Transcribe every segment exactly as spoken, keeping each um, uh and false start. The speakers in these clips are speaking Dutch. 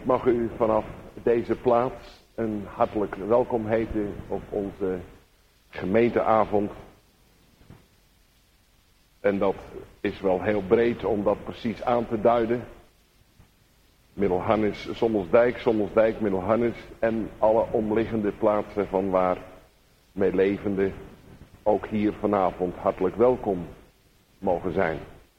Ik mag u vanaf deze plaats een hartelijk welkom heten op onze gemeenteavond. En dat is wel heel breed om dat precies aan te duiden. Middelharnis, Sommelsdijk, Sommelsdijk, Middelharnis en alle omliggende plaatsen van waar meelevenden ook hier vanavond hartelijk welkom mogen zijn.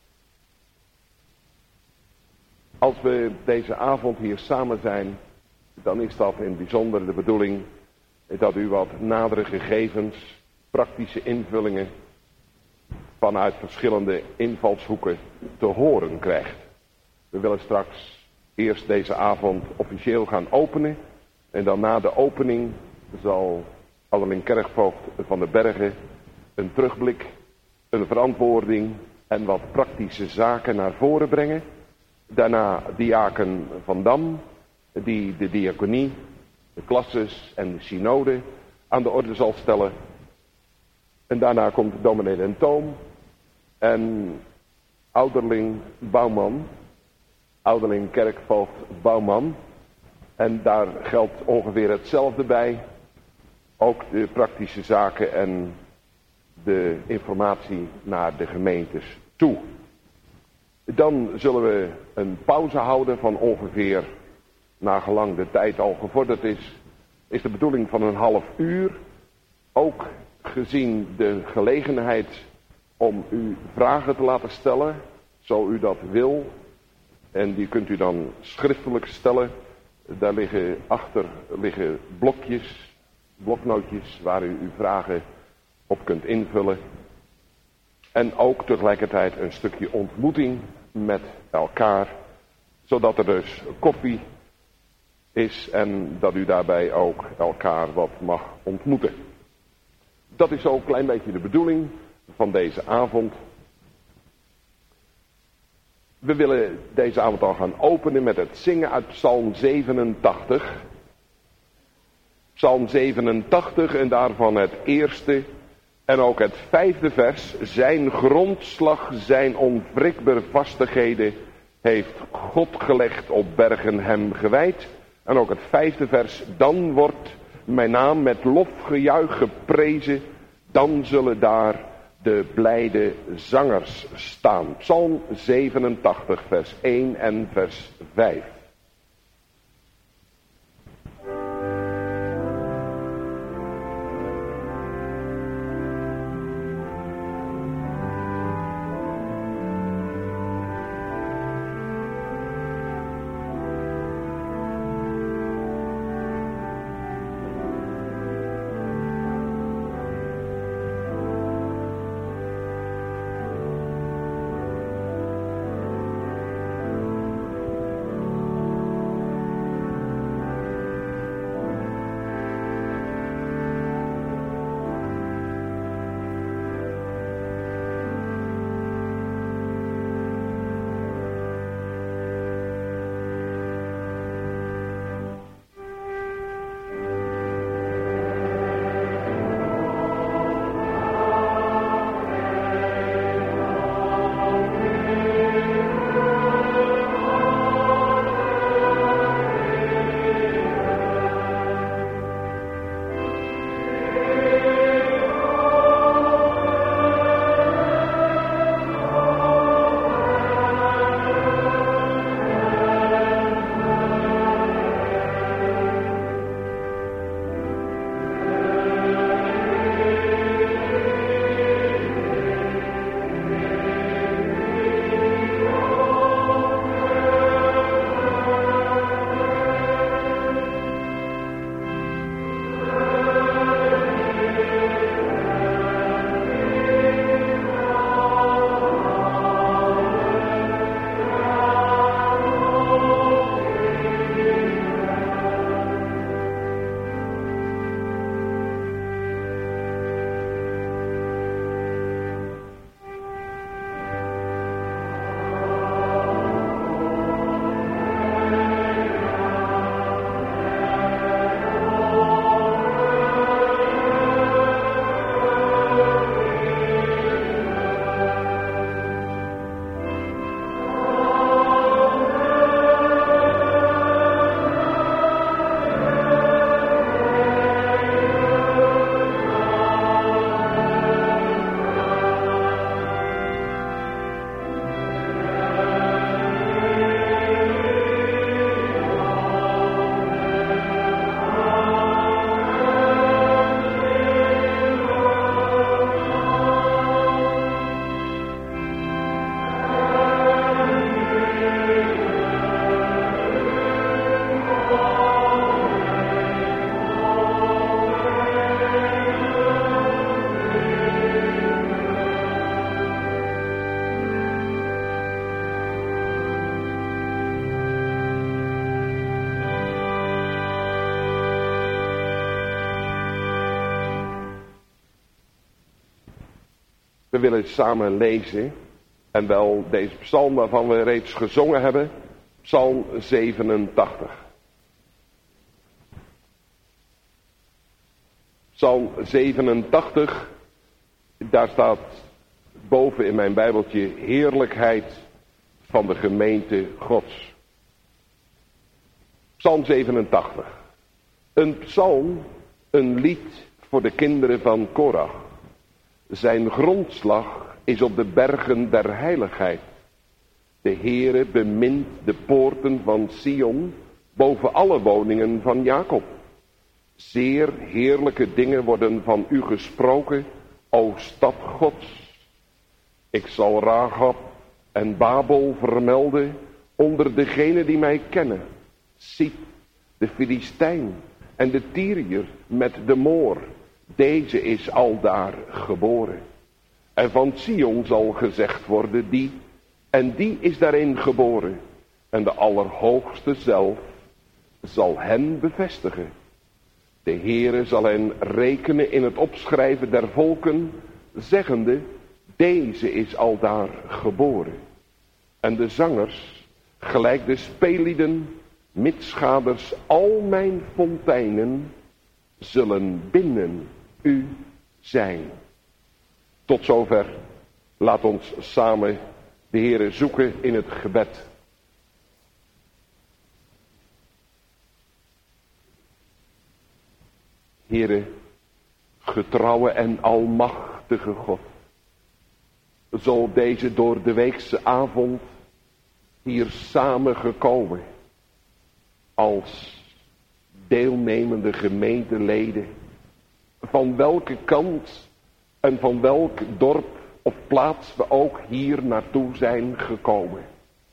Als we deze avond hier samen zijn, dan is dat in het bijzonder de bedoeling dat u wat nadere gegevens, praktische invullingen vanuit verschillende invalshoeken te horen krijgt. We willen straks eerst deze avond officieel gaan openen en dan na de opening zal Adelin Kerkvoogd van de Bergen een terugblik, een verantwoording en wat praktische zaken naar voren brengen. Daarna diaken Van Dam, die de diaconie, de klasses en de synode aan de orde zal stellen. En daarna komt dominee Den Toom en ouderling Bouwman, ouderling Kerkvoogd Bouwman. En daar geldt ongeveer hetzelfde bij. Ook de praktische zaken en de informatie naar de gemeentes toe. Dan zullen we een pauze houden van ongeveer, nagelang de tijd al gevorderd is, is de bedoeling van een half uur. Ook gezien de gelegenheid om u vragen te laten stellen, zo u dat wil. En die kunt u dan schriftelijk stellen. Daar liggen achter liggen blokjes, bloknootjes waar u uw vragen op kunt invullen. En ook tegelijkertijd een stukje ontmoeting met elkaar, zodat er dus koffie is en dat u daarbij ook elkaar wat mag ontmoeten. Dat is zo een klein beetje de bedoeling van deze avond. We willen deze avond al gaan openen met het zingen uit Psalm zevenentachtig. Psalm zevenentachtig en daarvan het eerste en ook het vijfde vers. Zijn grondslag, zijn onwrikbare vastigheden heeft God gelegd, op bergen hem gewijd. En ook het vijfde vers. Dan wordt mijn naam met lofgejuich geprezen. Dan zullen daar de blijde zangers staan. Psalm zevenentachtig vers één en vers vijf. We willen samen lezen, en wel deze psalm waarvan we reeds gezongen hebben, psalm zevenentachtig. Psalm zevenentachtig, daar staat boven in mijn Bijbeltje heerlijkheid van de gemeente Gods. Psalm zevenentachtig. Een psalm, een lied voor de kinderen van Korach. Zijn grondslag is op de bergen der heiligheid. De Heere bemint de poorten van Sion boven alle woningen van Jacob. Zeer heerlijke dingen worden van u gesproken, o stad Gods. Ik zal Rahab en Babel vermelden onder degenen die mij kennen. Ziet, de Filistijn en de Tyriër met de Moor. Deze is aldaar geboren. En van Sion zal gezegd worden die, en die is daarin geboren. En de Allerhoogste zelf zal hen bevestigen. De Heere zal hen rekenen in het opschrijven der volken, zeggende, deze is aldaar geboren. En de zangers, gelijk de speellieden, mitschaders, al mijn fonteinen, zullen binnen u zijn. Tot zover. Laat ons samen de Heere zoeken in het gebed. Heere, getrouwe en almachtige God, zo op deze door de weekse avond hier samengekomen als deelnemende gemeenteleden, van welke kant en van welk dorp of plaats we ook hier naartoe zijn gekomen.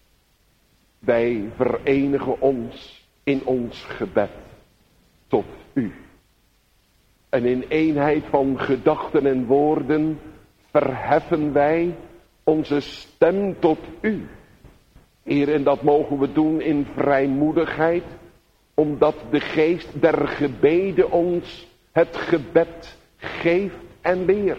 Wij verenigen ons in ons gebed tot u. En in eenheid van gedachten en woorden verheffen wij onze stem tot u. Heer, en dat mogen we doen in vrijmoedigheid, omdat de geest der gebeden ons het gebed geeft en leert.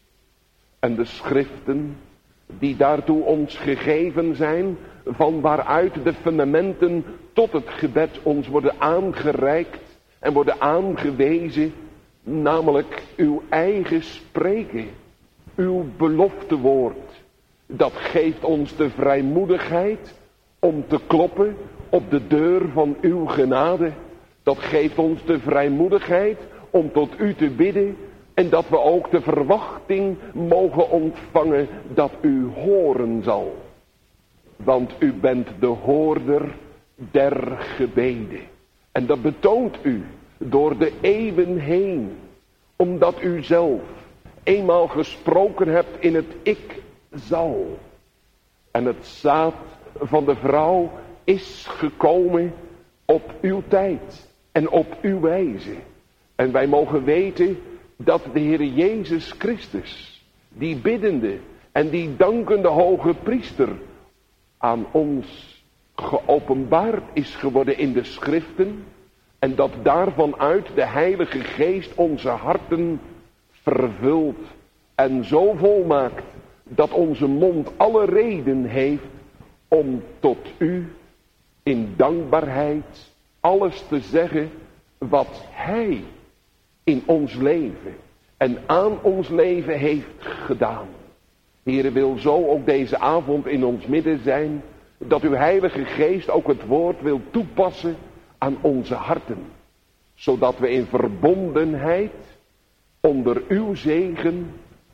En de schriften die daartoe ons gegeven zijn, van waaruit de fundamenten tot het gebed ons worden aangereikt en worden aangewezen, namelijk uw eigen spreken, uw beloftewoord, dat geeft ons de vrijmoedigheid om te kloppen op de deur van uw genade. Dat geeft ons de vrijmoedigheid om tot u te bidden en dat we ook de verwachting mogen ontvangen dat u horen zal. Want u bent de hoorder der gebeden. En dat betoont u door de eeuwen heen, omdat u zelf eenmaal gesproken hebt in het ik zal. En het zaad van de vrouw is gekomen op uw tijd en op uw wijze. En wij mogen weten dat de Heer Jezus Christus, die biddende en die dankende hoge priester, aan ons geopenbaard is geworden in de schriften. En dat daarvan uit de Heilige Geest onze harten vervult en zo volmaakt dat onze mond alle reden heeft om tot u in dankbaarheid alles te zeggen wat Hij in ons leven en aan ons leven heeft gedaan. Heere, wil zo ook deze avond in ons midden zijn, dat uw Heilige Geest ook het woord wil toepassen aan onze harten, zodat we in verbondenheid onder uw zegen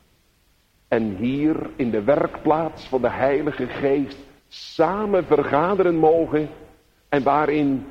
en hier in de werkplaats van de Heilige Geest samen vergaderen mogen, en waarin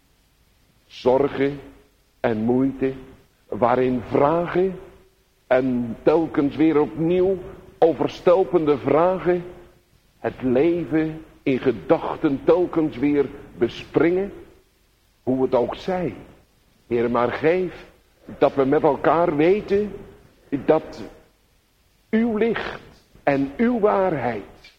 zorgen en moeite, waarin vragen en telkens weer opnieuw overstelpende vragen het leven in gedachten telkens weer bespringen, hoe het ook zij. Heer, maar geef dat we met elkaar weten dat uw licht en uw waarheid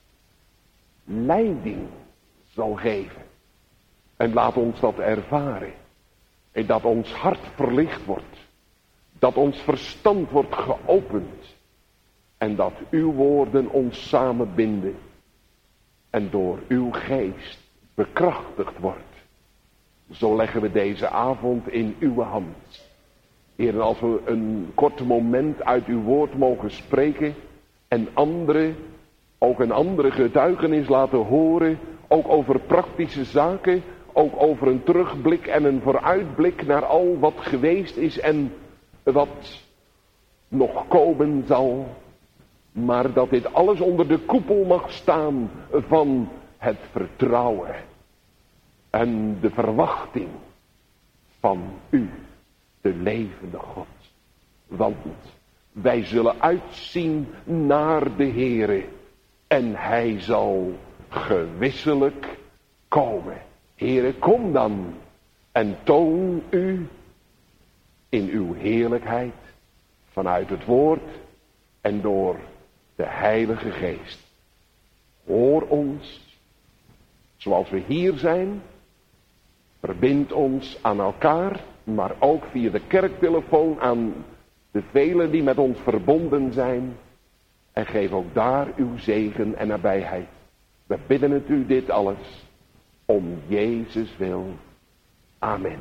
leiding zal geven. En laat ons dat ervaren. En dat ons hart verlicht wordt. Dat ons verstand wordt geopend. En dat uw woorden ons samenbinden. En door uw geest bekrachtigd wordt. Zo leggen we deze avond in uw hand. Heer, als we een kort moment uit uw woord mogen spreken. En anderen ook een andere getuigenis laten horen. Ook over praktische zaken. Ook over een terugblik en een vooruitblik naar al wat geweest is en wat nog komen zal. Maar dat dit alles onder de koepel mag staan van het vertrouwen en de verwachting van u, de levende God. Want wij zullen uitzien naar de Heere en hij zal gewisselijk komen. Heere, kom dan en toon u in uw heerlijkheid vanuit het woord en door de Heilige Geest. Hoor ons, zoals we hier zijn, verbind ons aan elkaar, maar ook via de kerktelefoon aan de velen die met ons verbonden zijn. En geef ook daar uw zegen en nabijheid. We bidden het u dit alles, om Jezus wil. Amen.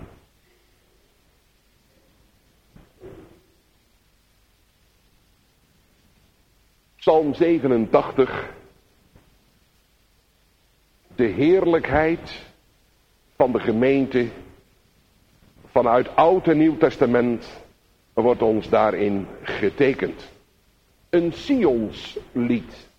Psalm zevenentachtig. De heerlijkheid van de gemeente vanuit Oud en Nieuw Testament wordt ons daarin getekend. Een Sionslied.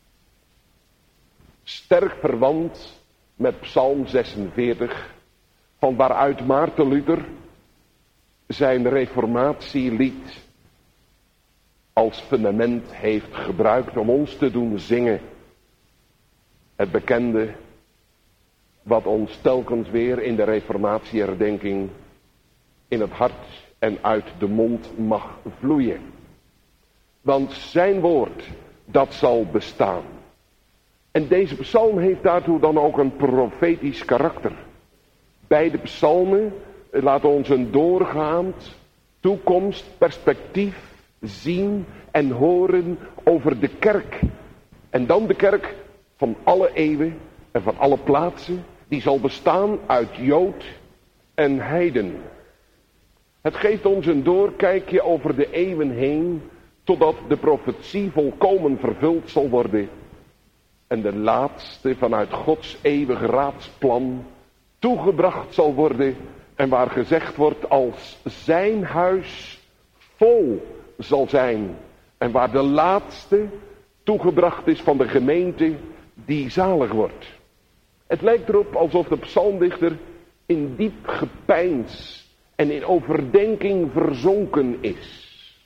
Sterk verwant met Psalm zesenveertig, van waaruit Maarten Luther zijn reformatielied als fundament heeft gebruikt om ons te doen zingen. Het bekende wat ons telkens weer in de reformatieherdenking in het hart en uit de mond mag vloeien. Want zijn woord, dat zal bestaan. En deze psalm heeft daartoe dan ook een profetisch karakter. Beide psalmen laten ons een doorgaand toekomstperspectief zien en horen over de kerk. En dan de kerk van alle eeuwen en van alle plaatsen, die zal bestaan uit Jood en heiden. Het geeft ons een doorkijkje over de eeuwen heen, totdat de profetie volkomen vervuld zal worden. En de laatste vanuit Gods eeuwig raadsplan toegebracht zal worden. En waar gezegd wordt als zijn huis vol zal zijn. En waar de laatste toegebracht is van de gemeente die zalig wordt. Het lijkt erop alsof de psalmdichter in diep gepeins en in overdenking verzonken is.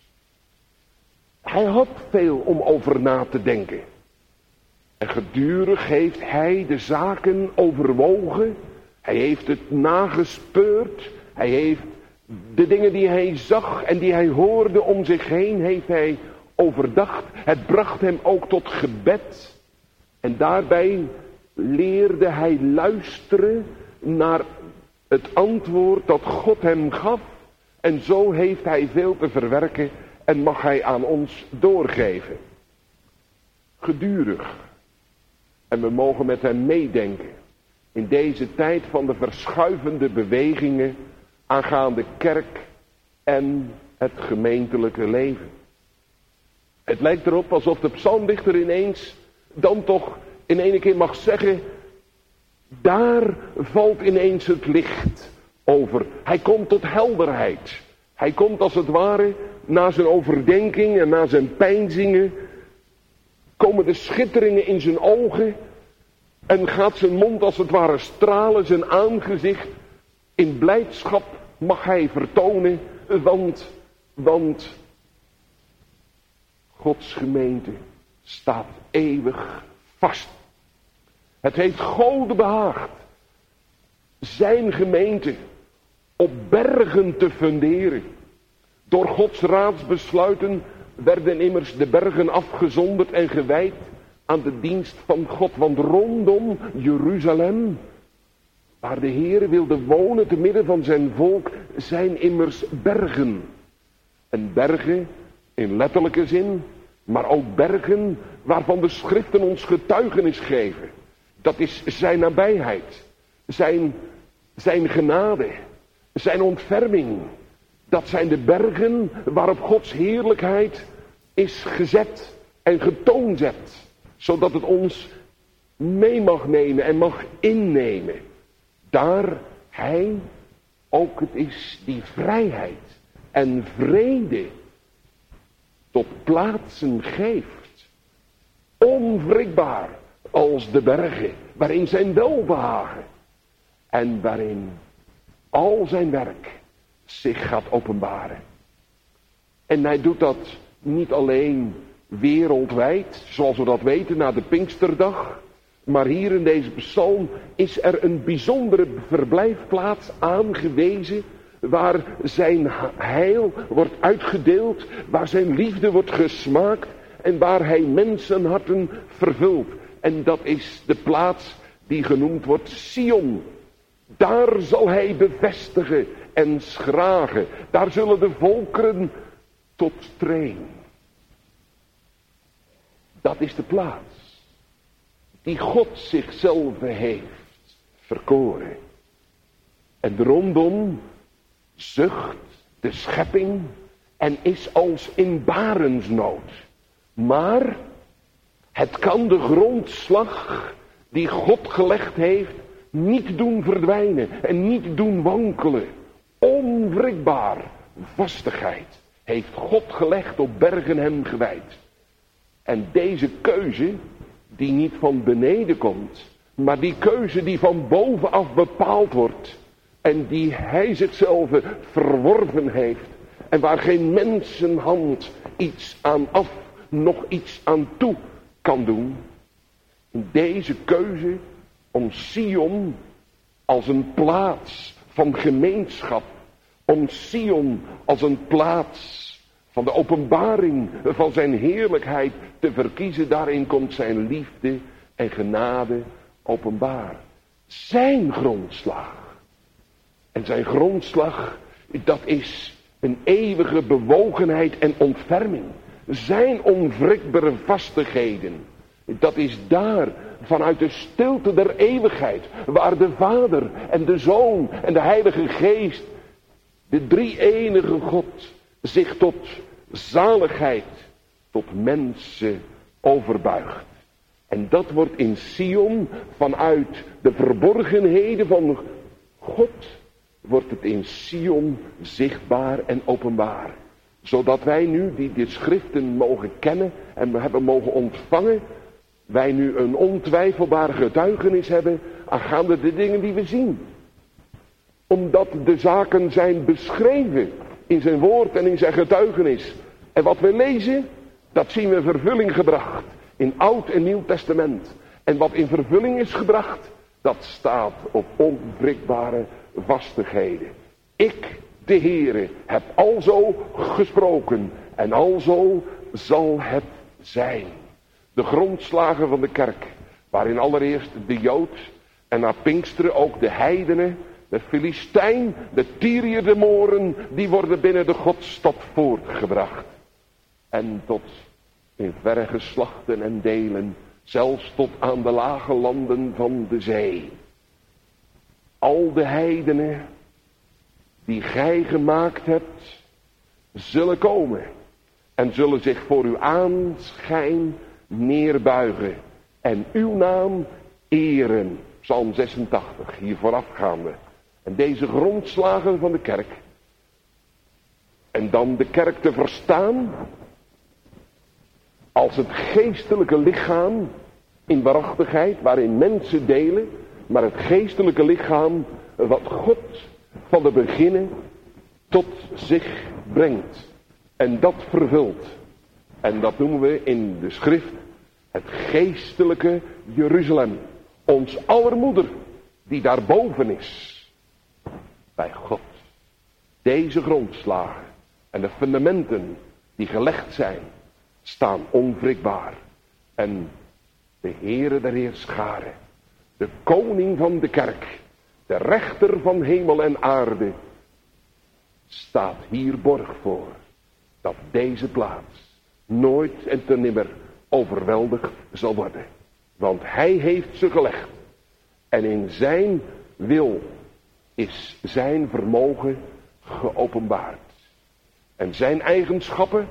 Hij had veel om over na te denken. En gedurig heeft hij de zaken overwogen. Hij heeft het nagespeurd. Hij heeft de dingen die hij zag en die hij hoorde om zich heen, heeft hij overdacht. Het bracht hem ook tot gebed. En daarbij leerde hij luisteren naar het antwoord dat God hem gaf. En zo heeft hij veel te verwerken en mag hij aan ons doorgeven. Gedurig. En we mogen met hem meedenken in deze tijd van de verschuivende bewegingen aangaande kerk en het gemeentelijke leven. Het lijkt erop alsof de psalmdichter ineens dan toch in één keer mag zeggen, daar valt ineens het licht over. Hij komt tot helderheid. Hij komt als het ware na zijn overdenking en na zijn peinzingen, komen de schitteringen in zijn ogen en gaat zijn mond als het ware stralen, zijn aangezicht in blijdschap mag hij vertonen, want, want Gods gemeente staat eeuwig vast. Het heeft God behaagd zijn gemeente op bergen te funderen. Door Gods raadsbesluiten werden immers de bergen afgezonderd en gewijd aan de dienst van God. Want rondom Jeruzalem, waar de Heer wilde wonen te midden van zijn volk, zijn immers bergen. En bergen, in letterlijke zin, Maar ook bergen waarvan de schriften ons getuigenis geven. Dat is zijn nabijheid. Zijn, zijn genade. Zijn ontferming. Dat zijn de bergen waarop Gods heerlijkheid is gezet en getoond zet. Zodat het ons mee mag nemen en mag innemen. Daar hij ook het is die vrijheid en vrede tot plaatsen geeft. Onwrikbaar als de bergen waarin zijn welbehagen. En waarin al zijn werk zich gaat openbaren. En hij doet dat niet alleen wereldwijd, zoals we dat weten na de Pinksterdag. Maar hier in deze psalm is er een bijzondere verblijfplaats aangewezen. Waar zijn heil wordt uitgedeeld. Waar zijn liefde wordt gesmaakt. En waar hij mensenharten vervult. En dat is de plaats die genoemd wordt Sion. Daar zal hij bevestigen en schragen. Daar zullen de volkeren tot treden. Dat is de plaats die God zichzelf heeft verkoren. En rondom zucht de schepping en is als in barensnood. Maar het kan de grondslag die God gelegd heeft niet doen verdwijnen en niet doen wankelen. Onwrikbaar vastigheid heeft God gelegd op bergen hem gewijd. En deze keuze die niet van beneden komt, maar die keuze die van bovenaf bepaald wordt en die hij zichzelf verworven heeft en waar geen mensenhand iets aan af, nog iets aan toe kan doen. Deze keuze om Sion als een plaats van gemeenschap, om Sion als een plaats van de openbaring van zijn heerlijkheid te verkiezen, daarin komt zijn liefde en genade openbaar. Zijn grondslag. En zijn grondslag, dat is een eeuwige bewogenheid en ontferming. Zijn onwrikbare vastigheden. Dat is daar, vanuit de stilte der eeuwigheid, waar de Vader en de Zoon en de Heilige Geest, de drie-enige God, zich tot zaligheid, tot mensen overbuigt. En dat wordt in Sion, vanuit de verborgenheden van God, wordt het in Sion zichtbaar en openbaar. Zodat wij nu, die de schriften mogen kennen en hebben mogen ontvangen, wij nu een ontwijfelbare getuigenis hebben aangaande de dingen die we zien. Omdat de zaken zijn beschreven in zijn woord en in zijn getuigenis. En wat we lezen, dat zien we in vervulling gebracht in Oud en Nieuw Testament. En wat in vervulling is gebracht, dat staat op onwrikbare vastigheden. Ik, de Heere, heb alzo gesproken en alzo zal het zijn. De grondslagen van de kerk, waarin allereerst de Jood en na Pinksteren ook de heidenen, de Filistijn, de Tyriër, de Moren, die worden binnen de godsstad voortgebracht. En tot in verre geslachten en delen, zelfs tot aan de lage landen van de zee. Al de heidenen die gij gemaakt hebt, zullen komen en zullen zich voor uw aanschijn neerbuigen en uw naam eren. Psalm zesentachtig, hier voorafgaande. En deze grondslagen van de kerk. En dan de kerk te verstaan als het geestelijke lichaam in waarachtigheid waarin mensen delen, maar het geestelijke lichaam wat God van de beginnen tot zich brengt en dat vervult. En dat noemen we in de schrift het geestelijke Jeruzalem. Ons aller moeder die daarboven is bij God. Deze grondslagen en de fundamenten die gelegd zijn staan onwrikbaar. En de Heere der Heerscharen, de koning van de kerk, de rechter van hemel en aarde, staat hier borg voor dat deze plaats nooit en te nimmer overweldigd zal worden. Want hij heeft ze gelegd. En in zijn wil is zijn vermogen geopenbaard. En zijn eigenschappen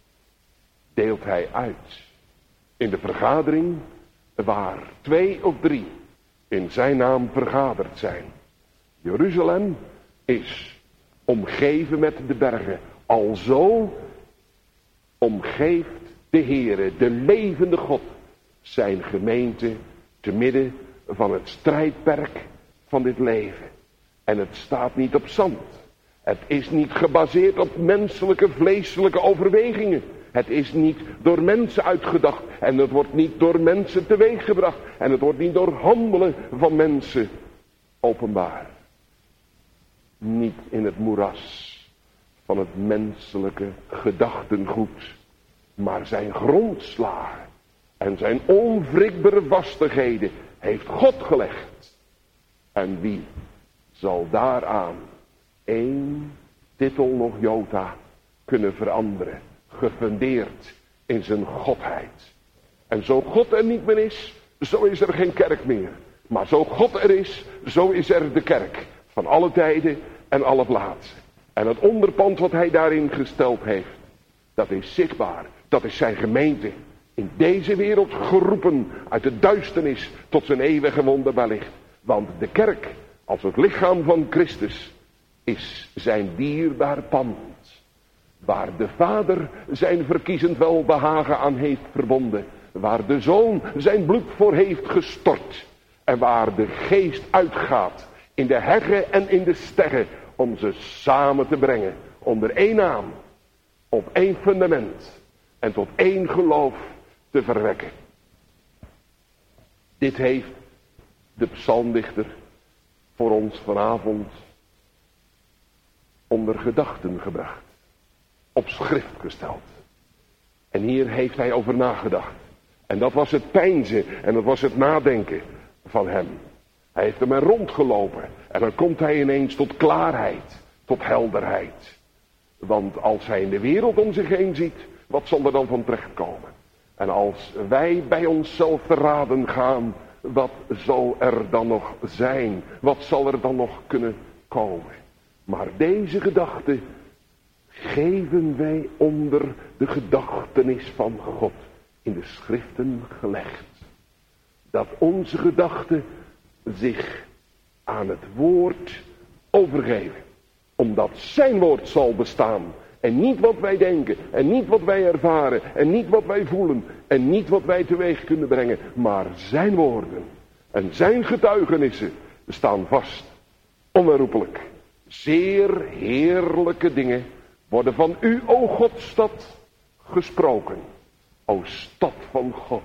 deelt hij uit. In de vergadering waar twee of drie in zijn naam vergaderd zijn. Jeruzalem is omgeven met de bergen. Alzo omgeeft de Heere, de levende God, zijn gemeente te midden van het strijdperk van dit leven. En het staat niet op zand. Het is niet gebaseerd op menselijke, vleeselijke overwegingen. Het is niet door mensen uitgedacht. En het wordt niet door mensen teweeggebracht. En het wordt niet door handelen van mensen openbaar. Niet in het moeras van het menselijke gedachtengoed. Maar zijn grondslagen en zijn onwrikbare vastigheden heeft God gelegd. En wie zal daaraan één titel nog jota kunnen veranderen, gefundeerd in zijn godheid. En zo God er niet meer is, zo is er geen kerk meer. Maar zo God er is, zo is er de kerk van alle tijden en alle plaatsen. En het onderpand wat hij daarin gesteld heeft, dat is zichtbaar. Dat is zijn gemeente. In deze wereld geroepen uit de duisternis tot zijn eeuwige wonderbaar licht. Want de kerk, als het lichaam van Christus, is zijn dierbaar pand. Waar de Vader zijn verkiezend welbehagen aan heeft verbonden. Waar de Zoon zijn bloed voor heeft gestort. En waar de Geest uitgaat in de heggen en in de steggen om ze samen te brengen. Onder één naam, op één fundament en tot één geloof te verwekken. Dit heeft de psalmdichter voor ons vanavond onder gedachten gebracht. Op schrift gesteld. En hier heeft hij over nagedacht. En dat was het peinzen en dat was het nadenken van hem. Hij heeft ermee rondgelopen. En dan komt hij ineens tot klaarheid. Tot helderheid. Want als hij in de wereld om zich heen ziet, wat zal er dan van terechtkomen? En als wij bij onszelf te raden gaan, wat zal er dan nog zijn? Wat zal er dan nog kunnen komen? Maar deze gedachte geven wij onder de gedachtenis van God in de schriften gelegd. Dat onze gedachten zich aan het woord overgeven. Omdat zijn woord zal bestaan. En niet wat wij denken. En niet wat wij ervaren. En niet wat wij voelen. En niet wat wij teweeg kunnen brengen. Maar zijn woorden. En zijn getuigenissen staan vast. Onherroepelijk. Zeer heerlijke dingen worden van u, o Godstad, gesproken. O stad van God.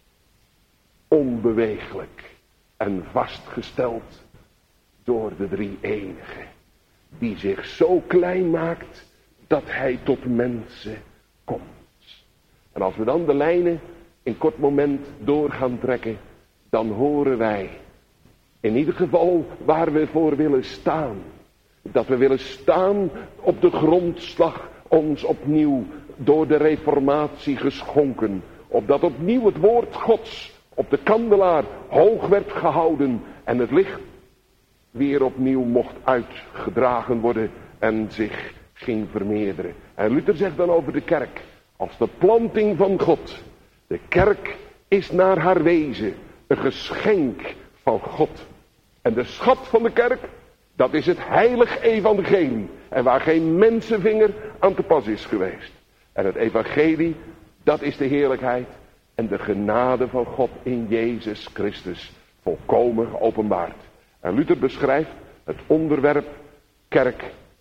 Onbeweeglijk en vastgesteld door de drie-enige. Die zich zo klein maakt dat hij tot mensen komt. En als we dan de lijnen in kort moment door gaan trekken, dan horen wij in ieder geval waar we voor willen staan. Dat we willen staan op de grondslag ons opnieuw door de reformatie geschonken. Opdat opnieuw het woord Gods op de kandelaar hoog werd gehouden. En het licht weer opnieuw mocht uitgedragen worden en zich ging vermeerderen. En Luther zegt dan over de kerk als de planting van God. De kerk is naar haar wezen een geschenk van God. En de schat van de kerk, dat is het heilig evangelie. En waar geen mensenvinger aan te pas is geweest. En het evangelie, dat is de heerlijkheid en de genade van God in Jezus Christus. Volkomen geopenbaard. En Luther beschrijft het onderwerp kerk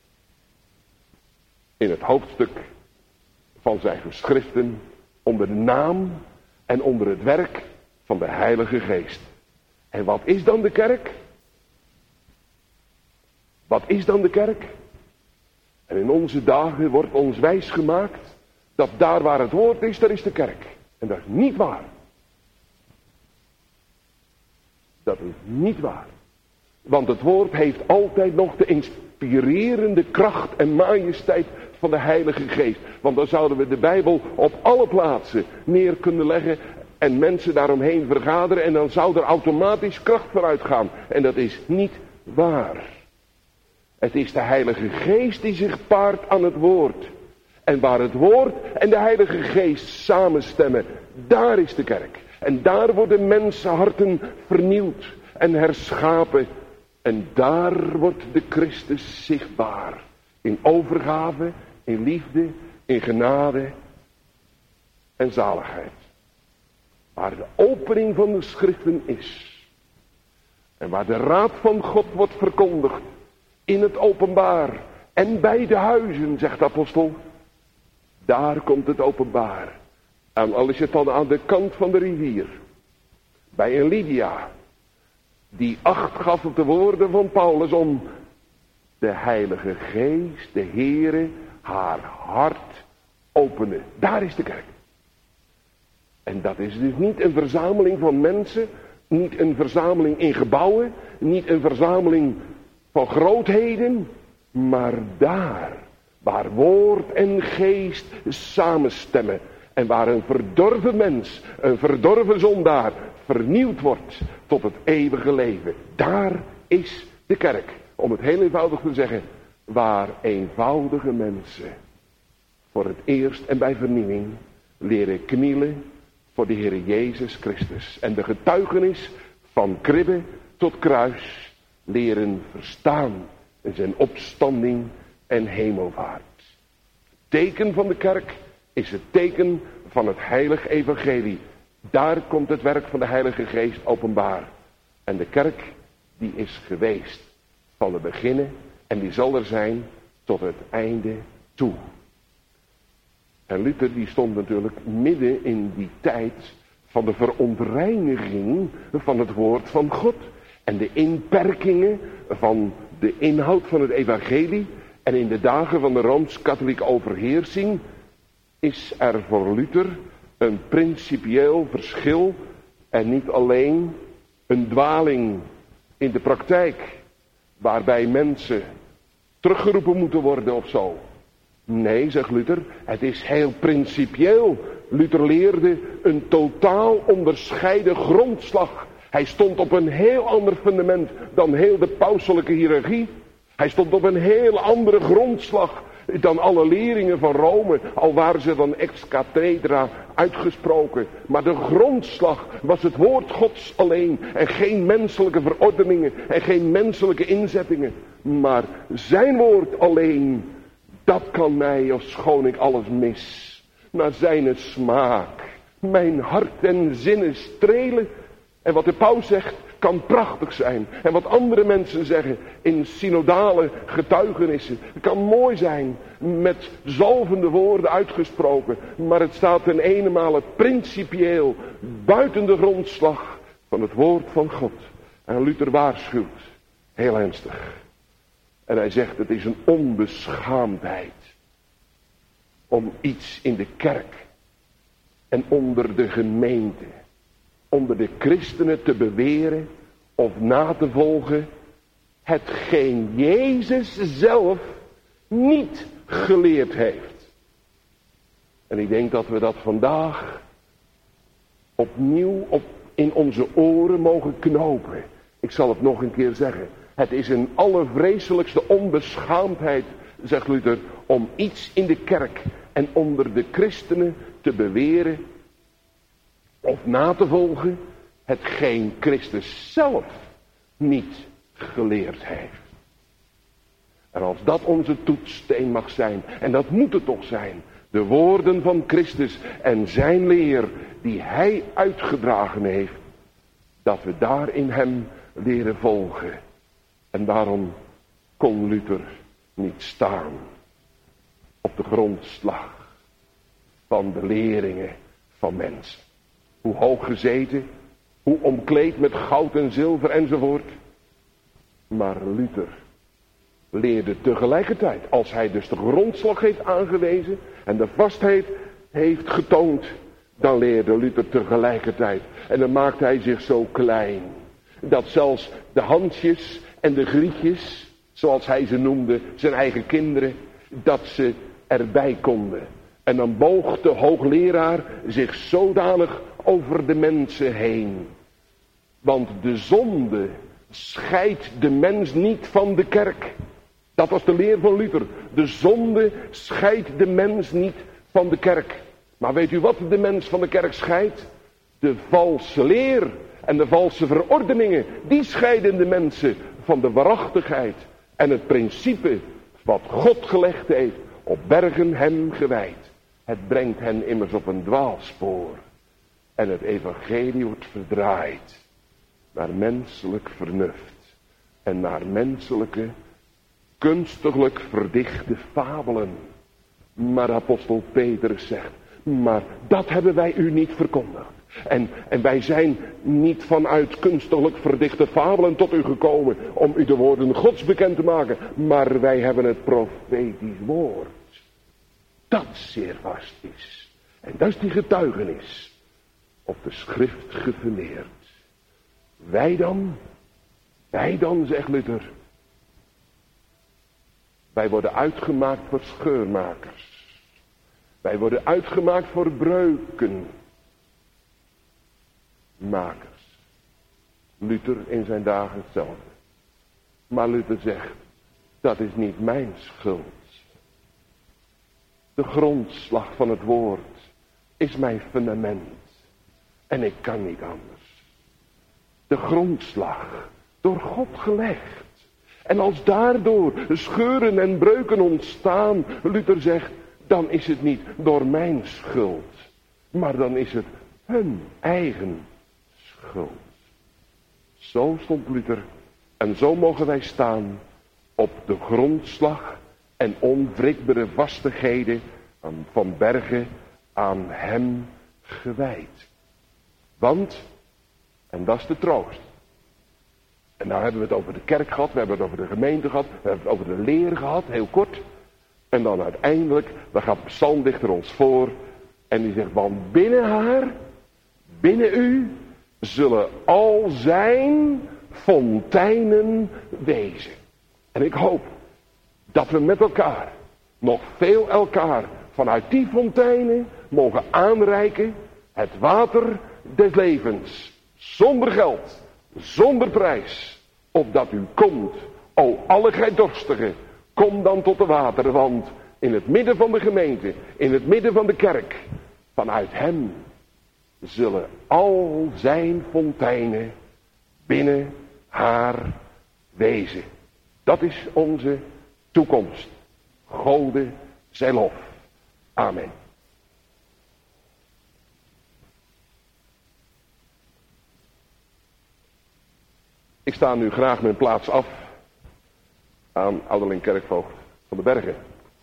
in het hoofdstuk van zijn geschriften onder de naam en onder het werk van de Heilige Geest. En wat is dan de kerk? Wat is dan de kerk? En in onze dagen wordt ons wijsgemaakt dat daar waar het woord is, daar is de kerk. En dat is niet waar. Dat is niet waar. Want het woord heeft altijd nog de inspirerende kracht en majesteit van de Heilige Geest. Want dan zouden we de Bijbel op alle plaatsen neer kunnen leggen en mensen daaromheen vergaderen en dan zou er automatisch kracht vooruit gaan. En dat is niet waar. Het is de Heilige Geest die zich paart aan het woord. En waar het woord en de Heilige Geest samenstemmen, daar is de kerk. En daar worden mensenharten vernieuwd en herschapen. En daar wordt de Christus zichtbaar. In overgave, in liefde, in genade en zaligheid. Waar de opening van de schriften is. En waar de raad van God wordt verkondigd. In het openbaar. En bij de huizen, zegt de apostel. Daar komt het openbaar. En al is het dan aan de kant van de rivier. Bij een Lydia. Die acht gaf op de woorden van Paulus om de Heilige Geest, de Heere, haar hart openen. Daar is de kerk. En dat is dus niet een verzameling van mensen. Niet een verzameling in gebouwen. Niet een verzameling van grootheden. Maar daar, waar woord en geest samenstemmen. En waar een verdorven mens, een verdorven zondaar, vernieuwd wordt tot het eeuwige leven. Daar is de kerk. Om het heel eenvoudig te zeggen, waar eenvoudige mensen voor het eerst en bij vernieuwing leren knielen voor de Heer Jezus Christus. En de getuigenis van kribbe tot kruis leren verstaan in zijn opstanding en hemelvaart. Het teken van de kerk is het teken van het heilig evangelie. Daar komt het werk van de Heilige Geest openbaar. En de kerk die is geweest van het beginnen en die zal er zijn tot het einde toe. En Luther die stond natuurlijk midden in die tijd van de verontreiniging van het woord van God. En de inperkingen van de inhoud van het evangelie. En in de dagen van de Rooms-Katholieke overheersing is er voor Luther een principieel verschil en niet alleen een dwaling in de praktijk waarbij mensen teruggeroepen moeten worden of zo. Nee, zegt Luther, het is heel principieel. Luther leerde een totaal onderscheiden grondslag. Hij stond op een heel ander fundament dan heel de pauselijke hiërarchie. Hij stond op een heel andere grondslag dan alle leringen van Rome, al waren ze dan ex cathedra uitgesproken. Maar de grondslag was het woord Gods alleen en geen menselijke verordeningen en geen menselijke inzettingen. Maar zijn woord alleen, dat kan mij, ofschoon ik alles mis, naar zijn smaak mijn hart en zinnen strelen. En wat de paus zegt, kan prachtig zijn. En wat andere mensen zeggen in synodale getuigenissen, kan mooi zijn, met zalvende woorden uitgesproken. Maar het staat ten ene principieel buiten de grondslag van het woord van God. En Luther waarschuwt, heel ernstig. En hij zegt, het is een onbeschaamdheid om iets in de kerk en onder de gemeente, onder de christenen te beweren of na te volgen hetgeen Jezus zelf niet geleerd heeft. En ik denk dat we dat vandaag opnieuw op in onze oren mogen knopen. Ik zal het nog een keer zeggen. Het is een allervreselijkste onbeschaamdheid, zegt Luther, om iets in de kerk en onder de christenen te beweren of na te volgen hetgeen Christus zelf niet geleerd heeft. En als dat onze toetssteen mag zijn, en dat moet het toch zijn, de woorden van Christus en zijn leer die hij uitgedragen heeft, dat we daar in hem leren volgen. En daarom kon Luther niet staan op de grondslag van de leringen van mensen. Hoe hoog gezeten, hoe omkleed met goud en zilver enzovoort. Maar Luther leerde tegelijkertijd, als hij dus de grondslag heeft aangewezen en de vastheid heeft getoond, dan leerde Luther tegelijkertijd. En dan maakte hij zich zo klein, dat zelfs de Hansjes en de Grietjes, zoals hij ze noemde, zijn eigen kinderen, dat ze erbij konden. En dan boog de hoogleraar zich zodanig over de mensen heen. Want de zonde scheidt de mens niet van de kerk. Dat was de leer van Luther. De zonde scheidt de mens niet van de kerk. Maar weet u wat de mens van de kerk scheidt? De valse leer en de valse verordeningen. Die scheiden de mensen van de waarachtigheid. En het principe wat God gelegd heeft op bergen hem gewijd. Het brengt hen immers op een dwaalspoor. En het evangelie wordt verdraaid naar menselijk vernuft. En naar menselijke, kunstiglijk verdichte fabelen. Maar apostel Petrus zegt, maar dat hebben wij u niet verkondigd. En, en wij zijn niet vanuit kunstiglijk verdichte fabelen tot u gekomen om u de woorden Gods bekend te maken. Maar wij hebben het profetisch woord. Dat zeer vast is. En dat is die getuigenis. Op de schrift gefundeerd. Wij dan, wij dan, zegt Luther. Wij worden uitgemaakt voor scheurmakers. Wij worden uitgemaakt voor breukenmakers. Luther in zijn dagen hetzelfde. Maar Luther zegt, dat is niet mijn schuld. De grondslag van het woord is mijn fundament. En ik kan niet anders. De grondslag, door God gelegd. En als daardoor scheuren en breuken ontstaan, Luther zegt, dan is het niet door mijn schuld. Maar dan is het hun eigen schuld. Zo stond Luther. En zo mogen wij staan op de grondslag en onwrikbare vastigheden van bergen aan hem gewijd. Want, en dat is de troost. En nou hebben we het over de kerk gehad, we hebben het over de gemeente gehad, we hebben het over de leer gehad, heel kort. En dan uiteindelijk, dan gaat de psalmdichter ons voor en die zegt, want binnen haar, binnen u, zullen al zijn fonteinen wezen. En ik hoop dat we met elkaar, nog veel elkaar, vanuit die fonteinen mogen aanreiken het water des levens. Zonder geld, zonder prijs. Opdat u komt, o alle gij dorstigen, kom dan tot de wateren. Want in het midden van de gemeente, in het midden van de kerk, vanuit hem zullen al zijn fonteinen binnen haar wezen. Dat is onze toekomst. Gode zij lof. Amen. Ik sta nu graag mijn plaats af aan ouderling kerkvoogd van de Bergen.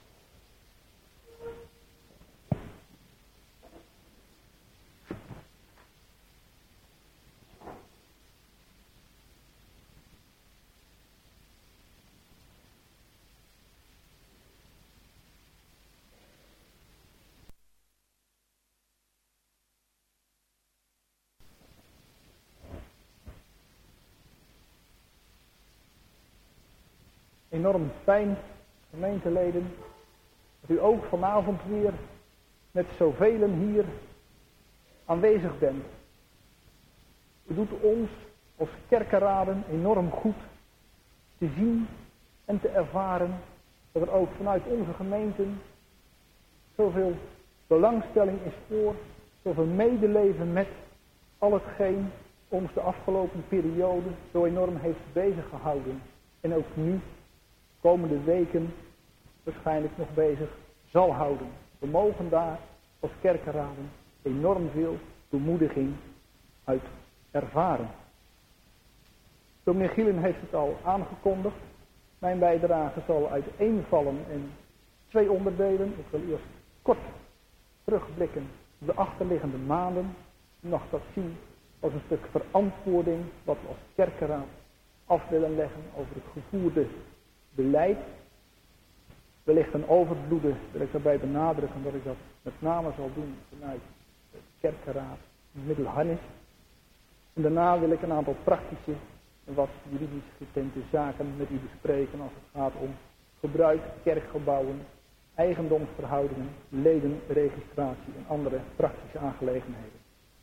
Enorm fijn, gemeenteleden, dat u ook vanavond weer met zoveel hier aanwezig bent. U doet ons als kerkenraden enorm goed te zien en te ervaren dat er ook vanuit onze gemeenten zoveel belangstelling is voor, zoveel medeleven met al hetgeen ons de afgelopen periode zo enorm heeft bezig gehouden. En ook nu, komende weken, waarschijnlijk nog bezig zal houden. We mogen daar als kerkenraden enorm veel bemoediging uit ervaren. Dominee Gielen heeft het al aangekondigd. Mijn bijdrage zal uiteenvallen in twee onderdelen. Ik wil eerst kort terugblikken op de achterliggende maanden. U mag dat zien als een stuk verantwoording wat we als kerkenraad af willen leggen over het gevoerde beleid. Wellicht een overvloede wil ik daarbij benadrukken dat ik dat met name zal doen vanuit de kerkenraad Middelharnis. En daarna wil ik een aantal praktische en wat juridisch getinte zaken met u bespreken als het gaat om gebruik, kerkgebouwen, eigendomsverhoudingen, ledenregistratie en andere praktische aangelegenheden.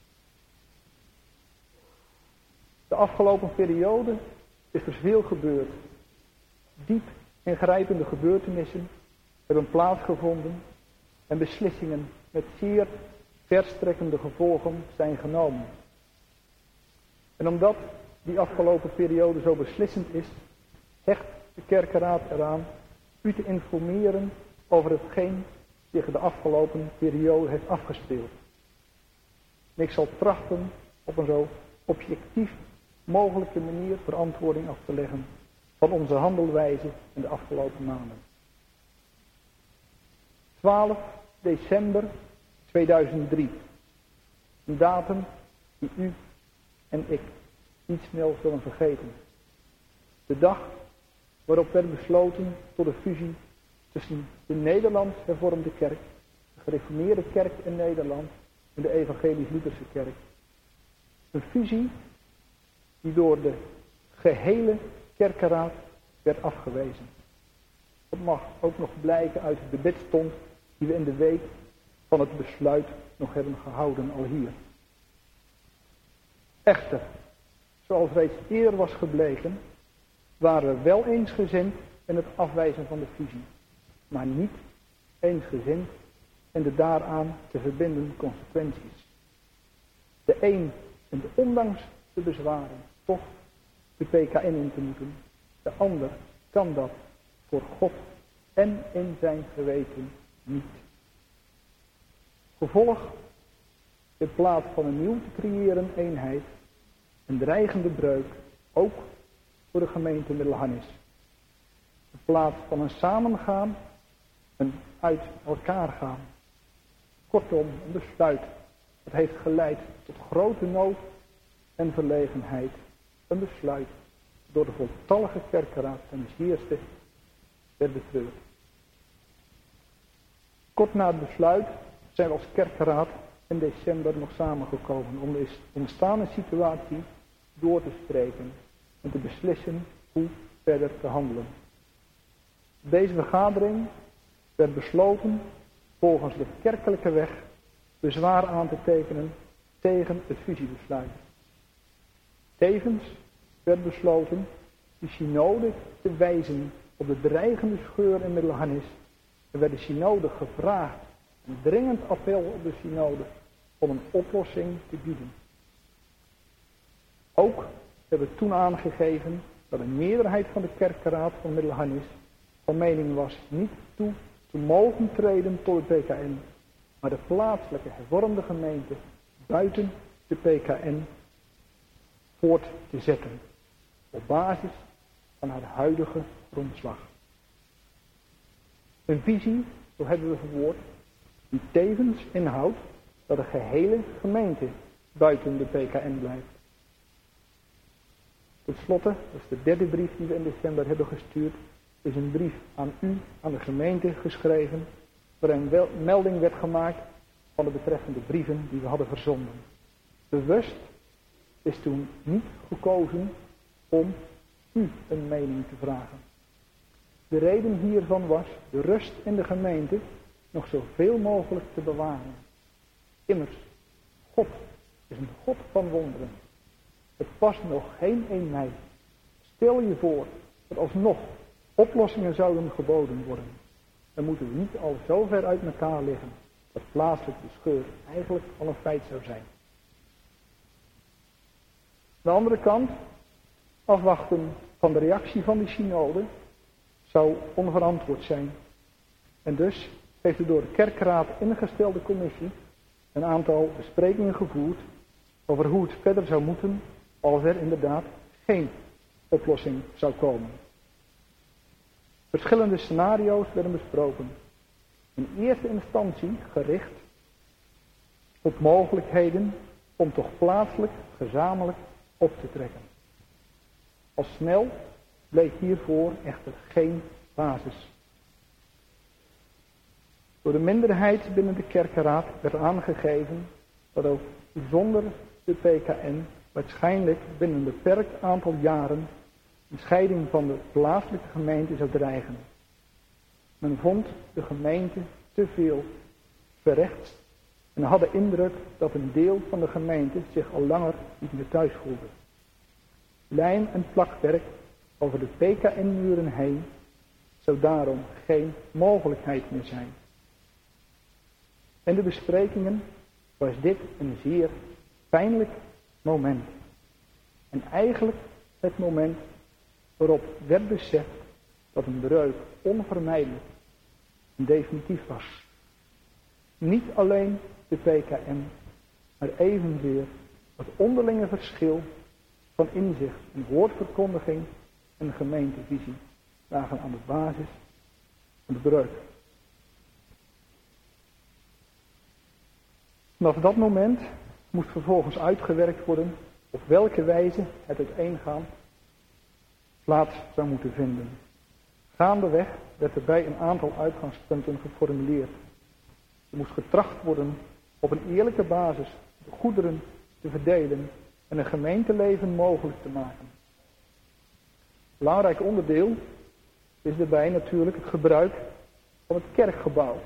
De afgelopen periode is er veel gebeurd. Diep ingrijpende gebeurtenissen hebben plaatsgevonden en beslissingen met zeer verstrekkende gevolgen zijn genomen. En omdat die afgelopen periode zo beslissend is, hecht de kerkenraad eraan u te informeren over hetgeen zich de afgelopen periode heeft afgespeeld. En ik zal trachten op een zo objectief mogelijke manier verantwoording af te leggen van onze handelwijze in de afgelopen maanden. twaalf december tweeduizend drie. Een datum die u en ik niet snel zullen vergeten. De dag waarop werd besloten tot de fusie tussen de Nederlands hervormde kerk, de gereformeerde kerk in Nederland en de evangelisch-Lutherse kerk. Een fusie die door de gehele kerkenraad werd afgewezen. Dat mag ook nog blijken uit de bidstond die we in de week van het besluit nog hebben gehouden al hier. Echter, zoals reeds eerder was gebleken, waren we wel eensgezind in het afwijzen van de fusie, maar niet eensgezind in de daaraan te verbinden consequenties. De een en de ondanks de bezwaren toch de P K N in te moeten, de ander kan dat voor God en in zijn geweten niet. Gevolg, in plaats van een nieuw te creëren eenheid, een dreigende breuk, ook voor de gemeente Middelharnis. In plaats van een samengaan, een uit elkaar gaan. Kortom, een besluit dat heeft geleid tot grote nood en verlegenheid. Een besluit door de voltallige kerkenraad ten zeerste werd betreurd. Kort na het besluit zijn we als kerkenraad in december nog samengekomen om de ontstane situatie door te spreken en te beslissen hoe verder te handelen. Deze vergadering werd besloten volgens de kerkelijke weg bezwaar aan te tekenen tegen het fusiebesluit. Tevens werd besloten de synode te wijzen op de dreigende scheur in Middelharnis en werd de synode gevraagd, een dringend appel op de synode, om een oplossing te bieden. Ook hebben we toen aangegeven dat een meerderheid van de kerkenraad van Middelharnis van mening was niet toe te mogen treden tot de P K N, maar de plaatselijke hervormde gemeente buiten de P K N voort te zetten, op basis van haar huidige grondslag. Een visie, zo hebben we verwoord, die tevens inhoudt dat de gehele gemeente buiten de P K N blijft. Ten slotte, dat is de derde brief die we in december hebben gestuurd, is een brief aan u, aan de gemeente geschreven, waarin wel melding werd gemaakt van de betreffende brieven die we hadden verzonden. Bewust is toen niet gekozen om u een mening te vragen. De reden hiervan was de rust in de gemeente nog zoveel mogelijk te bewaren. Immers, God is een God van wonderen. Het past nog geen eenheid. Stel je voor dat alsnog oplossingen zouden geboden worden. Dan moeten we niet al zo ver uit elkaar liggen dat plaatselijk de scheur eigenlijk al een feit zou zijn. Aan de andere kant, afwachten van de reactie van die synode zou onverantwoord zijn. En dus heeft de door de kerkraad ingestelde commissie een aantal besprekingen gevoerd over hoe het verder zou moeten als er inderdaad geen oplossing zou komen. Verschillende scenario's werden besproken. In eerste instantie gericht op mogelijkheden om toch plaatselijk gezamenlijk op te trekken. Al snel bleek hiervoor echter geen basis. Door de minderheid binnen de kerkenraad werd aangegeven dat ook zonder de P K N waarschijnlijk binnen een beperkt aantal jaren een scheiding van de plaatselijke gemeente zou dreigen. Men vond de gemeente te veel verrechts en had de indruk dat een deel van de gemeente zich al langer niet meer thuis voelde. Lijm en plakwerk over de P K N-muren heen zou daarom geen mogelijkheid meer zijn. In de besprekingen was dit een zeer pijnlijk moment. En eigenlijk het moment waarop werd beseft dat een breuk onvermijdelijk en definitief was. Niet alleen de P K N, maar evenzeer het onderlinge verschil van inzicht en woordverkondiging en gemeentevisie lagen aan de basis van de breuk. Vanaf dat moment moest vervolgens uitgewerkt worden op welke wijze het uiteengaan plaats zou moeten vinden. Gaandeweg werd erbij een aantal uitgangspunten geformuleerd. Er moest getracht worden op een eerlijke basis de goederen te verdelen en een gemeenteleven mogelijk te maken. Belangrijk onderdeel is daarbij natuurlijk het gebruik van het kerkgebouw.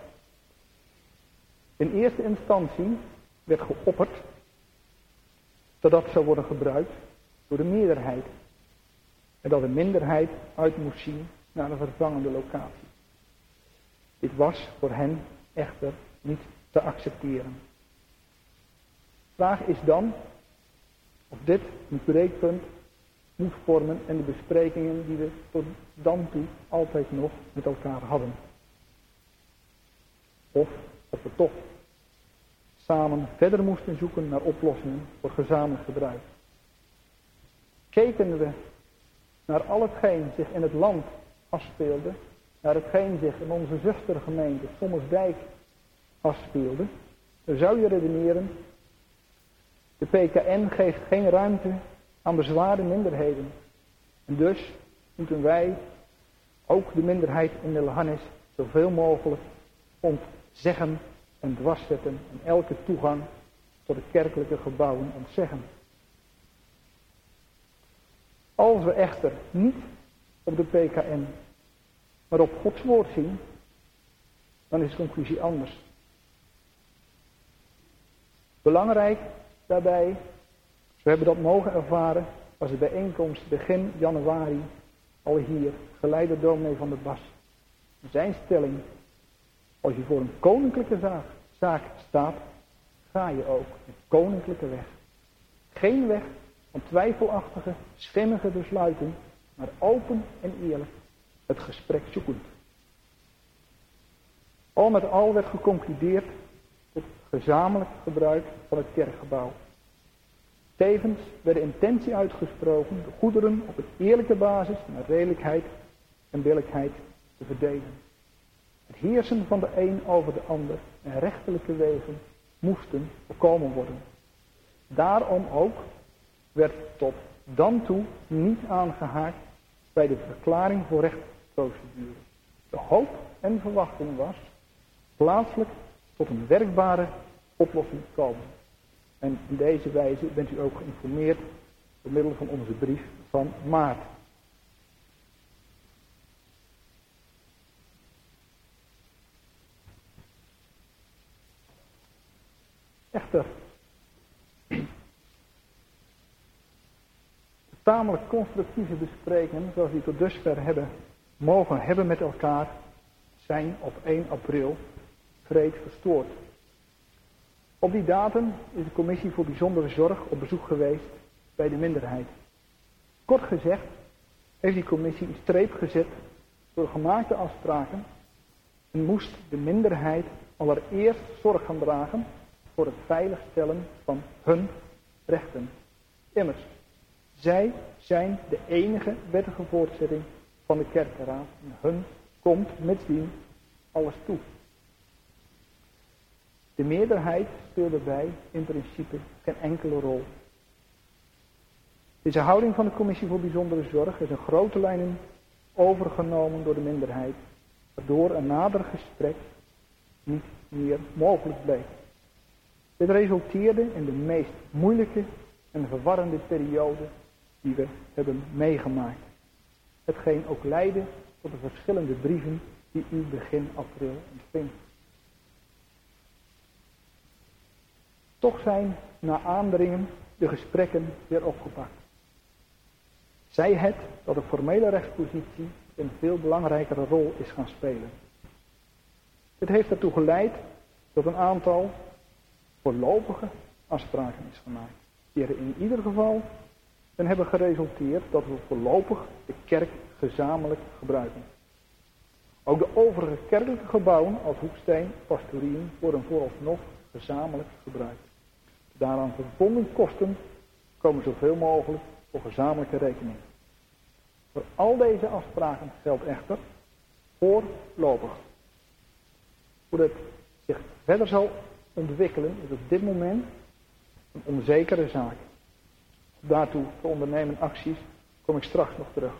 In eerste instantie werd geopperd dat dat zou worden gebruikt door de meerderheid en dat de minderheid uit moest zien naar een vervangende locatie. Dit was voor hen echter niet te accepteren. De vraag is dan of dit een breekpunt moet vormen in de besprekingen die we tot dan toe altijd nog met elkaar hadden. Of of we toch samen verder moesten zoeken naar oplossingen voor gezamenlijk gebruik. Keken we naar al hetgeen zich in het land afspeelde, naar hetgeen zich in onze zustergemeente Sommersdijk afspeelde, dan zou je redeneren, de P K N geeft geen ruimte aan bezwaarde minderheden. En dus moeten wij, ook de minderheid in Nederland, zoveel mogelijk ontzeggen en dwarszetten en elke toegang tot de kerkelijke gebouwen ontzeggen. Als we echter niet op de P K N, maar op Gods woord zien, dan is de conclusie anders. Belangrijk daarbij, we hebben dat mogen ervaren, was de bijeenkomst begin januari al hier, geleid door dominee Van der Bas. Zijn stelling, als je voor een koninklijke zaak, zaak staat, ga je ook een koninklijke weg. Geen weg van twijfelachtige, schimmige besluiten, maar open en eerlijk het gesprek zoekend. Al met al werd geconcludeerd tot gezamenlijk gebruik van het kerkgebouw. Tevens werd de intentie uitgesproken de goederen op een eerlijke basis naar redelijkheid en billijkheid te verdelen. Het heersen van de een over de ander en rechterlijke wegen moesten voorkomen worden. Daarom ook werd tot dan toe niet aangehaakt bij de verklaring voor rechtsprocedure. De hoop en verwachting was plaatselijk tot een werkbare oplossing te komen. En in deze wijze bent u ook geïnformeerd door middel van onze brief van maart. Echter, de tamelijk constructieve besprekingen zoals we tot dusver hebben mogen hebben met elkaar zijn op één april vreed verstoord. Op die datum is de commissie voor bijzondere zorg op bezoek geweest bij de minderheid. Kort gezegd heeft die commissie een streep gezet door gemaakte afspraken en moest de minderheid allereerst zorg gaan dragen voor het veiligstellen van hun rechten. Immers, zij zijn de enige wettige voortzetting van de kerkenraad en hun komt mitsdien alles toe. De meerderheid speelt daarbij in principe geen enkele rol. Deze houding van de commissie voor bijzondere zorg is in grote lijnen overgenomen door de minderheid, waardoor een nader gesprek niet meer mogelijk bleek. Dit resulteerde in de meest moeilijke en verwarrende periode die we hebben meegemaakt. Hetgeen ook leidde tot de verschillende brieven die u begin april ontving. Toch zijn na aandringen de gesprekken weer opgepakt. Zij het dat de formele rechtspositie een veel belangrijkere rol is gaan spelen. Dit heeft ertoe geleid dat een aantal voorlopige afspraken is gemaakt, die er in ieder geval en hebben geresulteerd dat we voorlopig de kerk gezamenlijk gebruiken. Ook de overige kerkelijke gebouwen als Hoeksteen, pastorieën worden vooralsnog gezamenlijk gebruikt. De daaraan verbonden kosten komen zoveel mogelijk voor gezamenlijke rekening. Voor al deze afspraken geldt echter voorlopig. Hoe dat zich verder zal ontwikkelen is op dit moment een onzekere zaak. Daartoe te ondernemen acties kom ik straks nog terug.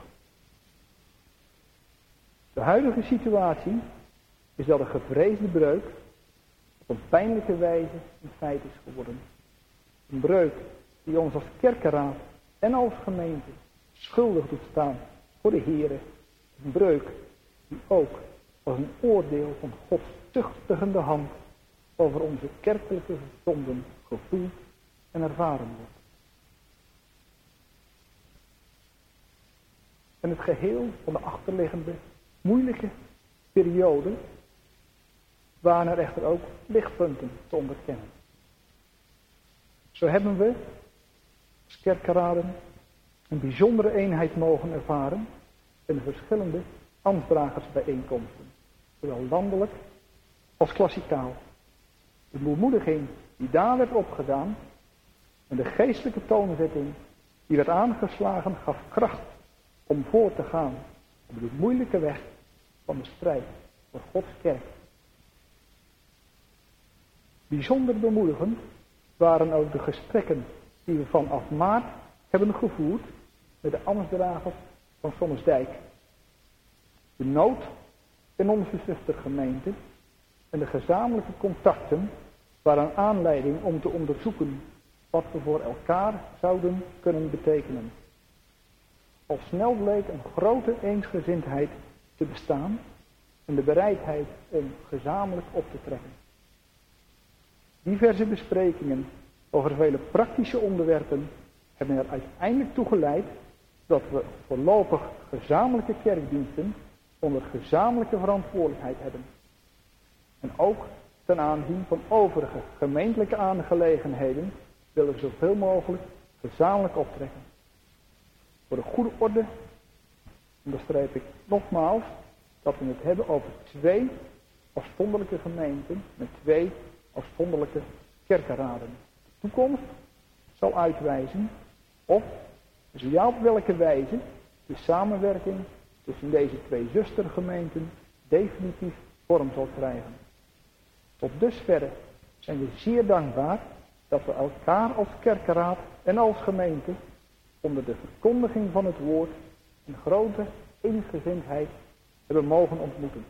De huidige situatie is dat de gevreesde breuk op een pijnlijke wijze een feit is geworden. Een breuk die ons als kerkenraad en als gemeente schuldig doet staan voor de Here. Een breuk die ook als een oordeel van Gods tuchtigende hand over onze kerkelijke zonden gevoeld en ervaren wordt. En het geheel van de achterliggende moeilijke periode waren er echter ook lichtpunten te onderkennen. Zo hebben we als kerkenraden een bijzondere eenheid mogen ervaren in de verschillende ambtsdragersbijeenkomsten, zowel landelijk als klassikaal. De bemoediging die daar werd opgedaan en de geestelijke toonzetting die werd aangeslagen gaf kracht om voor te gaan op de moeilijke weg van de strijd voor Gods kerk. Bijzonder bemoedigend waren ook de gesprekken die we vanaf maart hebben gevoerd met de ambtsdragers van Sommersdijk. De nood in onze zustergemeente en de gezamenlijke contacten waren aanleiding om te onderzoeken wat we voor elkaar zouden kunnen betekenen. Al snel bleek een grote eensgezindheid te bestaan en de bereidheid om gezamenlijk op te trekken. Diverse besprekingen over vele praktische onderwerpen hebben er uiteindelijk toe geleid dat we voorlopig gezamenlijke kerkdiensten onder gezamenlijke verantwoordelijkheid hebben. En ook ten aanzien van overige gemeentelijke aangelegenheden willen we zoveel mogelijk gezamenlijk optrekken. Voor de goede orde onderstreep ik nogmaals dat we het hebben over twee afzonderlijke gemeenten met twee afzonderlijke kerkenraden. De toekomst zal uitwijzen of, dus ja op welke wijze, de samenwerking tussen deze twee zustergemeenten definitief vorm zal krijgen. Tot dusverre zijn we zeer dankbaar dat we elkaar als kerkenraad en als gemeente onder de verkondiging van het woord een grote eensgezindheid hebben mogen ontmoeten.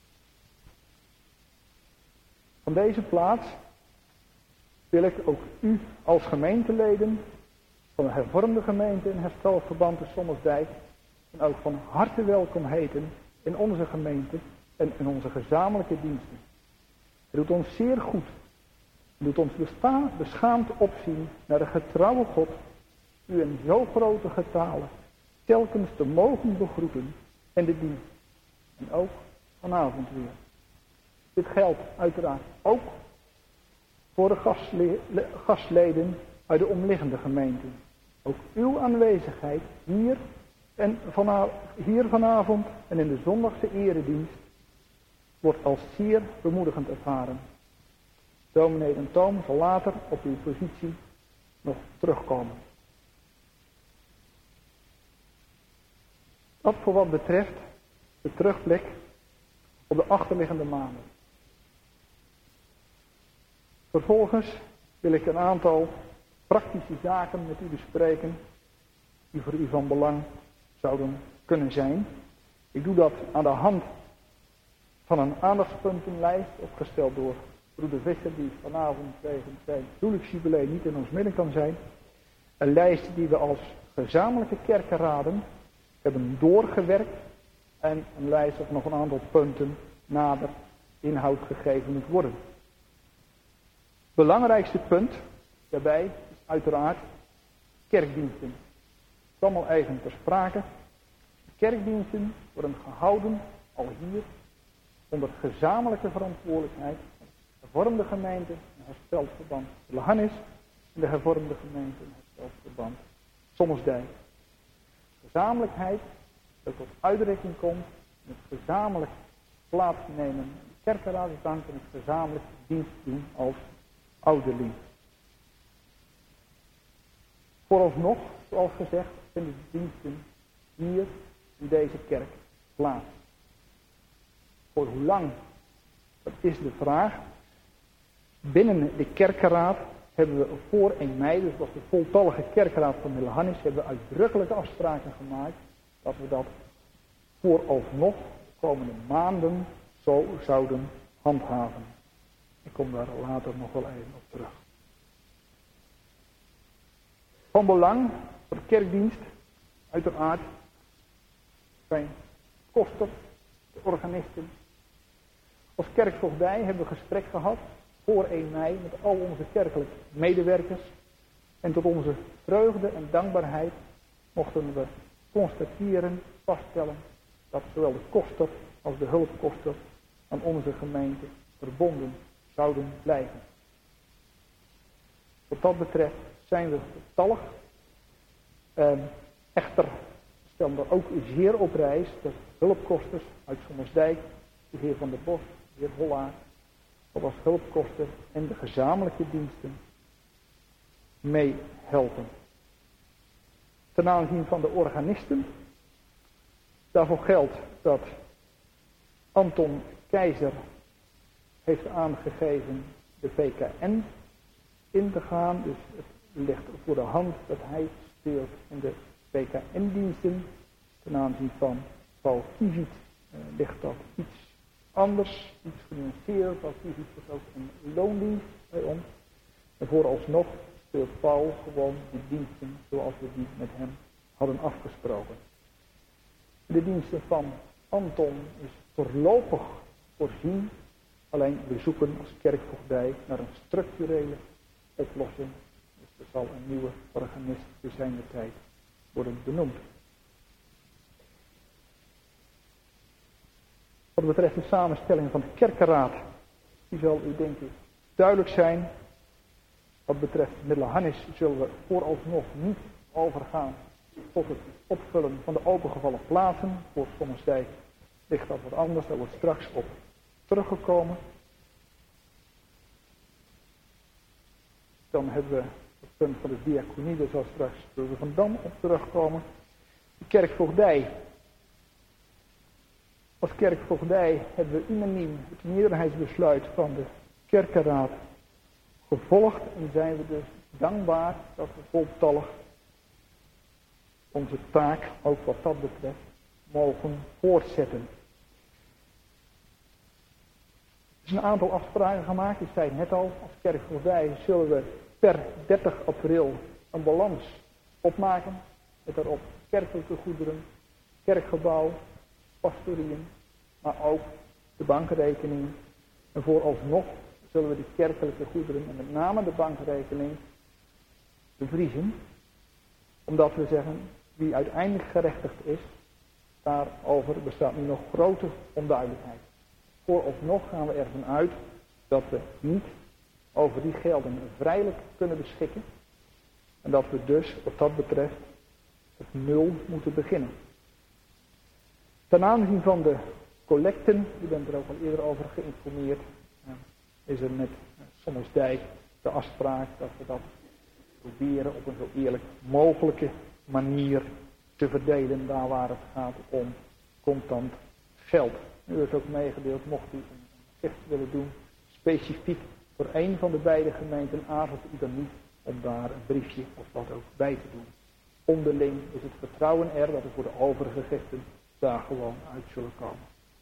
Van deze plaats wil ik ook u als gemeenteleden van de hervormde gemeente in Herstelverband te Sommersdijk en ook van harte welkom heten in onze gemeente en in onze gezamenlijke diensten. Het doet ons zeer goed. Het doet ons besta- beschaamd opzien naar de getrouwe God, u in zo grote getalen telkens te mogen begroeten en de dienst. En ook vanavond weer. Dit geldt uiteraard ook voor de gastle- gastleden uit de omliggende gemeenten. Ook uw aanwezigheid hier, en vana- hier vanavond en in de zondagse eredienst wordt als zeer bemoedigend ervaren. Dominee Den Toom zal later op uw positie nog terugkomen. Dat voor wat betreft de terugblik op de achterliggende maanden. Vervolgens wil ik een aantal praktische zaken met u bespreken die voor u van belang zouden kunnen zijn. Ik doe dat aan de hand van een aandachtspuntenlijst opgesteld door broeder Visser, die vanavond wegens zijn huwelijksjubileum niet in ons midden kan zijn. Een lijst die we als gezamenlijke kerkenraden hebben doorgewerkt En een lijst of nog een aantal punten nader inhoud gegeven moet worden. Belangrijkste punt daarbij is uiteraard kerkdiensten. Het kwam al even ter sprake. De kerkdiensten worden gehouden, al hier, onder gezamenlijke verantwoordelijkheid van de hervormde gemeente en hersteld verband Johannes en de hervormde gemeente en hersteld verband Sommelsdijk. Gezamenlijkheid dat tot uitdrukking komt in het gezamenlijk plaatsnemen in de kerkenraadbank en het gezamenlijk dienst doen als ouderling. Vooralsnog, zoals gezegd, vinden de diensten hier in deze kerk plaats. Voor hoe lang? Dat is de vraag. Binnen de kerkenraad hebben we voor één mei, dus was de voltallige kerkenraad van Johannes, hebben we uitdrukkelijke afspraken gemaakt dat we dat vooralsnog de komende maanden zo zouden handhaven. Ik kom daar later nog wel even op terug. Van belang voor de kerkdienst, uiteraard, zijn koster, de organisten. Als kerkvoogdij hebben we gesprek gehad voor één mei met al onze kerkelijke medewerkers. En tot onze vreugde en dankbaarheid mochten we constateren, vaststellen, dat zowel de koster als de hulpkoster aan onze gemeente verbonden zouden blijven. Wat dat betreft zijn we getallig. Uh, echter stellen we ook zeer op prijs dat hulpkosters uit Sommelsdijk, de heer Van der Bos, de heer Hollaar, dat als hulpkoster en de gezamenlijke diensten meehelpen. Ten aanzien van de organisten, daarvoor geldt dat Anton Keizer heeft aangegeven de V K N in te gaan. Dus het ligt voor de hand dat hij speelt in de V K N-diensten. Ten aanzien van Paul Kiviet uh, ligt dat iets anders, iets genuanceerder. Paul Kiviet is ook een loondienst bij ons. En vooralsnog speelt Paul gewoon de diensten zoals we die met hem hadden afgesproken. De diensten van Anton is voorlopig voorzien. Alleen we zoeken als kerkvoogdij naar een structurele oplossing. Dus er zal een nieuwe organist te zijner tijd worden benoemd. Wat betreft de samenstelling van de kerkenraad, die zal u denk ik duidelijk zijn. Wat betreft Middelhannes zullen we vooralsnog niet overgaan tot het opvullen van de opengevallen plaatsen. Voor Sommelsdijk ligt dat wat anders, daar wordt straks op teruggekomen. Dan hebben we het punt van de diaconie, daar zal straks de Van Dam op terugkomen. De kerkvoogdij. Als kerkvoogdij hebben we unaniem het meerderheidsbesluit van de kerkenraad gevolgd en zijn we dus dankbaar dat we voltallig onze taak, ook wat dat betreft, mogen voortzetten. Er is een aantal afspraken gemaakt, ik zei het net al, als kerkvoogdij zullen we per dertig april een balans opmaken, met daarop kerkelijke goederen, kerkgebouw, pastorieën, maar ook de bankrekening. En vooralsnog zullen we die kerkelijke goederen, en met name de bankrekening, bevriezen, omdat we zeggen, wie uiteindelijk gerechtigd is, daarover bestaat nu nog grote onduidelijkheid. Vooralsnog gaan we ervan uit dat we niet over die gelden vrijelijk kunnen beschikken en dat we dus wat dat betreft op nul moeten beginnen. Ten aanzien van de collecten, u bent er ook al eerder over geïnformeerd, is er met Sommelsdijk de afspraak dat we dat proberen op een zo eerlijk mogelijke manier te verdelen, daar waar het gaat om contant geld. U heeft ook meegedeeld, mocht u een gift willen doen, specifiek voor een van de beide gemeenten, aarzelt u dan niet om daar een briefje of wat ook bij te doen. Onderling is het vertrouwen er dat er voor de overige giften daar gewoon uit zullen komen.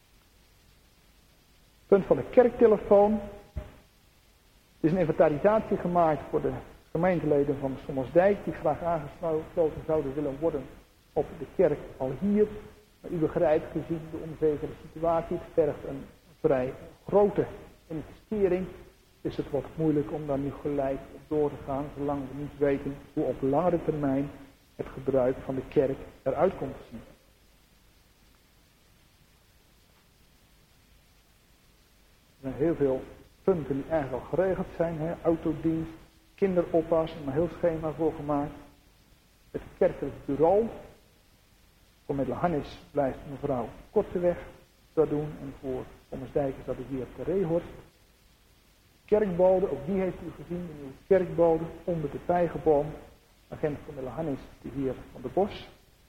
Punt van de kerktelefoon. Er is een inventarisatie gemaakt voor de gemeenteleden van Sommelsdijk die graag aangesloten zouden willen worden op de kerk al hier. Maar u begrijpt, gezien de onzekere situatie, het vergt een vrij grote investering, is het wat moeilijk om daar nu gelijk op door te gaan, zolang we niet weten hoe op langere termijn het gebruik van de kerk eruit komt te zien. Er zijn heel veel punten die eigenlijk al geregeld zijn, hè? Autodienst, kinderoppas, er is een heel schema voor gemaakt. Het kerkelijk bureau, voor Middelharnis blijft mevrouw Korteweg dat doen en voor Thomas Dijk is dat het hier op de Reehorst. Kerkbode, ook die heeft u gezien, de nieuwe kerkbode onder de vijgenboom. Agent van Middelharnis, de heer Van der Bos.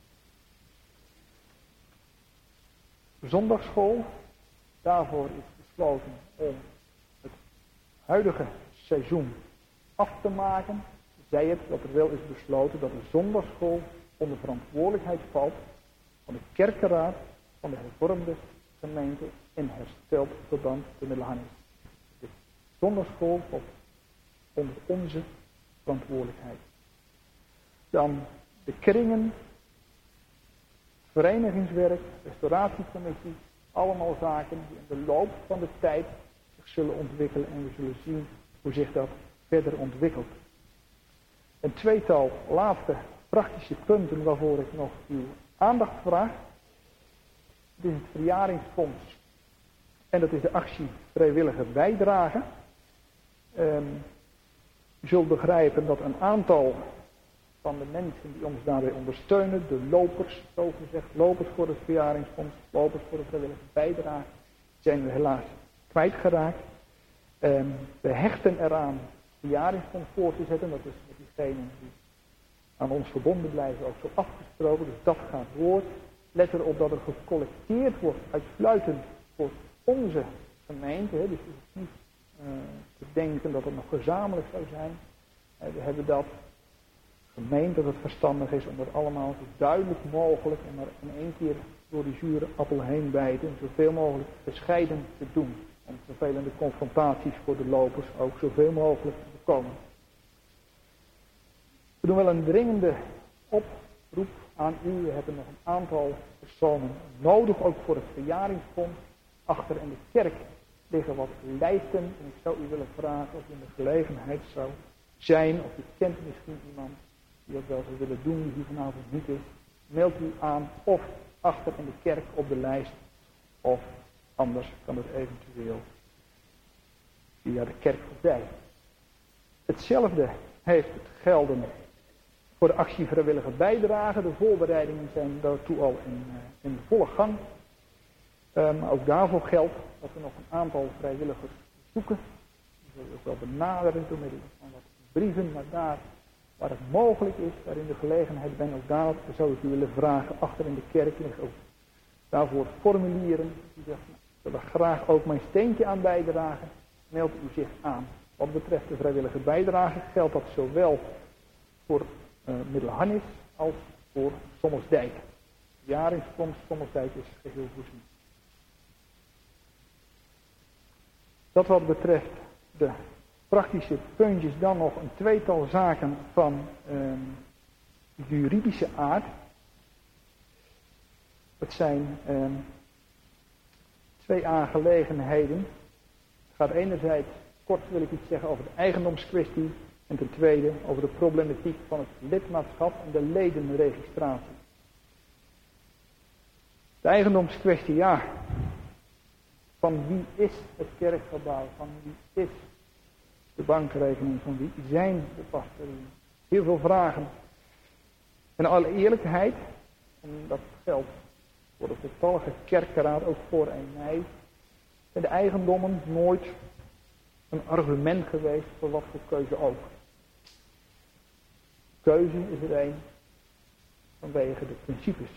De zondagsschool, daarvoor is besloten om het huidige seizoen af te maken. Zij het dat er wel is besloten dat de zondagsschool onder verantwoordelijkheid valt van de kerkenraad van de hervormde gemeente in hersteld verband te Middelharnis. De zondagsschool valt onder onze verantwoordelijkheid. Dan de kringen, verenigingswerk, restauratiecommissie, allemaal zaken die in de loop van de tijd zich zullen ontwikkelen en we zullen zien hoe zich dat verder ontwikkelt. Een tweetal laatste praktische punten waarvoor ik nog uw aandacht vraag. Het is het verjaringsfonds en dat is de actie vrijwillige bijdrage. Um, u zult begrijpen dat een aantal van de mensen die ons daarbij ondersteunen, de lopers, zo gezegd, lopers voor het verjaringsfonds, lopers voor de vrijwillige bijdrage, zijn we helaas kwijtgeraakt. Um, we hechten eraan het verjaringsfonds voor te zetten, dat is met diegenen die aan ons verbonden blijven ook zo afgesproken, dus dat gaat door. Let erop dat er gecollecteerd wordt uitsluitend voor onze gemeente, hè, dus het is niet uh, te denken dat het nog gezamenlijk zou zijn. Uh, we hebben dat gemeend dat het verstandig is om er allemaal zo duidelijk mogelijk en maar in één keer door die zure appel heen bijten, zoveel mogelijk bescheiden te doen. Om vervelende confrontaties voor de lopers ook zoveel mogelijk te voorkomen. We doen wel een dringende oproep aan u. We hebben nog een aantal personen nodig, ook voor het verjaringsfonds. Achter in de kerk liggen wat lijsten. En ik zou u willen vragen of u in de gelegenheid zou zijn, of u kent misschien iemand die dat wel zou willen doen, die hier vanavond niet is. Mailt u aan of achter in de kerk op de lijst, of anders kan het eventueel via de kerk voorbij. Hetzelfde heeft het gelden voor de actie vrijwillige bijdrage. De voorbereidingen zijn daartoe al in, uh, in volle gang. Uh, maar ook daarvoor geldt dat we nog een aantal vrijwilligers zoeken. Die zullen we ook wel benaderen door middel van wat brieven, maar daar waar het mogelijk is, waar in de gelegenheid ben, ook daar zou ik u willen vragen. Achter in de kerk liggen ook daarvoor formulieren. Die zegt, nou, ik wil er graag ook mijn steentje aan bijdragen. Meldt u zich aan. Wat betreft de vrijwillige bijdrage geldt dat zowel voor uh, Middelharnis als voor Sommelsdijk. De jaringsfonds Sommelsdijk is geheel voorzien. Dat wat betreft de praktische puntjes, dan nog een tweetal zaken van uh, juridische aard. Het zijn uh, twee aangelegenheden. Het gaat enerzijds, kort wil ik iets zeggen over de eigendomskwestie. En ten tweede over de problematiek van het lidmaatschap en de ledenregistratie. De eigendomskwestie, ja. Van wie is het kerkgebouw? Van wie is de bankrekening? Van wie zijn de pastorieën? Heel veel vragen. En alle eerlijkheid, en dat geldt voor de voltallige kerkenraad, ook voor één mei, zijn de eigendommen nooit een argument geweest voor wat voor keuze ook. Keuze is er een vanwege de principes.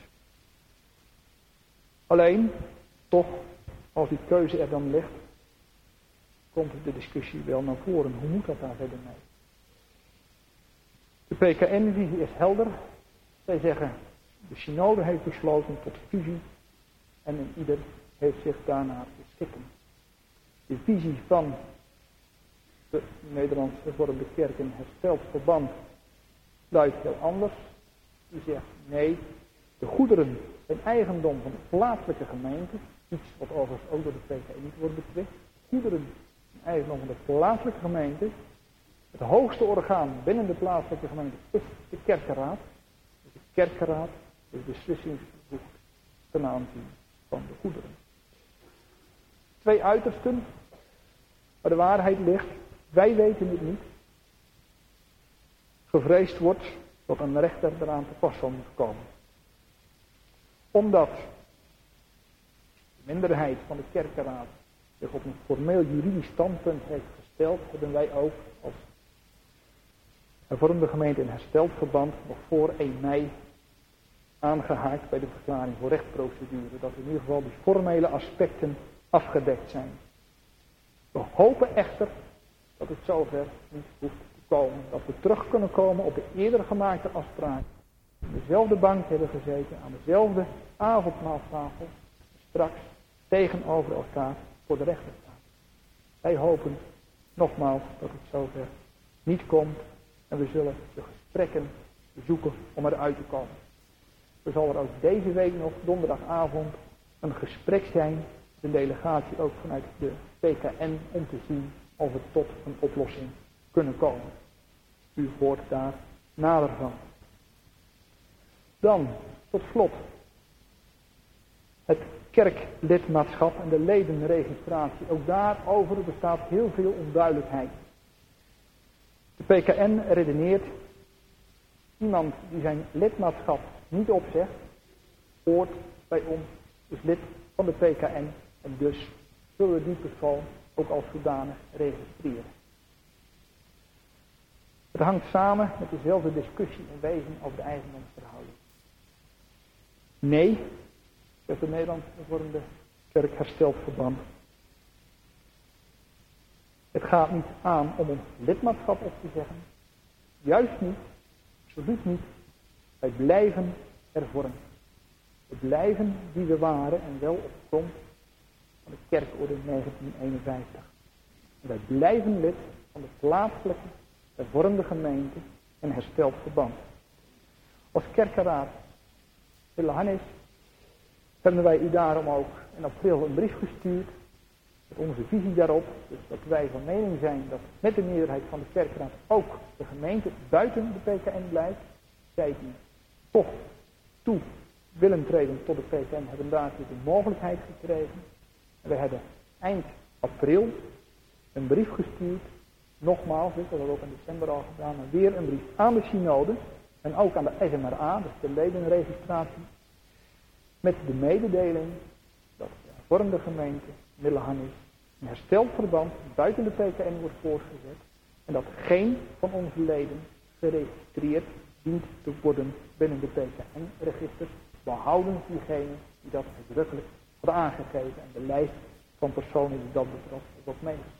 Alleen, toch, als die keuze er dan ligt, komt de discussie wel naar voren. Hoe moet dat daar verder mee? De P K N-visie is helder. Zij zeggen, de synode heeft besloten tot fusie en een ieder heeft zich daarna te schikken. De visie van de Nederlandse Hervormde Kerk in hersteld verband luidt heel anders. Die zegt nee, De goederen zijn eigendom van de plaatselijke gemeente. Iets wat overigens ook door de P K N niet wordt betwist. Goederen zijn eigendom van de plaatselijke gemeente. Het hoogste orgaan binnen de plaatselijke gemeente is de kerkenraad. Dus de kerkenraad is beslissingsbevoegd ten aanzien van de goederen. Twee uitersten waar de waarheid ligt. Wij weten het niet. Gevreesd wordt dat een rechter eraan te pas zal moeten komen. Omdat de minderheid van de kerkenraad zich op een formeel juridisch standpunt heeft gesteld, hebben wij ook als hervormde gemeente in hersteld verband nog voor één mei aangehaakt bij de verklaring voor rechtsprocedure, dat in ieder geval die formele aspecten afgedekt zijn. We hopen echter dat het zover niet hoeft te komen, dat we terug kunnen komen op de eerder gemaakte afspraak. Op dezelfde bank hebben gezeten, aan dezelfde avondmaaltafel, straks tegenover elkaar voor de rechter staan. Wij hopen nogmaals dat het zover niet komt en we zullen de gesprekken zoeken om eruit te komen. Er zal er ook deze week nog donderdagavond een gesprek zijn, de delegatie ook vanuit de P K N, om te zien of we tot een oplossing kunnen komen. U hoort daar nader van. Dan, tot slot, het kerklidmaatschap en de ledenregistratie. Ook daarover bestaat heel veel onduidelijkheid. De P K N redeneert, iemand die zijn lidmaatschap niet opzegt, hoort bij ons, is lid van de P K N en dus zullen we die persoon ook als zodanig registreren. Het hangt samen met dezelfde discussie in wezen over de eigendomsverhouding. Nee, zegt de Nederlands hervormde kerk hersteld verband. Het gaat niet aan om ons lidmaatschap op te zeggen. Juist niet, absoluut niet. Wij blijven hervormd. We blijven wie we waren en wel op grond van de kerkorde negentien eenenvijftig. En wij blijven lid van de plaatselijke hervormde gemeente en hersteld verband. Als kerkenraad Wilhannes hebben wij u daarom ook in april een brief gestuurd met onze visie daarop. Dus dat wij van mening zijn dat met de meerderheid van de kerkraad ook de gemeente buiten de P K N blijft. Zij die toch toe willen treden tot de P K N hebben daartoe de mogelijkheid gekregen. En we hebben eind april een brief gestuurd. Nogmaals, dat hebben we ook in december al gedaan, maar weer een brief aan de synode en ook aan de S M R A, dus de ledenregistratie, met de mededeling dat de hervormde gemeente Middelhannes een hersteld verband buiten de P K N wordt voortgezet en dat geen van onze leden geregistreerd dient te worden binnen de P K N-registers, behouden diegenen die dat uitdrukkelijk hadden aangegeven en de lijst van personen die dat betreft wordt meegestuurd.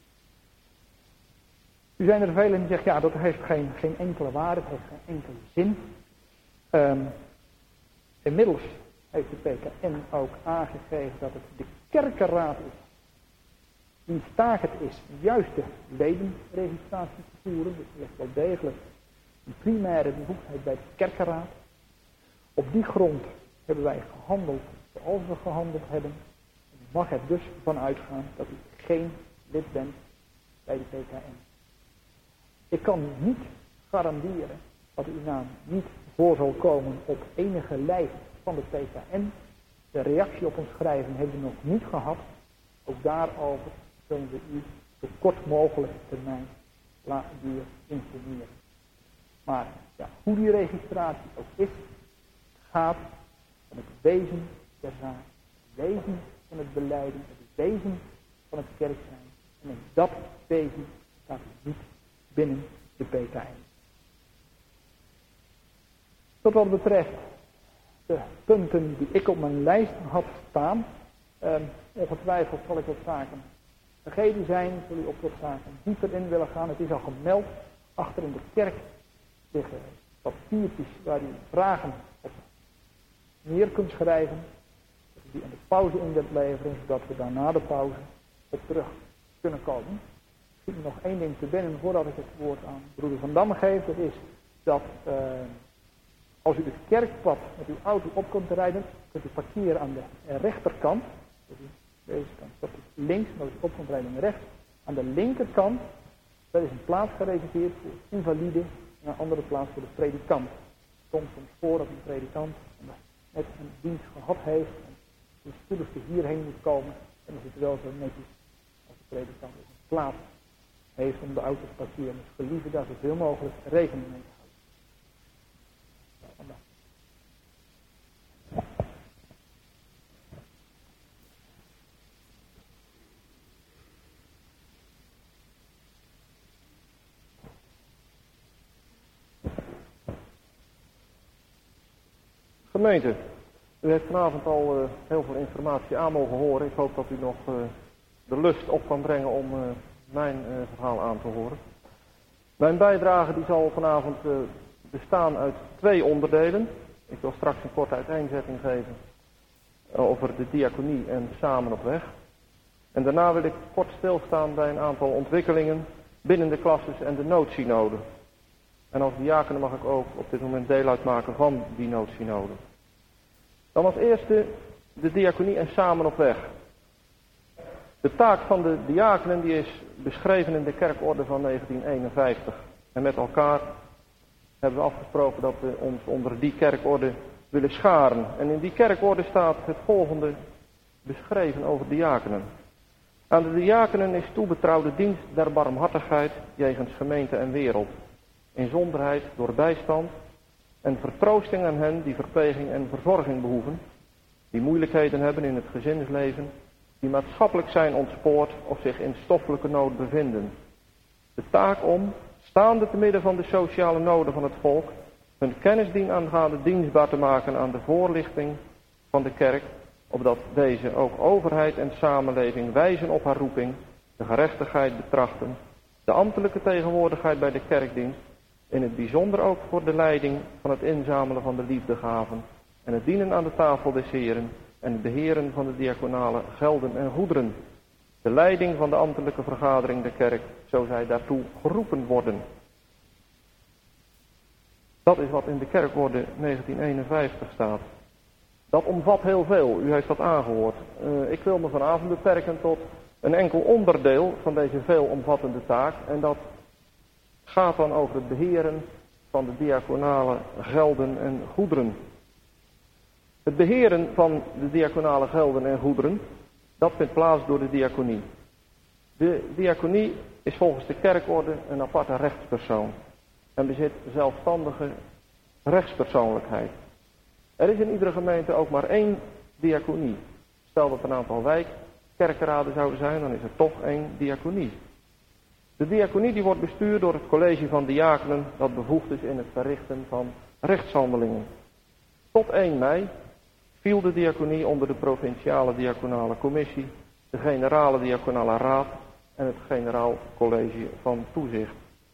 Nu zijn er velen die zeggen, ja, dat heeft geen, geen enkele waarde, het heeft geen enkele zin. Um, inmiddels heeft de P K N ook aangegeven dat het de kerkenraad is, wiens taak het is juist de ledenregistratie te voeren. Dus er ligt wel degelijk een primaire bevoegdheid bij de kerkenraad. Op die grond hebben wij gehandeld zoals we gehandeld hebben. En mag er dus van uitgaan dat u geen lid bent bij de P K N. Ik kan niet garanderen dat uw naam niet voor zal komen op enige lijst van de P K N. De reactie op ons schrijven hebben we nog niet gehad. Ook daarover zullen we u zo kort mogelijk termijn laten duur informeren. Maar ja, hoe die registratie ook is, het gaat om het wezen der zaak, het wezen van het belijden, het wezen van het kerk zijn. En in dat wezen staat u niet binnen de P K N. Tot wat betreft de punten die ik op mijn lijst had staan, eh, ongetwijfeld zal ik wat zaken vergeten zijn, zal u op wat zaken dieper in willen gaan. Het is al gemeld, achter in de kerk liggen papiertjes waar u vragen op neer kunt schrijven, dat u die in de pauze in wilt leveren, zodat we daar na de pauze op terug kunnen komen. Misschien nog één ding te binnen voordat ik het woord aan broeder Van Damme geef. Dat is dat uh, Als u het kerkpad met uw auto op kunt rijden, kunt u parkeren aan de rechterkant. Deze kant stopt u links, maar als u op kunt rijden rechts. Aan de linkerkant, daar is een plaats gereserveerd voor invaliden en een andere plaats voor de predikant. Soms soms voor dat een predikant net een dienst gehad heeft en hoe spoedig hierheen moet komen. En dan is het wel zo netjes als de predikant een plaats heeft om de auto te parkeren. Dus gelieve daar zoveel mogelijk rekening mee te houden. Ja, vandaag. Gemeente, u heeft vanavond al uh, heel veel informatie aan mogen horen. Ik hoop dat u nog uh, de lust op kan brengen om uh, mijn uh, verhaal aan te horen. Mijn bijdrage die zal vanavond uh, bestaan uit twee onderdelen. Ik wil straks een korte uiteenzetting geven over de diaconie en Samen op weg. En daarna wil ik kort stilstaan bij een aantal ontwikkelingen binnen de klasses en de noodsynode. En als diaken mag ik ook op dit moment deel uitmaken van die noodsynode. Dan als eerste de diaconie en Samen op weg. De taak van de diakenen die is beschreven in de kerkorde van negentien eenenvijftig. En met elkaar hebben we afgesproken dat we ons onder die kerkorde willen scharen. En in die kerkorde staat het volgende beschreven over diakenen. Aan de diakenen is toebetrouwde dienst der barmhartigheid jegens gemeente en wereld. Inzonderheid door bijstand en vertroosting aan hen die verpleging en verzorging behoeven, die moeilijkheden hebben in het gezinsleven, die maatschappelijk zijn ontspoord of zich in stoffelijke nood bevinden. De taak om, staande te midden van de sociale noden van het volk, hun kennisdien aangaande dienstbaar te maken aan de voorlichting van de kerk, opdat deze ook overheid en samenleving wijzen op haar roeping, de gerechtigheid betrachten, de ambtelijke tegenwoordigheid bij de kerkdienst, in het bijzonder ook voor de leiding van het inzamelen van de liefdegaven en het dienen aan de tafel des Heren en het beheren van de diaconale gelden en goederen. De leiding van de ambtelijke vergadering der kerk, zo zij daartoe geroepen worden. Dat is wat in de kerkorde negentien eenenvijftig staat. Dat omvat heel veel, u heeft dat aangehoord. Uh, ik wil me vanavond beperken tot een enkel onderdeel van deze veelomvattende taak. En dat gaat dan over het beheren van de diaconale gelden en goederen. Het beheren van de diaconale gelden en goederen, dat vindt plaats door de diaconie. De diaconie is volgens de kerkorde een aparte rechtspersoon en bezit zelfstandige rechtspersoonlijkheid. Er is in iedere gemeente ook maar één diaconie. Stel dat er een aantal wijkkerkraden zouden zijn, dan is er toch één diaconie. De diaconie die wordt bestuurd door het college van diakenen dat bevoegd is in het verrichten van rechtshandelingen. Tot één mei viel de diaconie onder de provinciale diaconale commissie, de generale diaconale raad en het generaal college van toezicht.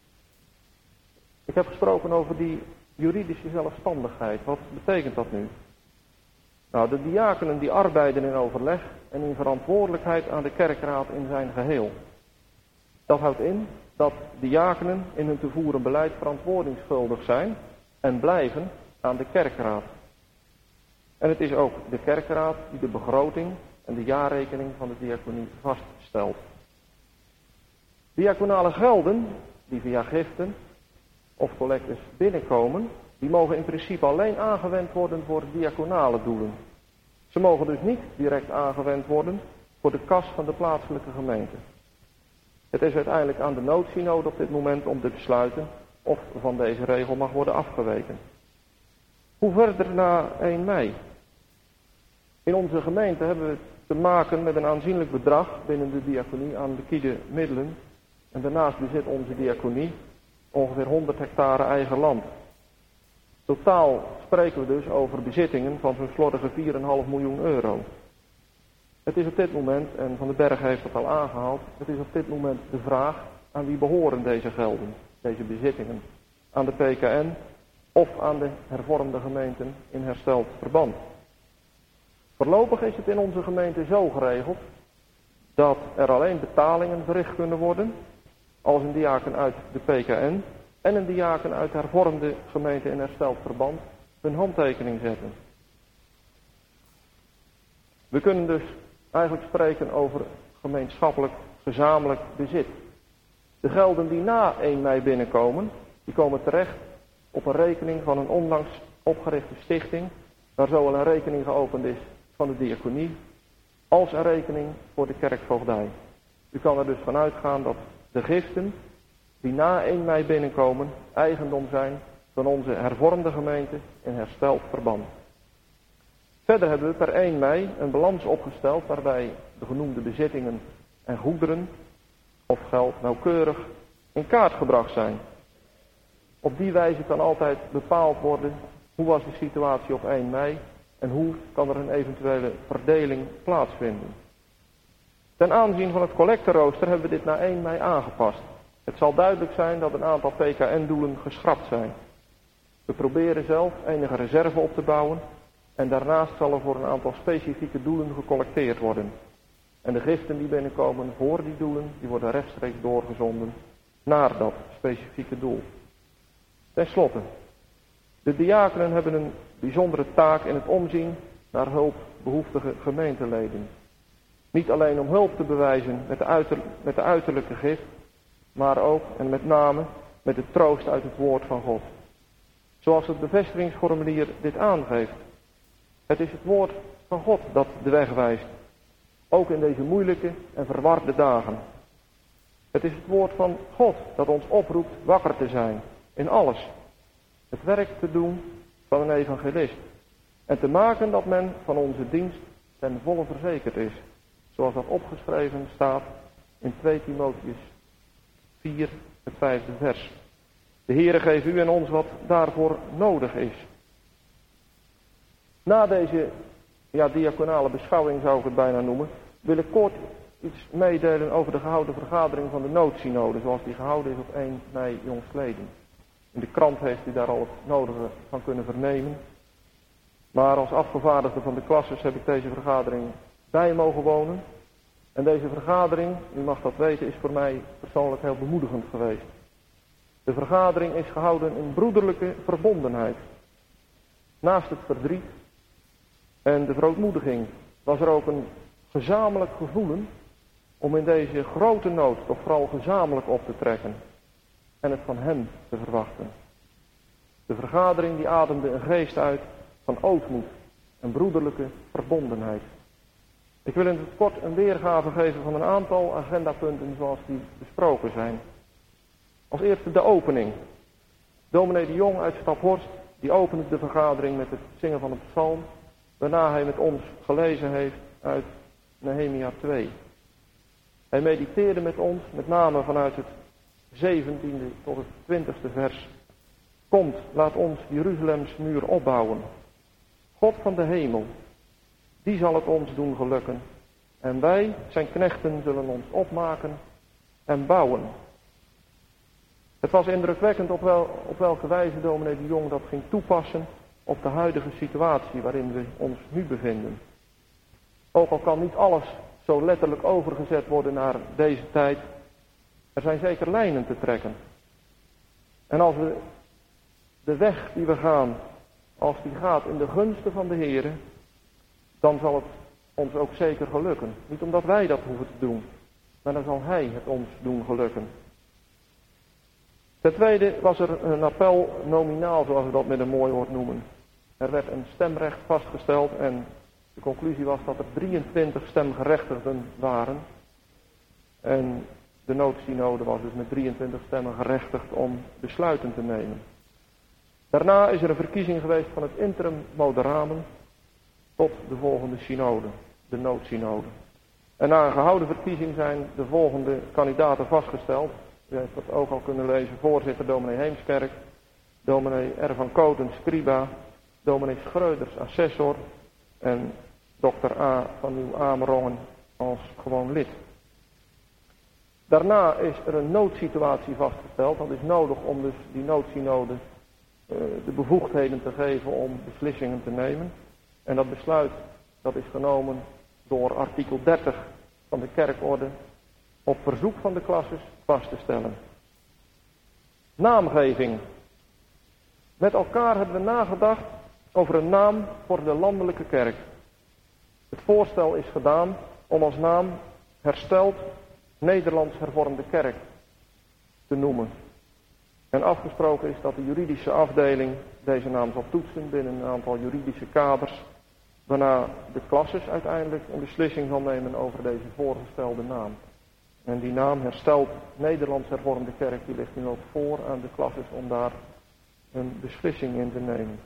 Ik heb gesproken over die juridische zelfstandigheid. Wat betekent dat nu? Nou, de diakenen die arbeiden in overleg en in verantwoordelijkheid aan de kerkraad in zijn geheel. Dat houdt in dat diakenen in hun te voeren beleid verantwoordingsschuldig zijn en blijven aan de kerkraad. En het is ook de kerkraad die de begroting en de jaarrekening van de diaconie vaststelt. Diaconale gelden, die via giften of collectes binnenkomen, die mogen in principe alleen aangewend worden voor diaconale doelen. Ze mogen dus niet direct aangewend worden voor de kas van de plaatselijke gemeente. Het is uiteindelijk aan de noodsynode op dit moment om te besluiten of van deze regel mag worden afgeweken. Hoe verder na één mei? In onze gemeente hebben we te maken met een aanzienlijk bedrag binnen de diaconie aan liquide middelen. En daarnaast bezit onze diaconie ongeveer honderd hectare eigen land. Totaal spreken we dus over bezittingen van zo'n slordige vier komma vijf miljoen euro. Het is op dit moment, en Van den Berg heeft het al aangehaald, het is op dit moment de vraag aan wie behoren deze gelden, deze bezittingen. Aan de P K N of aan de hervormde gemeenten in hersteld verband. Voorlopig is het in onze gemeente zo geregeld dat er alleen betalingen verricht kunnen worden als een diaken uit de P K N en een diaken uit de hervormde gemeente in hersteld verband hun handtekening zetten. We kunnen dus eigenlijk spreken over gemeenschappelijk, gezamenlijk bezit. De gelden die na één mei binnenkomen, die komen terecht op een rekening van een onlangs opgerichte stichting, waar zowel een rekening geopend is van de diaconie, als een rekening voor de kerkvoogdij. U kan er dus van uitgaan dat de giften die na één mei binnenkomen, eigendom zijn van onze hervormde gemeente in hersteld verband. Verder hebben we per één mei een balans opgesteld waarbij de genoemde bezittingen en goederen of geld nauwkeurig in kaart gebracht zijn. Op die wijze kan altijd bepaald worden hoe was de situatie op één mei en hoe kan er een eventuele verdeling plaatsvinden. Ten aanzien van het collecterooster hebben we dit na één mei aangepast. Het zal duidelijk zijn dat een aantal P K N-doelen geschrapt zijn. We proberen zelf enige reserve op te bouwen en daarnaast zal er voor een aantal specifieke doelen gecollecteerd worden. En de giften die binnenkomen voor die doelen, die worden rechtstreeks doorgezonden naar dat specifieke doel. Ten slotte, de diakenen hebben een bijzondere taak in het omzien naar hulpbehoeftige gemeenteleden. Niet alleen om hulp te bewijzen met de, uiter, met de uiterlijke gift, maar ook en met name met de troost uit het woord van God. Zoals het bevestigingsformulier dit aangeeft. Het is het woord van God dat de weg wijst. Ook in deze moeilijke en verwarde dagen. Het is het woord van God dat ons oproept wakker te zijn. In alles. Het werk te doen van een evangelist. En te maken dat men van onze dienst ten volle verzekerd is. Zoals dat opgeschreven staat in twee Timotheüs vier, het vijfde vers. De Heere geeft u en ons wat daarvoor nodig is. Na deze ja, diaconale beschouwing zou ik het bijna noemen, wil ik kort iets meedelen over de gehouden vergadering van de noodsynode, zoals die gehouden is op één mei jongstleden. In de krant heeft u daar al het nodige van kunnen vernemen. Maar als afgevaardigde van de klasses heb ik deze vergadering bij mogen wonen. En deze vergadering, u mag dat weten, is voor mij persoonlijk heel bemoedigend geweest. De vergadering is gehouden in broederlijke verbondenheid. Naast het verdriet en de verootmoediging was er ook een gezamenlijk gevoelen om in deze grote nood toch vooral gezamenlijk op te trekken en het van hem te verwachten. De vergadering die ademde een geest uit van ootmoed en broederlijke verbondenheid. Ik wil in het kort een weergave geven van een aantal agendapunten zoals die besproken zijn. Als eerste de opening. Dominee de Jong uit Staphorst, die opende de vergadering met het zingen van een psalm, waarna hij met ons gelezen heeft uit Nehemia twee. Hij mediteerde met ons, met name vanuit het zeventiende tot het twintigste vers. Komt, laat ons Jeruzalems muur opbouwen. God van de hemel, die zal het ons doen gelukken. En wij, zijn knechten, zullen ons opmaken en bouwen. Het was indrukwekkend op, wel, op welke wijze dominee de Jong dat ging toepassen op de huidige situatie waarin we ons nu bevinden. Ook al kan niet alles zo letterlijk overgezet worden naar deze tijd, er zijn zeker lijnen te trekken. En als we de weg die we gaan, als die gaat in de gunsten van de Heere, dan zal het ons ook zeker gelukken. Niet omdat wij dat hoeven te doen, maar dan zal Hij het ons doen gelukken. Ten tweede was er een appel nominaal, zoals we dat met een mooi woord noemen. Er werd een stemrecht vastgesteld en de conclusie was dat er drieëntwintig stemgerechtigden waren. En de noodsynode was dus met drieëntwintig stemmen gerechtigd om besluiten te nemen. Daarna is er een verkiezing geweest van het interim moderamen tot de volgende synode, de noodsynode. En na een gehouden verkiezing zijn de volgende kandidaten vastgesteld. U heeft dat ook al kunnen lezen. Voorzitter dominee Heemskerk, dominee R. van Koten, scriba, dominee Schreuders, assessor en dokter A. van Nieuw-Amerongen als gewoon lid. Daarna is er een noodsituatie vastgesteld. Dat is nodig om dus die noodsynode uh, de bevoegdheden te geven om beslissingen te nemen. En dat besluit dat is genomen door artikel dertig van de kerkorde op verzoek van de klasses vast te stellen. Naamgeving. Met elkaar hebben we nagedacht over een naam voor de landelijke kerk. Het voorstel is gedaan om als naam Hersteld Nederlands Hervormde Kerk te noemen. En afgesproken is dat de juridische afdeling deze naam zal toetsen binnen een aantal juridische kaders, waarna de klasses uiteindelijk een beslissing zal nemen over deze voorgestelde naam. En die naam Hersteld Nederlands Hervormde Kerk, die ligt nu ook voor aan de klasses om daar een beslissing in te nemen.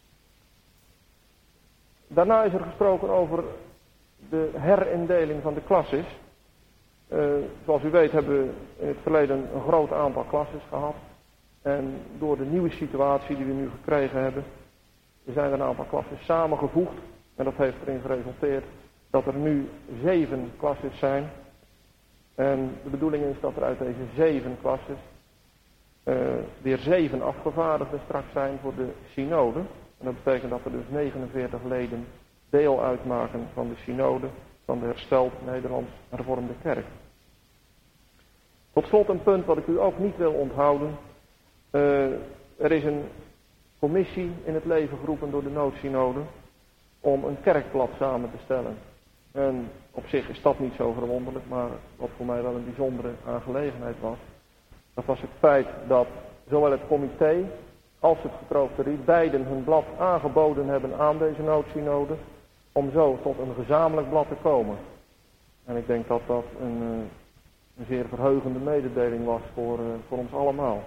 Daarna is er gesproken over de herindeling van de klasses. Uh, zoals u weet hebben we in het verleden een groot aantal klasses gehad. En door de nieuwe situatie die we nu gekregen hebben, zijn er een aantal klasses samengevoegd. En dat heeft erin geresulteerd dat er nu zeven klasses zijn. En de bedoeling is dat er uit deze zeven klasses uh, weer zeven afgevaardigden straks zijn voor de synode. En dat betekent dat er dus negenenveertig leden deel uitmaken van de synode van de Hersteld Nederlands Hervormde Kerk. Tot slot een punt wat ik u ook niet wil onthouden. Uh, er is een commissie in het leven geroepen door de noodsynode om een kerkblad samen te stellen. En op zich is dat niet zo verwonderlijk, maar wat voor mij wel een bijzondere aangelegenheid was, dat was het feit dat zowel het comité als het getroofde riet beiden hun blad aangeboden hebben aan deze noodsynode om zo tot een gezamenlijk blad te komen. En ik denk dat dat een, een zeer verheugende mededeling was voor, voor ons allemaal.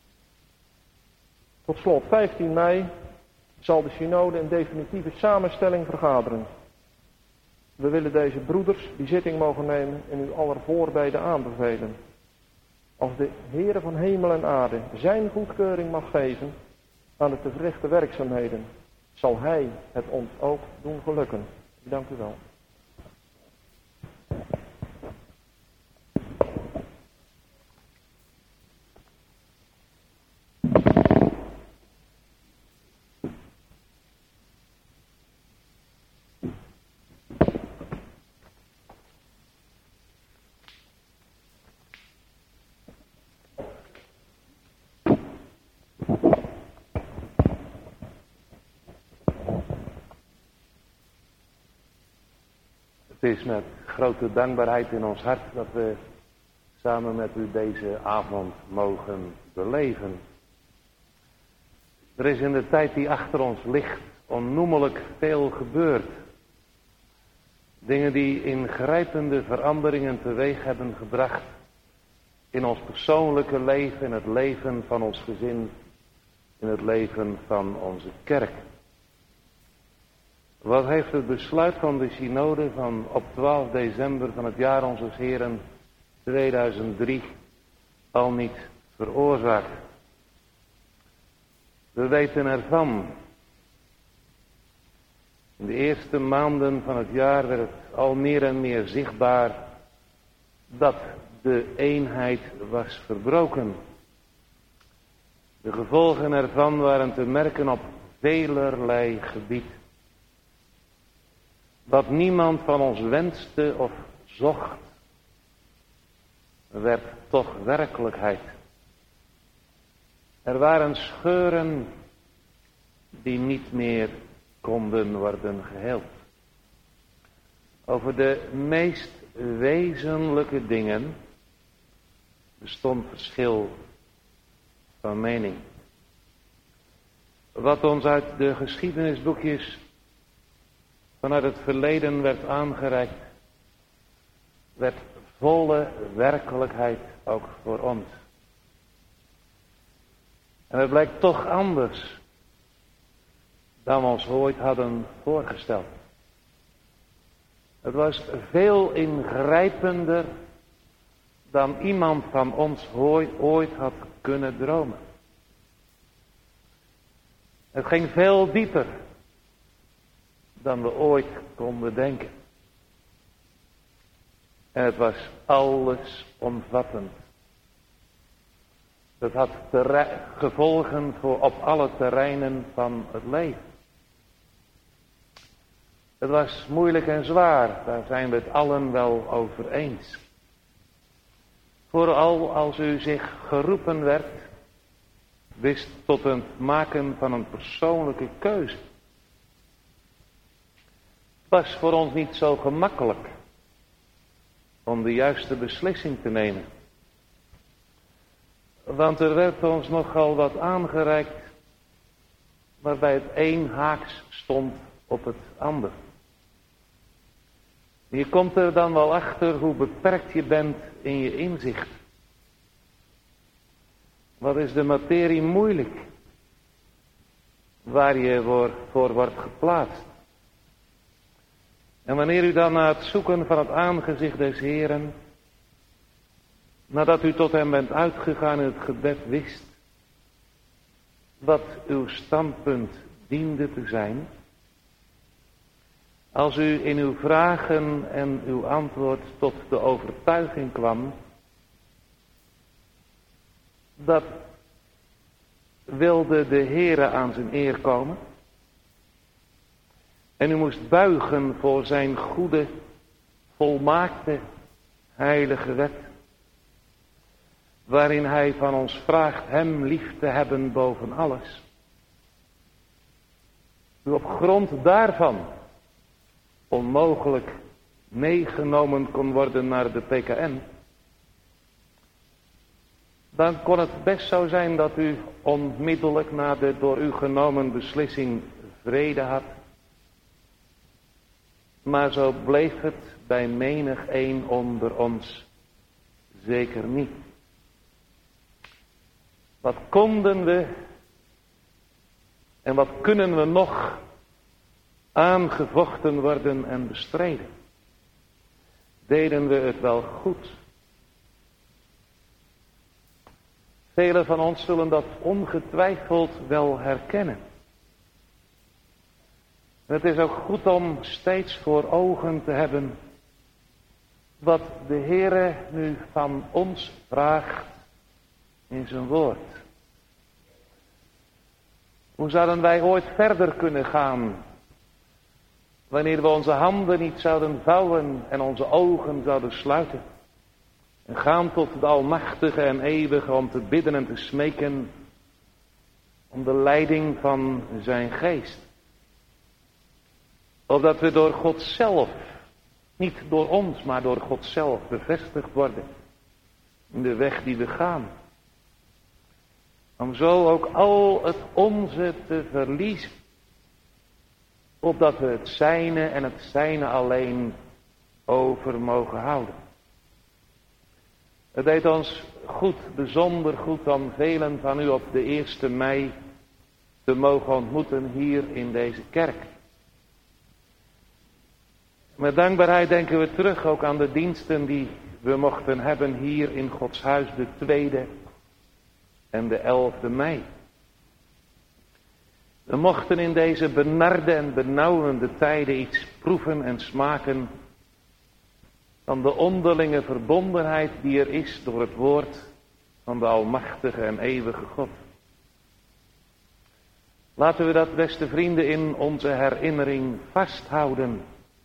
Tot slot, vijftien mei zal de synode een definitieve samenstelling vergaderen. We willen deze broeders die zitting mogen nemen in uw aller voorbede aanbevelen. Als de Heere van hemel en aarde zijn goedkeuring mag geven aan de te verrichte werkzaamheden, zal Hij het ons ook doen gelukken. Dank u wel. Het is met grote dankbaarheid in ons hart dat we samen met u deze avond mogen beleven. Er is in de tijd die achter ons ligt onnoemelijk veel gebeurd. Dingen die ingrijpende veranderingen teweeg hebben gebracht in ons persoonlijke leven, in het leven van ons gezin, in het leven van onze kerk. Wat heeft het besluit van de synode van op twaalf december van het jaar onzes Heren tweeduizend drie al niet veroorzaakt? We weten ervan. In de eerste maanden van het jaar werd het al meer en meer zichtbaar dat de eenheid was verbroken. De gevolgen ervan waren te merken op velerlei gebied. Wat niemand van ons wenste of zocht, werd toch werkelijkheid. Er waren scheuren die niet meer konden worden geheeld. Over de meest wezenlijke dingen bestond verschil van mening. Wat ons uit de geschiedenisboekjes vanuit het verleden werd aangereikt, werd volle werkelijkheid ook voor ons. En het blijkt toch anders dan we ons ooit hadden voorgesteld. Het was veel ingrijpender dan iemand van ons ooit had kunnen dromen. Het ging veel dieper dan we ooit konden denken. En het was alles omvattend. Het had terre- gevolgen voor op alle terreinen van het leven. Het was moeilijk en zwaar, daar zijn we het allen wel over eens. Vooral als u zich geroepen werd, wist tot het maken van een persoonlijke keuze. was voor ons niet zo gemakkelijk om de juiste beslissing te nemen. Want er werd ons nogal wat aangereikt waarbij het een haaks stond op het ander. Je komt er dan wel achter hoe beperkt je bent in je inzicht. Wat is de materie moeilijk waar je voor, voor wordt geplaatst. En wanneer u dan na het zoeken van het aangezicht des Heeren, nadat u tot hem bent uitgegaan in het gebed, wist wat uw standpunt diende te zijn, als u in uw vragen en uw antwoord tot de overtuiging kwam dat wilde de Heere aan zijn eer komen en u moest buigen voor zijn goede, volmaakte, heilige wet, waarin hij van ons vraagt hem lief te hebben boven alles. U op grond daarvan onmogelijk meegenomen kon worden naar de P K N, dan kon het best zo zijn dat u onmiddellijk na de door u genomen beslissing vrede had. Maar zo bleef het bij menig een onder ons zeker niet. Wat konden we en wat kunnen we nog aangevochten worden en bestreden? Deden we het wel goed? Velen van ons zullen dat ongetwijfeld wel herkennen. Het is ook goed om steeds voor ogen te hebben wat de Heere nu van ons vraagt in zijn woord. Hoe zouden wij ooit verder kunnen gaan wanneer we onze handen niet zouden vouwen en onze ogen zouden sluiten en gaan tot de Almachtige en Eeuwige om te bidden en te smeken om de leiding van zijn geest? Opdat we door God zelf, niet door ons, maar door God zelf bevestigd worden in de weg die we gaan. Om zo ook al het onze te verliezen. Opdat we het zijne en het zijne alleen over mogen houden. Het deed ons goed, bijzonder goed, om velen van u op de eerste mei te mogen ontmoeten hier in deze kerk. Met dankbaarheid denken we terug ook aan de diensten die we mochten hebben hier in Gods huis de tweede en de elfde mei. We mochten in deze benarde en benauwende tijden iets proeven en smaken van de onderlinge verbondenheid die er is door het woord van de Almachtige en Eeuwige God. Laten we dat, beste vrienden, in onze herinnering vasthouden.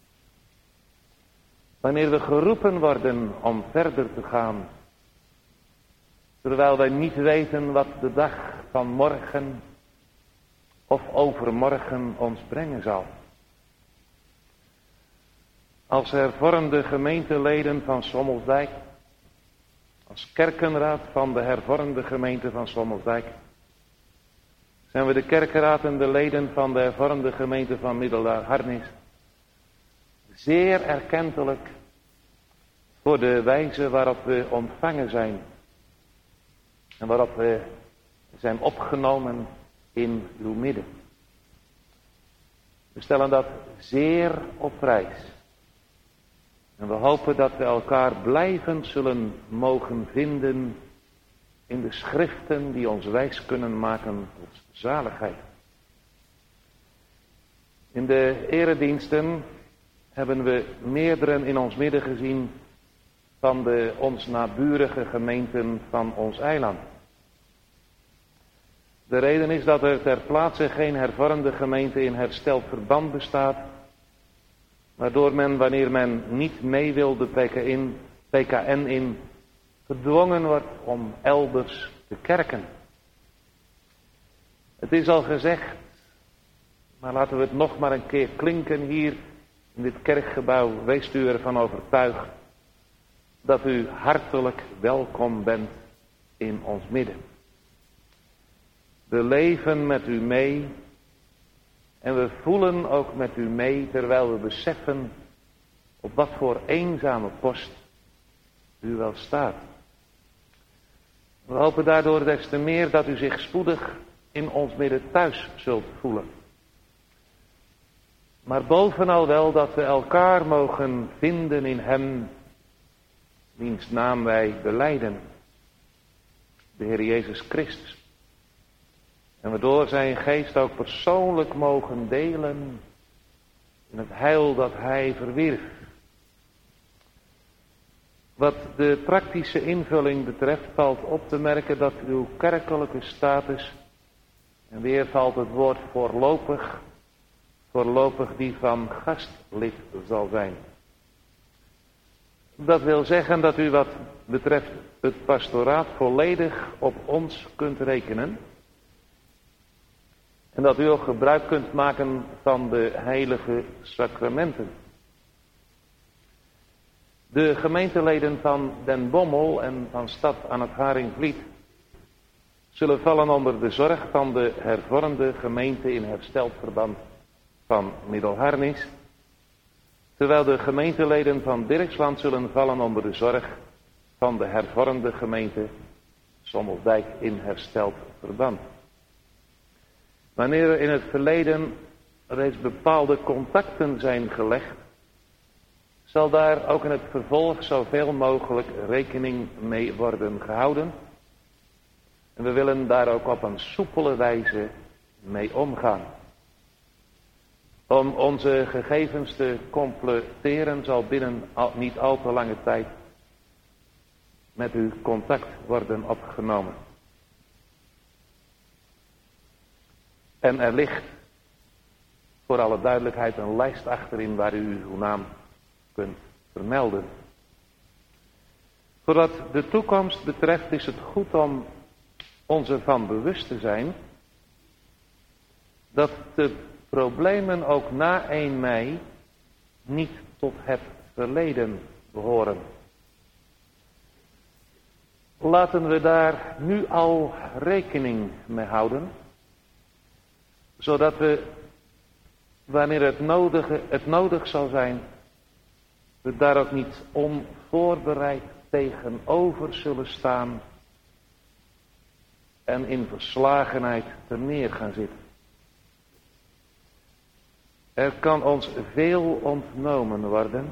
Wanneer we geroepen worden om verder te gaan, terwijl wij niet weten wat de dag van morgen of overmorgen ons brengen zal. Als hervormde gemeenteleden van Sommelsdijk, als kerkenraad van de hervormde gemeente van Sommelsdijk, zijn we de kerkenraad en de leden van de hervormde gemeente van Middelharnis zeer erkentelijk voor de wijze waarop we ontvangen zijn en waarop we zijn opgenomen in uw midden. We stellen dat zeer op prijs. En we hopen dat we elkaar blijvend zullen mogen vinden in de schriften die ons wijs kunnen maken tot zaligheid. In de erediensten hebben we meerderen in ons midden gezien van de ons naburige gemeenten van ons eiland. De reden is dat er ter plaatse geen hervormde gemeente in hersteld verband bestaat, waardoor men, wanneer men niet mee wil de P K N in, gedwongen wordt om elders te kerken. Het is al gezegd, maar laten we het nog maar een keer klinken hier in dit kerkgebouw, wees u ervan overtuigd dat u hartelijk welkom bent in ons midden. We leven met u mee en we voelen ook met u mee terwijl we beseffen op wat voor eenzame post u wel staat. We hopen daardoor des te meer dat u zich spoedig in ons midden thuis zult voelen. Maar bovenal wel dat we elkaar mogen vinden in hem, wiens naam wij belijden, de Heer Jezus Christus. En we door zijn geest ook persoonlijk mogen delen in het heil dat hij verwierf. Wat de praktische invulling betreft valt op te merken dat uw kerkelijke status, en weer valt het woord voorlopig, voorlopig die van gastlid zal zijn. Dat wil zeggen dat u wat betreft het pastoraat volledig op ons kunt rekenen. En dat u ook gebruik kunt maken van de heilige sacramenten. De gemeenteleden van Den Bommel en van Stad aan het Haringvliet zullen vallen onder de zorg van de hervormde gemeente in hersteld verband van Middelharnis, terwijl de gemeenteleden van Dirksland zullen vallen onder de zorg van de hervormde gemeente Sommeldijk in hersteld verband. Wanneer er in het verleden reeds bepaalde contacten zijn gelegd, zal daar ook in het vervolg zoveel mogelijk rekening mee worden gehouden. En we willen daar ook op een soepele wijze mee omgaan. Om onze gegevens te completeren zal binnen al, niet al te lange tijd met u contact worden opgenomen. En er ligt voor alle duidelijkheid een lijst achterin waar u uw naam kunt vermelden. Voor wat de toekomst betreft is het goed om ons ervan bewust te zijn dat de problemen ook na één mei niet tot het verleden behoren. Laten we daar nu al rekening mee houden, zodat we, wanneer het, nodige, het nodig zal zijn, we daar ook niet onvoorbereid tegenover zullen staan en in verslagenheid ter neer gaan zitten. Er kan ons veel ontnomen worden,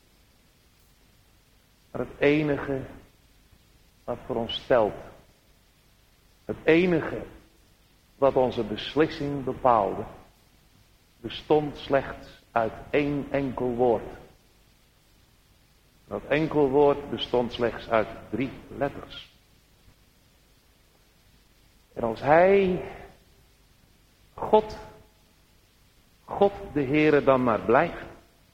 maar het enige wat voor ons telt, het enige wat onze beslissing bepaalde, bestond slechts uit één enkel woord. Dat enkel woord bestond slechts uit drie letters. En als Hij, God, God de Heere dan maar blijft,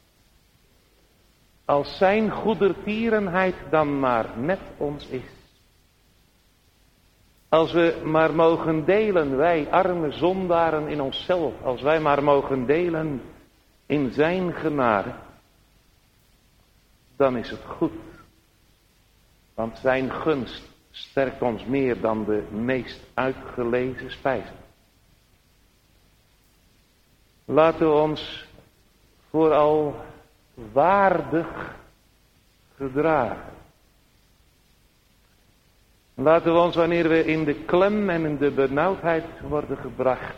als zijn goedertierenheid dan maar met ons is, als we maar mogen delen, wij arme zondaren in onszelf, als wij maar mogen delen in zijn genade, dan is het goed. Want zijn gunst sterkt ons meer dan de meest uitgelezen spijzen. Laten we ons vooral waardig gedragen. Laten we ons, wanneer we in de klem en in de benauwdheid worden gebracht,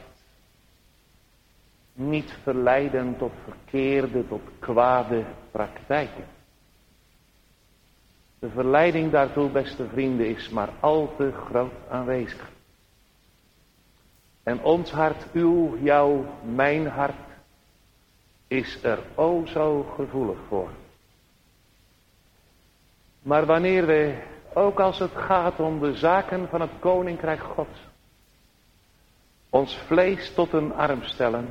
niet verleiden tot verkeerde, tot kwade praktijken. De verleiding daartoe, beste vrienden, is maar al te groot aanwezig. En ons hart, uw, jouw, mijn hart, is er o zo gevoelig voor. Maar wanneer we, ook als het gaat om de zaken van het Koninkrijk Gods, ons vlees tot een arm stellen,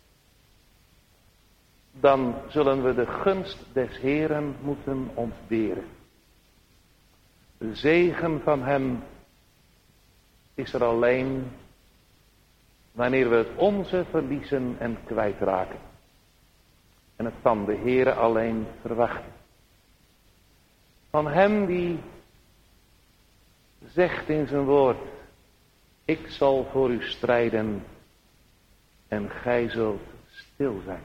dan zullen we de gunst des Heeren moeten ontberen. De zegen van hem is er alleen wanneer we het onze verliezen en kwijtraken. en het van de Heere alleen verwachten. Van hem die zegt in zijn woord, ik zal voor u strijden en gij zult stil zijn.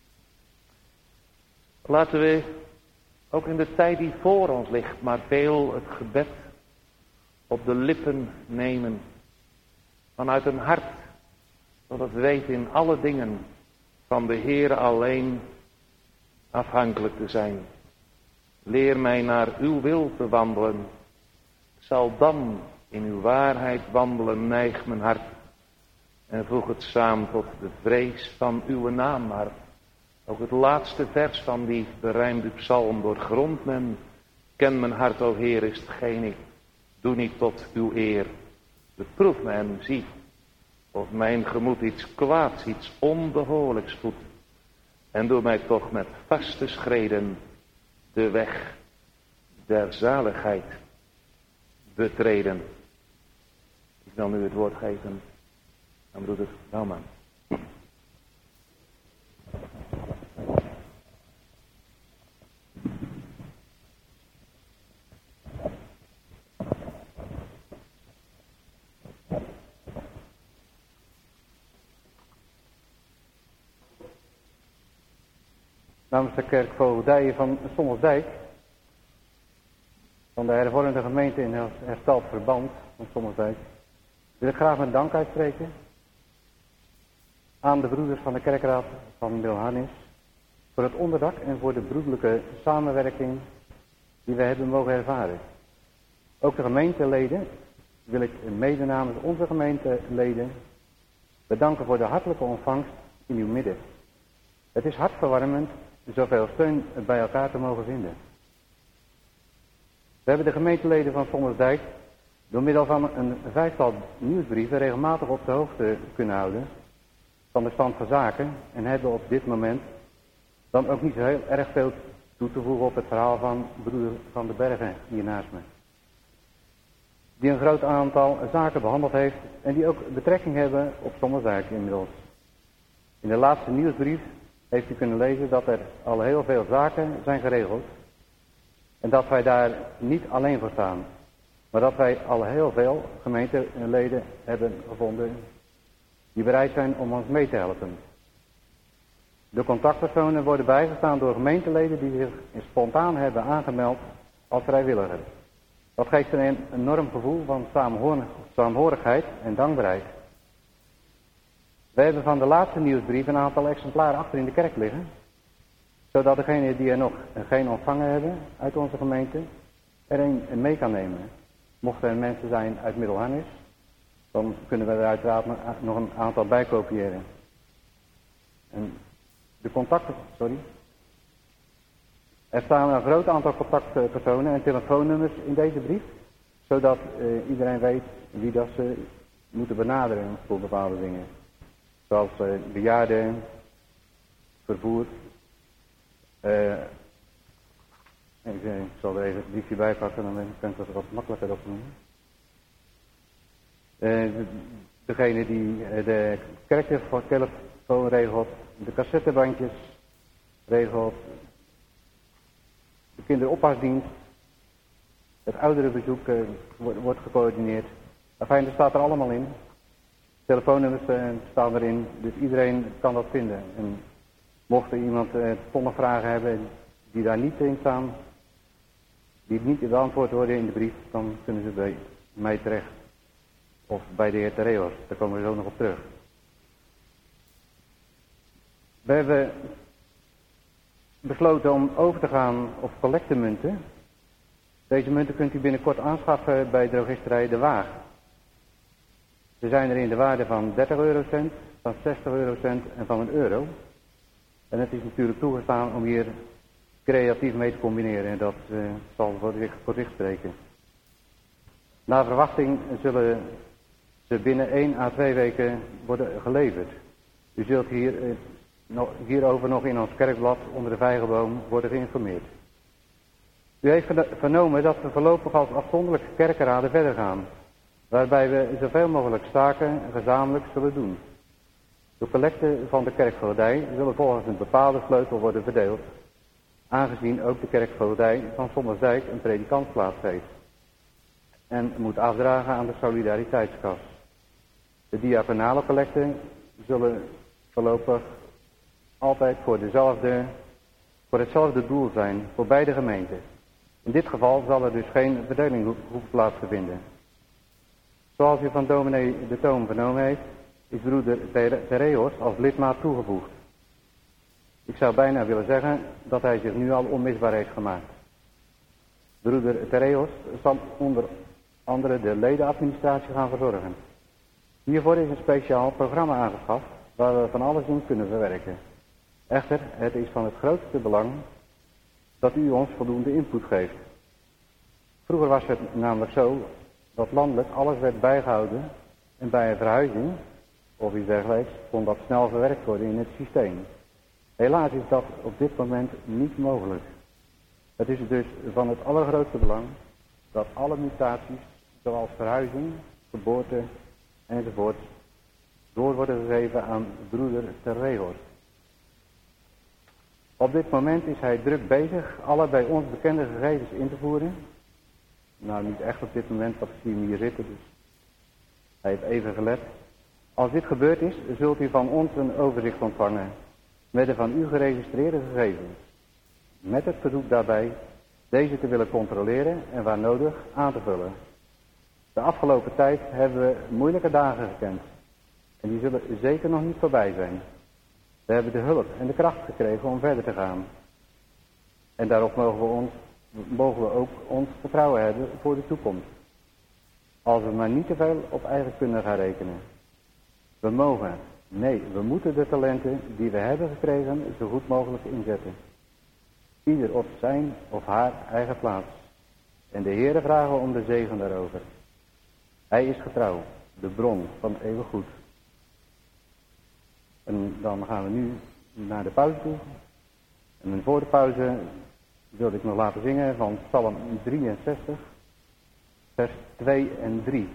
Laten we ook in de tijd die voor ons ligt, maar veel het gebed op de lippen nemen. Vanuit een hart dat het weet in alle dingen van de Heere alleen afhankelijk te zijn. Leer mij naar uw wil te wandelen. Zal dan in uw waarheid wandelen, neig mijn hart. En voeg het samen tot de vrees van uw naam. Maar ook het laatste vers van die berijmde psalm. Doorgrond men, ken mijn hart, o Heer, is hetgeen ik doe niet tot uw eer. Beproef me en zie of mijn gemoed iets kwaads, iets onbehoorlijks voedt. En doe mij toch met vaste schreden de weg der zaligheid betreden. Ik wil nu het woord geven aan broeder Bouwman. Namens de kerkvoogdijen van Sommersdijk, van de hervormde gemeente in hersteld verband van Sommersdijk, wil ik graag mijn dank uitspreken aan de broeders van de kerkraad van Wilharnis voor het onderdak en voor de broederlijke samenwerking die we hebben mogen ervaren. Ook de gemeenteleden wil ik mede namens onze gemeenteleden bedanken voor de hartelijke ontvangst in uw midden. Het is hartverwarmend zoveel steun bij elkaar te mogen vinden. We hebben de gemeenteleden van Sommersdijk door middel van een vijftal nieuwsbrieven regelmatig op de hoogte kunnen houden van de stand van zaken en hebben op dit moment dan ook niet zo heel erg veel toe te voegen op het verhaal van broeder Van de Bergen hier naast me. Die een groot aantal zaken behandeld heeft en die ook betrekking hebben op Sommersdijk inmiddels. In de laatste nieuwsbrief heeft u kunnen lezen dat er al heel veel zaken zijn geregeld. En dat wij daar niet alleen voor staan. Maar dat wij al heel veel gemeenteleden hebben gevonden die bereid zijn om ons mee te helpen. De contactpersonen worden bijgestaan door gemeenteleden die zich spontaan hebben aangemeld als vrijwilliger. Dat geeft een enorm gevoel van saamhorigheid en dankbaarheid. We hebben van de laatste nieuwsbrief een aantal exemplaren achter in de kerk liggen. Zodat degenen die er nog geen ontvangen hebben uit onze gemeente er een mee kan nemen. Mochten er mensen zijn uit Middelharnis, dan kunnen we er uiteraard nog een aantal bij kopiëren. En de contacten, sorry. Er staan een groot aantal contactpersonen en telefoonnummers in deze brief. Zodat uh, iedereen weet wie dat ze moeten benaderen voor bepaalde dingen. Zoals uh, bejaarden, vervoer. Uh, ik, ik zal er even het briefje bij pakken, dan kan ik het wat makkelijker opnoemen. Uh, degene die uh, de kerktelefoon regelt, de cassettebandjes regelt, de kinderoppasdienst, het ouderenbezoek uh, wordt, wordt gecoördineerd. Enfin, dat staat er allemaal in. Telefoonnummers uh, staan erin, dus iedereen kan dat vinden. En mocht er iemand uh, tonnen vragen hebben die daar niet in staan, die niet beantwoord worden in de brief, dan kunnen ze bij mij terecht. Of bij de heer Tereos, daar komen we zo nog op terug. We hebben besloten om over te gaan op collectemunten. Deze munten kunt u binnenkort aanschaffen bij drogisterij De Waag. Ze zijn er in de waarde van dertig eurocent, van zestig eurocent en van een euro. En het is natuurlijk toegestaan om hier creatief mee te combineren en dat uh, zal voor zich, voor zich spreken. Naar verwachting zullen ze binnen één à twee weken worden geleverd. U zult hier, uh, no, hierover nog in ons kerkblad onder de vijgenboom worden geïnformeerd. U heeft vernomen dat we voorlopig als afzonderlijke kerkenraden verder gaan, waarbij we zoveel mogelijk zaken gezamenlijk zullen doen. De collecten van de kerkvoogdij zullen volgens een bepaalde sleutel worden verdeeld, aangezien ook de kerkvoogdij van Sommersdijk een predikantsplaats heeft en moet afdragen aan de solidariteitskas. De diaconale collecten zullen voorlopig altijd voor, dezelfde, voor hetzelfde doel zijn voor beide gemeenten. In dit geval zal er dus geen verdeling hoeven plaats te vinden. Zoals u van dominee de Toom vernomen heeft, is broeder Tereos als lidmaat toegevoegd. Ik zou bijna willen zeggen dat hij zich nu al onmisbaar heeft gemaakt. Broeder Tereos zal onder andere de ledenadministratie gaan verzorgen. Hiervoor is een speciaal programma aangeschaft waar we van alles in kunnen verwerken. Echter, het is van het grootste belang dat u ons voldoende input geeft. Vroeger was het namelijk zo dat landelijk alles werd bijgehouden en bij een verhuizing of iets dergelijks kon dat snel verwerkt worden in het systeem. Helaas is dat op dit moment niet mogelijk. Het is dus van het allergrootste belang dat alle mutaties, zoals verhuizing, geboorte enzovoort, door worden gegeven aan broeder Terrehorst. Op dit moment is hij druk bezig alle bij ons bekende gegevens in te voeren. Nou, niet echt op dit moment, want ik zie hem hier zitten, dus hij heeft even gelet. Als dit gebeurd is, zult u van ons een overzicht ontvangen met de van u geregistreerde gegevens. Met het verzoek daarbij deze te willen controleren en waar nodig aan te vullen. De afgelopen tijd hebben we moeilijke dagen gekend. En die zullen zeker nog niet voorbij zijn. We hebben de hulp en de kracht gekregen om verder te gaan. En daarop mogen we, ons, mogen we ook ons vertrouwen hebben voor de toekomst. Als we maar niet te veel op eigen kunnen gaan rekenen. We mogen, nee, we moeten de talenten die we hebben gekregen zo goed mogelijk inzetten. Ieder op zijn of haar eigen plaats. En de Heere vragen om de zegen daarover. Hij is getrouw, de bron van eeuwig goed. En dan gaan we nu naar de pauze toe. En voor de pauze wil ik nog laten zingen van Psalm drieënzestig, vers twee en drie.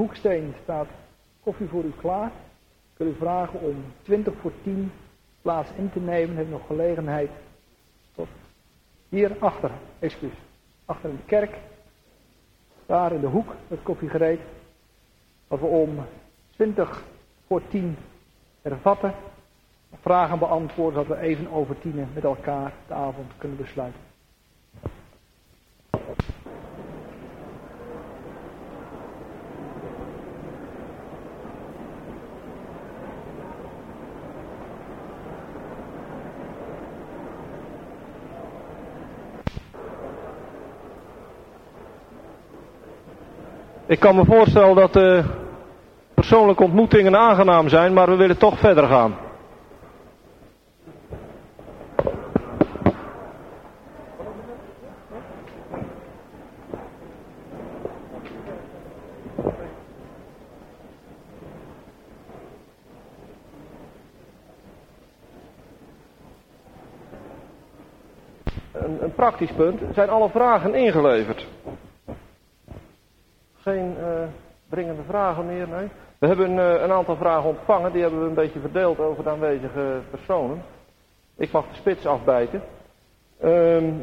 Hoeksteen staat koffie voor u klaar. Ik wil u vragen om twintig voor tien plaats in te nemen. We hebben nog gelegenheid tot hier achter, excuus, achter in de kerk. Daar in de hoek, het koffiegereed. Dat we om twintig voor tien hervatten. Vragen beantwoorden, dat we even over tienen met elkaar de avond kunnen besluiten. Ik kan me voorstellen dat de persoonlijke ontmoetingen aangenaam zijn, maar we willen toch verder gaan. Een, een praktisch punt. Zijn alle vragen ingeleverd? Geen uh, dringende vragen meer, nee. We hebben uh, een aantal vragen ontvangen, die hebben we een beetje verdeeld over de aanwezige personen. Ik mag de spits afbijten. Um,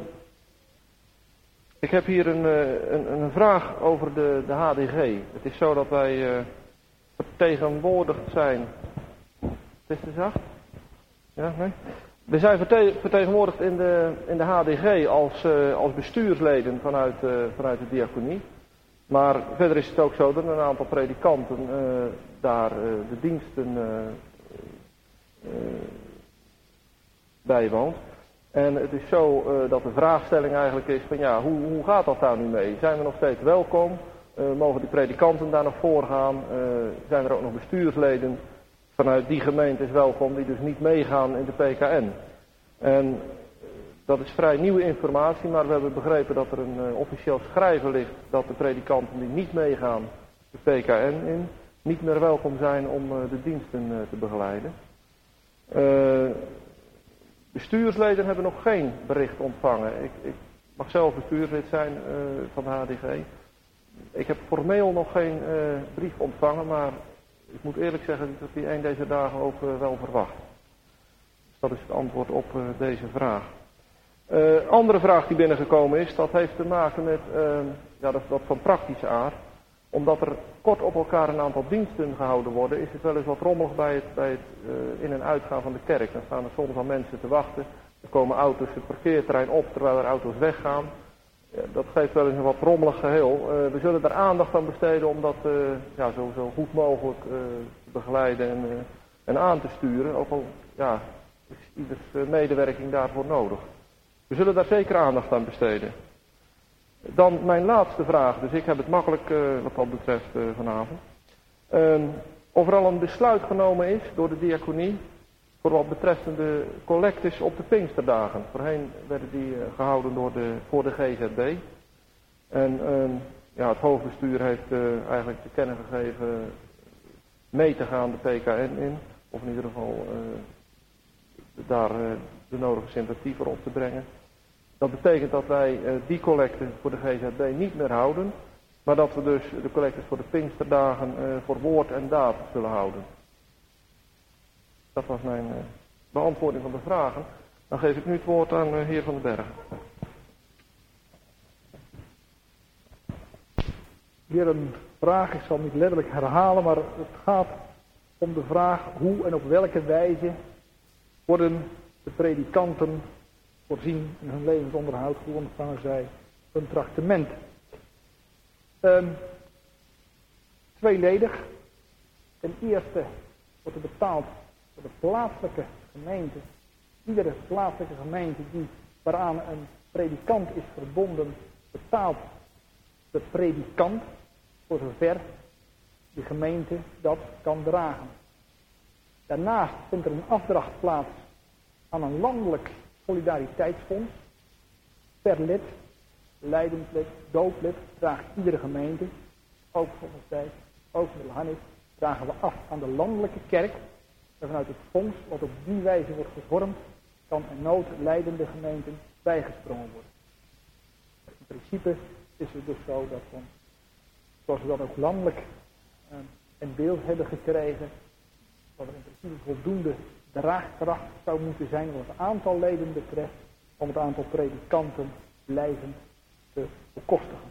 ik heb hier een, uh, een, een vraag over de, de H D G. Het is zo dat wij uh, vertegenwoordigd zijn. Het is te zacht? Ja, nee? We zijn verte- vertegenwoordigd in de, in de H D G als, uh, als bestuursleden vanuit, uh, vanuit de diaconie. Maar verder is het ook zo dat een aantal predikanten uh, daar uh, de diensten uh, uh, bijwoont. En het is zo uh, dat de vraagstelling eigenlijk is van ja, hoe, hoe gaat dat daar nu mee? Zijn we nog steeds welkom? Uh, mogen die predikanten daar nog voor gaan? Uh, zijn er ook nog bestuursleden vanuit die gemeentes welkom die dus niet meegaan in de P K N? En dat is vrij nieuwe informatie, maar we hebben begrepen dat er een uh, officieel schrijven ligt dat de predikanten die niet meegaan de P K N in, niet meer welkom zijn om uh, de diensten uh, te begeleiden. Uh, bestuursleden hebben nog geen bericht ontvangen. Ik, ik mag zelf bestuurslid zijn uh, van de H D G. Ik heb formeel nog geen uh, brief ontvangen, maar ik moet eerlijk zeggen dat ik die een deze dagen ook uh, wel verwacht. Dus dat is het antwoord op uh, deze vraag. Uh, andere vraag die binnengekomen is, dat heeft te maken met, uh, ja, dat, dat van praktische aard. Omdat er kort op elkaar een aantal diensten gehouden worden, is het wel eens wat rommelig bij het, bij het uh, in- en uitgaan van de kerk. Dan staan er soms al mensen te wachten. Er komen auto's het parkeerterrein op terwijl er auto's weggaan. Ja, dat geeft wel eens een wat rommelig geheel. Uh, we zullen daar aandacht aan besteden om dat uh, ja, zo, zo goed mogelijk uh, te begeleiden en, uh, en aan te sturen. Ook al ja, is ieders uh, medewerking daarvoor nodig. We zullen daar zeker aandacht aan besteden. Dan mijn laatste vraag, dus ik heb het makkelijk uh, wat dat betreft uh, vanavond. Uh, of er al een besluit genomen is door de diaconie voor wat betreft de collectes op de Pinksterdagen. Voorheen werden die uh, gehouden door de, voor de G Z B. En uh, ja, het hoofdbestuur heeft uh, eigenlijk te kennen gegeven mee te gaan de P K N in. Of in ieder geval uh, daar uh, de nodige sympathie voor op te brengen. Dat betekent dat wij uh, die collecte voor de G Z B niet meer houden. Maar dat we dus de collectes voor de Pinksterdagen uh, voor woord en daad zullen houden. Dat was mijn uh, beantwoording van de vragen. Dan geef ik nu het woord aan uh, heer Van den Berg. Weer een vraag, ik zal niet letterlijk herhalen, maar het gaat om de vraag hoe en op welke wijze worden de predikanten voorzien in hun levensonderhoud, hoe ontvangen zij hun traktement. Um, tweeledig. Ten eerste wordt er betaald door de plaatselijke gemeente. Iedere plaatselijke gemeente die waaraan een predikant is verbonden, betaalt de predikant voor zover de gemeente dat kan dragen. Daarnaast vindt er een afdracht plaats aan een landelijk solidariteitsfonds. Per lid, leidenslid, dooplid draagt iedere gemeente, ook volgens tijd, ook de Hanif, dragen we af aan de landelijke kerk. En vanuit het fonds, wat op die wijze wordt gevormd, kan een noodlijdende gemeenten bijgesprongen worden. In principe is het dus zo dat we, zoals we dat ook landelijk uh, in beeld hebben gekregen dat er in principe voldoende draagkracht zou moeten zijn wat het aantal leden betreft om het aantal predikanten blijvend te bekostigen.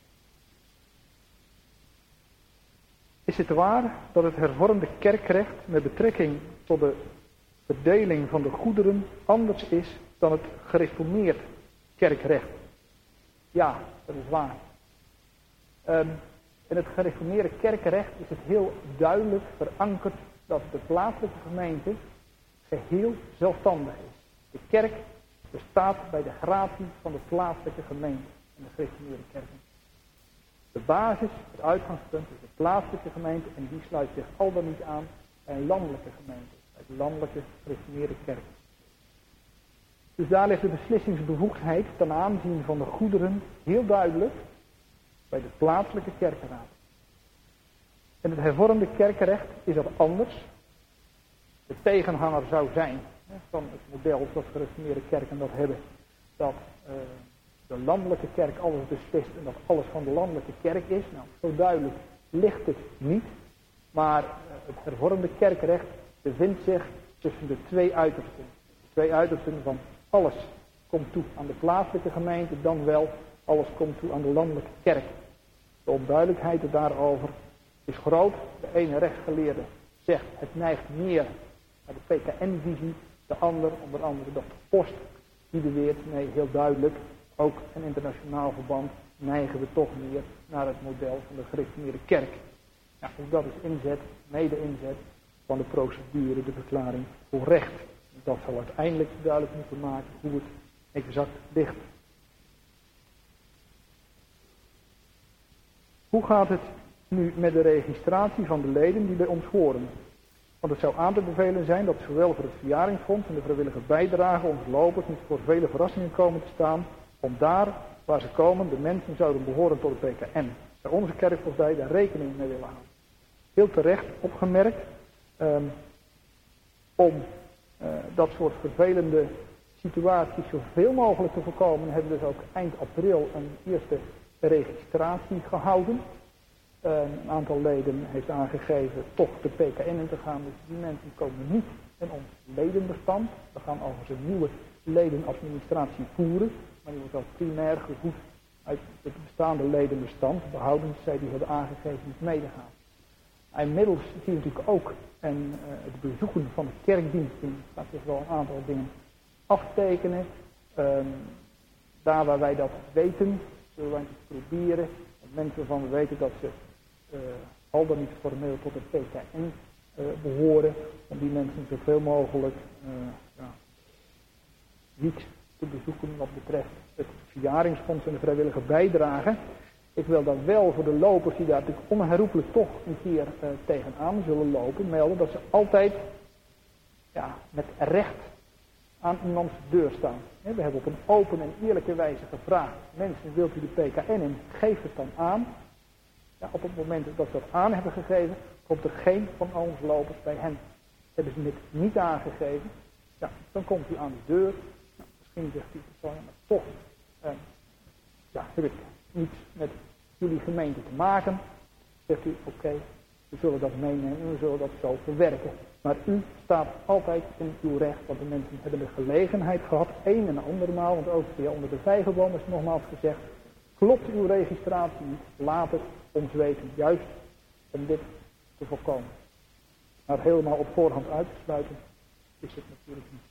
Is het waar dat het hervormde kerkrecht met betrekking tot de verdeling van de goederen anders is dan het gereformeerd kerkrecht? Ja, dat is waar. Um, in het gereformeerde kerkrecht is het heel duidelijk verankerd dat de plaatselijke gemeente geheel zelfstandig is. De kerk bestaat bij de gratie van de plaatselijke gemeente in de gereformeerde kerk. De basis, het uitgangspunt is de plaatselijke gemeente en die sluit zich al dan niet aan bij een landelijke gemeente, bij de landelijke gereformeerde kerk. Dus daar ligt de beslissingsbevoegdheid ten aanzien van de goederen heel duidelijk bij de plaatselijke kerkenraad. In het hervormde kerkenrecht is dat anders. De tegenhanger zou zijn hè, van het model zoals gereformeerde kerken dat hebben, dat uh, de landelijke kerk alles beslist en dat alles van de landelijke kerk is. Nou, zo duidelijk ligt het niet, maar uh, het hervormde kerkenrecht bevindt zich tussen de twee uitersten. De twee uitersten van alles komt toe aan de plaatselijke gemeente, dan wel alles komt toe aan de landelijke kerk. De onduidelijkheid daarover is groot. De ene rechtsgeleerde zegt het neigt meer naar de P K N-visie, de ander, onder andere dokter Post, die beweert, nee, heel duidelijk, ook in internationaal verband neigen we toch meer naar het model van de gereformeerde kerk. Ja, dus dat is inzet, mede inzet van de procedure, de verklaring voor recht. Dat zal uiteindelijk duidelijk moeten maken hoe het exact ligt. Hoe gaat het nu met de registratie van de leden die bij ons horen? Want het zou aan te bevelen zijn dat zowel voor het verjaringsfonds en de vrijwillige bijdrage onze lopers niet voor vele verrassingen komen te staan, om daar waar ze komen de mensen zouden behoren tot de P K N. Bij onze kerk volgens wij daar rekening mee willen houden. Heel terecht opgemerkt, um, om uh, dat soort vervelende situaties zoveel mogelijk te voorkomen, hebben we dus ook eind april een eerste registratie gehouden. Uh, een aantal leden heeft aangegeven toch de P K N in te gaan, dus die mensen komen niet in ons ledenbestand. We gaan overigens een nieuwe ledenadministratie voeren, maar die wordt ook primair gevoed uit het bestaande ledenbestand, behouden zij die hebben aangegeven niet mee te gaan. Inmiddels zie je natuurlijk ook en uh, het bezoeken van de kerkdiensten gaat zich wel een aantal dingen aftekenen. Uh, daar waar wij dat weten, zullen wij het proberen. Mensen waarvan we weten dat ze uh, al dan niet formeel tot de P K N uh, behoren, om die mensen zoveel mogelijk uh, ja, niet te bezoeken wat betreft het verjaringsfonds en de vrijwillige bijdrage. Ik wil dan wel voor de lopers die daar natuurlijk onherroepelijk toch een keer uh, tegenaan zullen lopen, melden dat ze altijd ja, met recht aan iemands deur staan. We hebben op een open en eerlijke wijze gevraagd, mensen, wilt u de P K N in, geef het dan aan. Ja, op het moment dat ze dat aan hebben gegeven, komt er geen van onze lopers bij hen. Hebben ze dit niet aangegeven, ja, dan komt u aan de deur. Nou, misschien zegt die persoon, maar toch eh, ja, heb ik niets met jullie gemeente te maken. Zegt u, oké, okay, we zullen dat meenemen en we zullen dat zo verwerken. Maar u staat altijd in uw recht, want de mensen hebben de gelegenheid gehad, één en andere maal, want ook weer onder de vijgenboom is nogmaals gezegd, klopt uw registratie niet, laat het ons weten, juist om dit te voorkomen. Maar helemaal op voorhand uit te sluiten is het natuurlijk niet.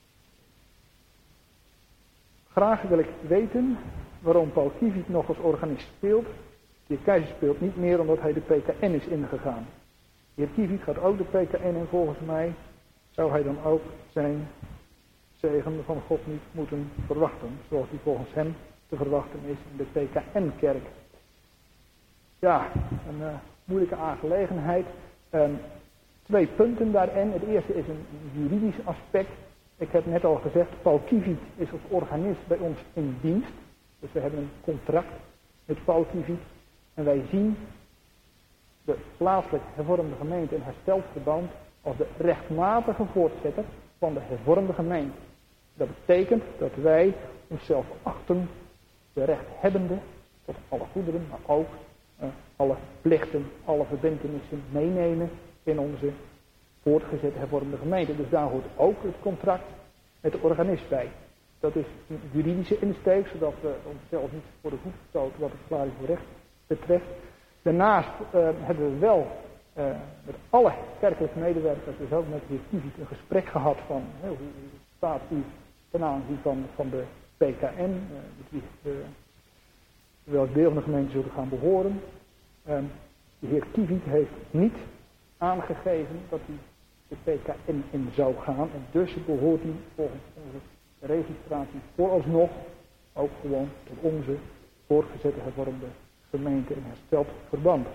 Graag wil ik weten waarom Paul Kiviet nog als organist speelt. De heer Keizer speelt niet meer omdat hij de P K N is ingegaan. De heer Kiviet gaat ook de P K N in, volgens mij zou hij dan ook zijn zegen van God niet moeten verwachten, zoals die volgens hem te verwachten is in de P K N-kerk. Ja, een uh, moeilijke aangelegenheid. Um, twee punten daarin. Het eerste is een juridisch aspect. Ik heb net al gezegd, Paul Kiviet is als organist bij ons in dienst. Dus we hebben een contract met Paul Kiviet. En wij zien de plaatselijk hervormde gemeente in hersteld verband als de rechtmatige voortzetter van de hervormde gemeente. Dat betekent dat wij onszelf achten de rechthebbende tot alle goederen, maar ook uh, alle plichten, alle verbintenissen meenemen in onze voortgezet hervormde gemeente. Dus daar hoort ook het contract met de organist bij. Dat is een juridische insteek, zodat we onszelf niet voor de voet stoten wat de verklaring voor recht betreft. Daarnaast uh, hebben we wel uh, met alle kerkelijke medewerkers, dus ook met de heer Kiviet, een gesprek gehad van uh, hoe staat u ten aanzien van, van de P K N, uh, met wie uh, welk deel van de gemeente zullen gaan behoren. Uh, de heer Kiviet heeft niet aangegeven dat hij de P K N in zou gaan en dus behoort hij volgens onze registratie vooralsnog ook gewoon tot onze voortgezette hervormde gemeente in hersteld verband.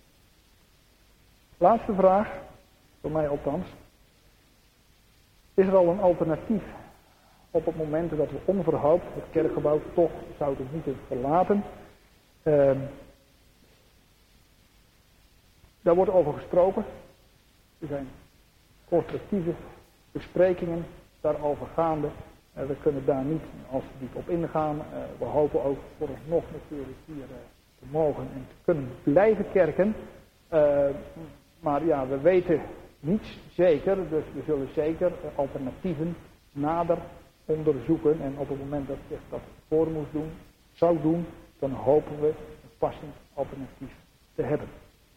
Laatste vraag, voor mij althans. Is er al een alternatief op het moment dat we onverhoopt het kerkgebouw toch zouden moeten verlaten? Uh, daar wordt over gesproken. Er zijn constructieve besprekingen daarover gaande. Uh, we kunnen daar niet als diep op ingaan. Uh, we hopen ook vooralsnog natuurlijk hier uh, te mogen en te kunnen blijven kerken. Uh, maar ja, we weten niets zeker, dus we zullen zeker uh, alternatieven nader onderzoeken. En op het moment dat zich dat voor moest doen, zou doen, dan hopen we een passend alternatief te hebben.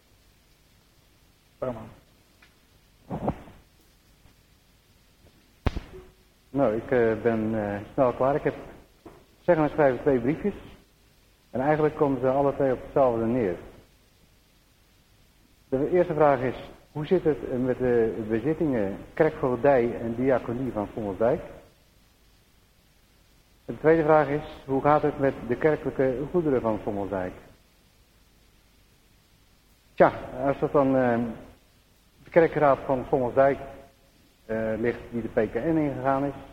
Amen. Nou, ik uh, ben uh, snel klaar. Ik heb zeggen en schrijven twee briefjes. En eigenlijk komen ze alle twee op hetzelfde neer. De eerste vraag is, hoe zit het met de bezittingen kerkvoogdij en diaconie van Vondersdijk? De tweede vraag is, hoe gaat het met de kerkelijke goederen van Vondersdijk? Tja, als dat dan uh, de kerkraad van Vondersdijk uh, ligt die de P K N ingegaan is,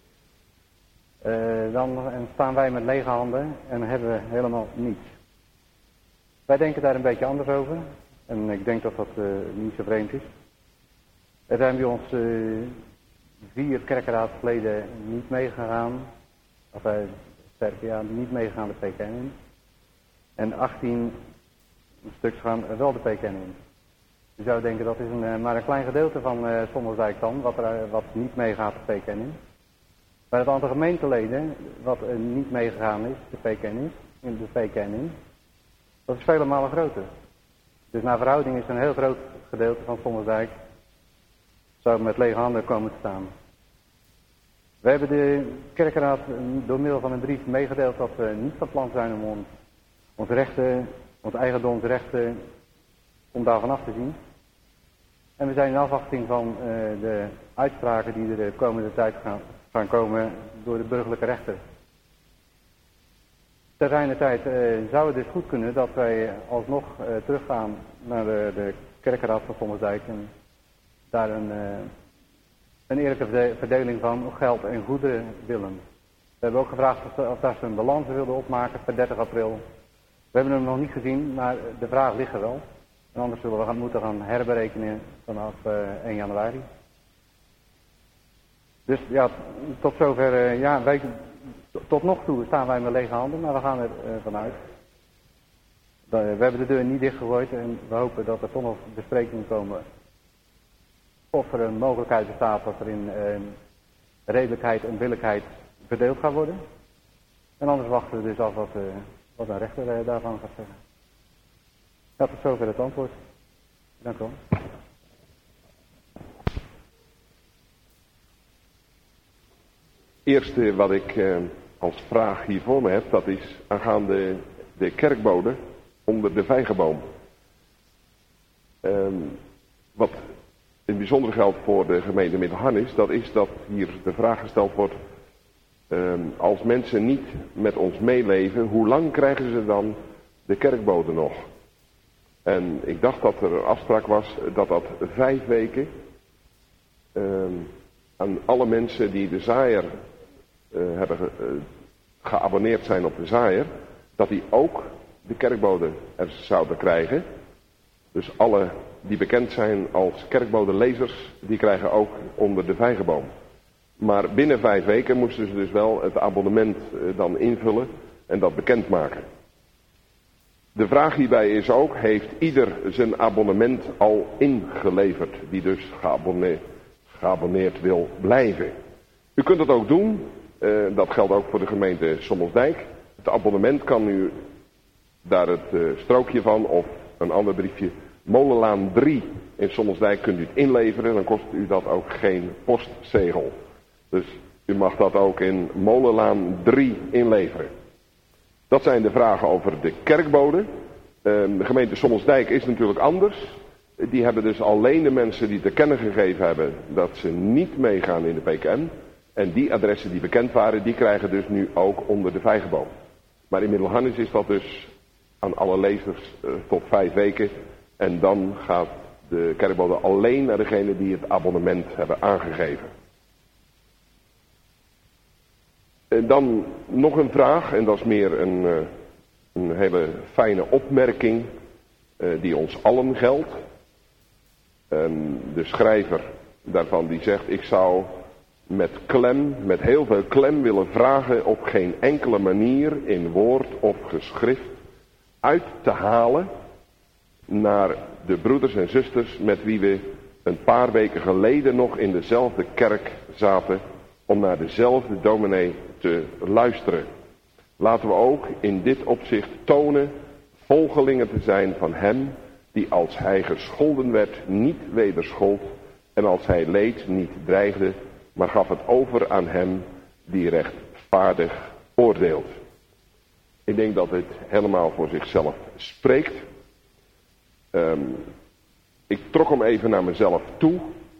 uh, dan en staan wij met lege handen en hebben we helemaal niets. Wij denken daar een beetje anders over en ik denk dat dat uh, niet zo vreemd is. Er zijn bij ons uh, vier kerkraadsleden niet meegegaan, of uh, sterker ja, niet meegegaan de P K N in. En achttien stuks gaan wel de P K N in. Je zou denken dat is een, uh, maar een klein gedeelte van uh, Vondersdijk dan, wat, er, uh, wat niet meegaat de P K N in. Maar het aantal gemeenteleden wat uh, niet meegegaan is, de P K N in, in de P K N in, dat is vele malen groter. Dus naar verhouding is een heel groot gedeelte van Vondersdijk zou met lege handen komen te staan. We hebben de kerkraad door middel van een brief meegedeeld dat we niet van plan zijn om ons, onze rechten, onze eigendomsrechten, om daarvan af te zien. En we zijn in afwachting van uh, de uitspraken die er de komende tijd gaan, gaan komen door de burgerlijke rechter. Ter zijner tijd uh, zou het dus goed kunnen dat wij alsnog uh, teruggaan naar de, de kerkraad van Vondersdijk en daar een, uh, een eerlijke verdeling van geld en goederen willen. We hebben ook gevraagd of, of daar ze een balans wilden opmaken per dertig april. We hebben hem nog niet gezien, maar de vraag ligt er wel. En anders zullen we gaan, moeten gaan herberekenen vanaf uh, één januari. Dus ja, tot zover, uh, ja, wij, tot nog toe staan wij met lege handen, maar we gaan er uh, vanuit. We hebben de deur niet dichtgegooid en we hopen dat er toch nog besprekingen komen. Of er een mogelijkheid bestaat dat er in uh, redelijkheid en billijkheid verdeeld gaat worden. En anders wachten we dus af wat, uh, wat een rechter uh, daarvan gaat zeggen. Ja, tot zover het antwoord. Dank u wel. Eerste wat ik eh, als vraag hier voor me heb, dat is aangaande de kerkbode onder de vijgenboom. Eh, wat in bijzonder geldt voor de gemeente Middelharnis, dat is dat hier de vraag gesteld wordt, eh, als mensen niet met ons meeleven, hoe lang krijgen ze dan de kerkbode nog? En ik dacht dat er afspraak was dat dat vijf weken uh, aan alle mensen die de zaaier uh, hebben ge, uh, geabonneerd zijn op de zaaier, dat die ook de kerkbode er zouden krijgen. Dus alle die bekend zijn als kerkbodelezers, die krijgen ook onder de vijgenboom. Maar binnen vijf weken moesten ze dus wel het abonnement uh, dan invullen en dat bekendmaken. De vraag hierbij is ook, heeft ieder zijn abonnement al ingeleverd, die dus geabonneerd, geabonneerd wil blijven? U kunt het ook doen, uh, dat geldt ook voor de gemeente Sommelsdijk. Het abonnement kan u, daar het uh, strookje van of een ander briefje, Molenlaan drie in Sommelsdijk kunt u het inleveren, dan kost u dat ook geen postzegel. Dus u mag dat ook in Molenlaan drie inleveren. Dat zijn de vragen over de kerkboden. De gemeente Sommelsdijk is natuurlijk anders. Die hebben dus alleen de mensen die te kennen gegeven hebben dat ze niet meegaan in de P K N. En die adressen die bekend waren, die krijgen dus nu ook onder de vijgenboom. Maar in Middelharnis is dat dus aan alle lezers uh, tot vijf weken. En dan gaat de kerkbode alleen naar degene die het abonnement hebben aangegeven. En dan nog een vraag, en dat is meer een, uh, een hele fijne opmerking uh, die ons allen geldt. En de schrijver daarvan die zegt, ik zou met klem, met heel veel klem willen vragen op geen enkele manier in woord of geschrift uit te halen naar de broeders en zusters met wie we een paar weken geleden nog in dezelfde kerk zaten om naar dezelfde dominee te luisteren. Laten we ook in dit opzicht tonen volgelingen te zijn van hem die als hij gescholden werd niet wederschold en als hij leed niet dreigde, maar gaf het over aan hem die rechtvaardig oordeelt. Ik denk dat het helemaal voor zichzelf spreekt. Um, ik trok hem even naar mezelf toe.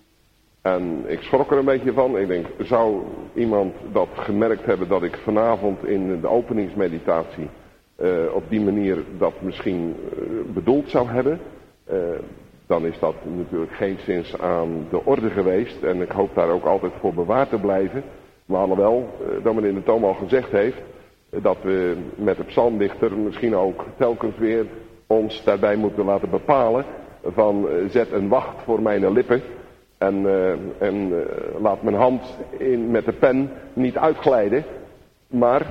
En ik schrok er een beetje van. Ik denk, zou iemand dat gemerkt hebben dat ik vanavond in de openingsmeditatie uh, op die manier dat misschien uh, bedoeld zou hebben? Uh, dan is dat natuurlijk geenszins aan de orde geweest. En ik hoop daar ook altijd voor bewaard te blijven. Maar alhoewel, uh, dat meneer de Toom al gezegd heeft, uh, dat we met de psalmdichter misschien ook telkens weer ons daarbij moeten laten bepalen van uh, zet een wacht voor mijn lippen. En, uh, en uh, laat mijn hand in, met de pen niet uitglijden. Maar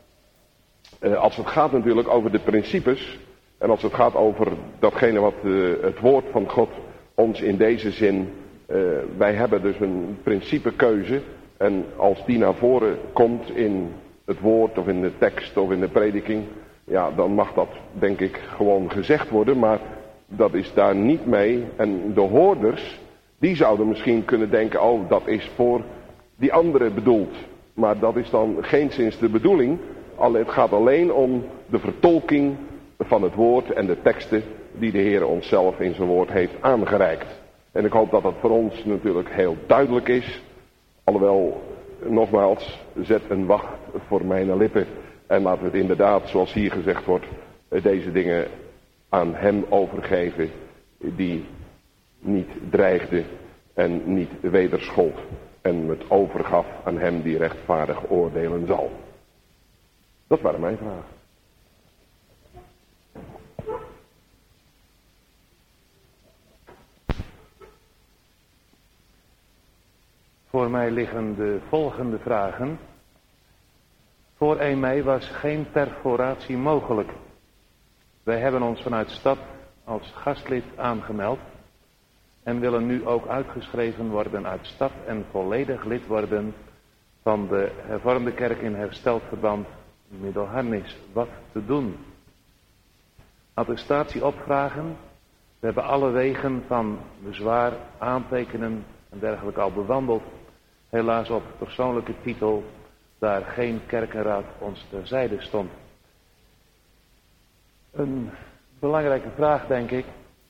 uh, als het gaat natuurlijk over de principes. En als het gaat over datgene wat uh, het woord van God ons in deze zin. Uh, wij hebben dus een principekeuze. En als die naar voren komt in het woord of in de tekst of in de prediking. Ja, dan mag dat denk ik gewoon gezegd worden. Maar dat is daar niet mee. En de hoorders, die zouden misschien kunnen denken, oh, dat is voor die andere bedoeld. Maar dat is dan geenszins de bedoeling. Het gaat alleen om de vertolking van het woord en de teksten die de Heer onszelf in zijn woord heeft aangereikt. En ik hoop dat dat voor ons natuurlijk heel duidelijk is. Alhoewel, nogmaals, zet een wacht voor mijn lippen. En laten we het inderdaad, zoals hier gezegd wordt, deze dingen aan hem overgeven die niet dreigde en niet wederschold. En het overgaf aan hem die rechtvaardig oordelen zal. Dat waren mijn vragen. Voor mij liggen de volgende vragen. Voor één mei was geen perforatie mogelijk. Wij hebben ons vanuit stad als gastlid aangemeld. En willen nu ook uitgeschreven worden uit stad en volledig lid worden van de hervormde kerk in hersteld verband Middelharnis. Wat te doen? Attestatie opvragen. We hebben alle wegen van bezwaar, aantekenen en dergelijke al bewandeld. Helaas op persoonlijke titel daar geen kerkenraad ons terzijde stond. Een belangrijke vraag denk ik.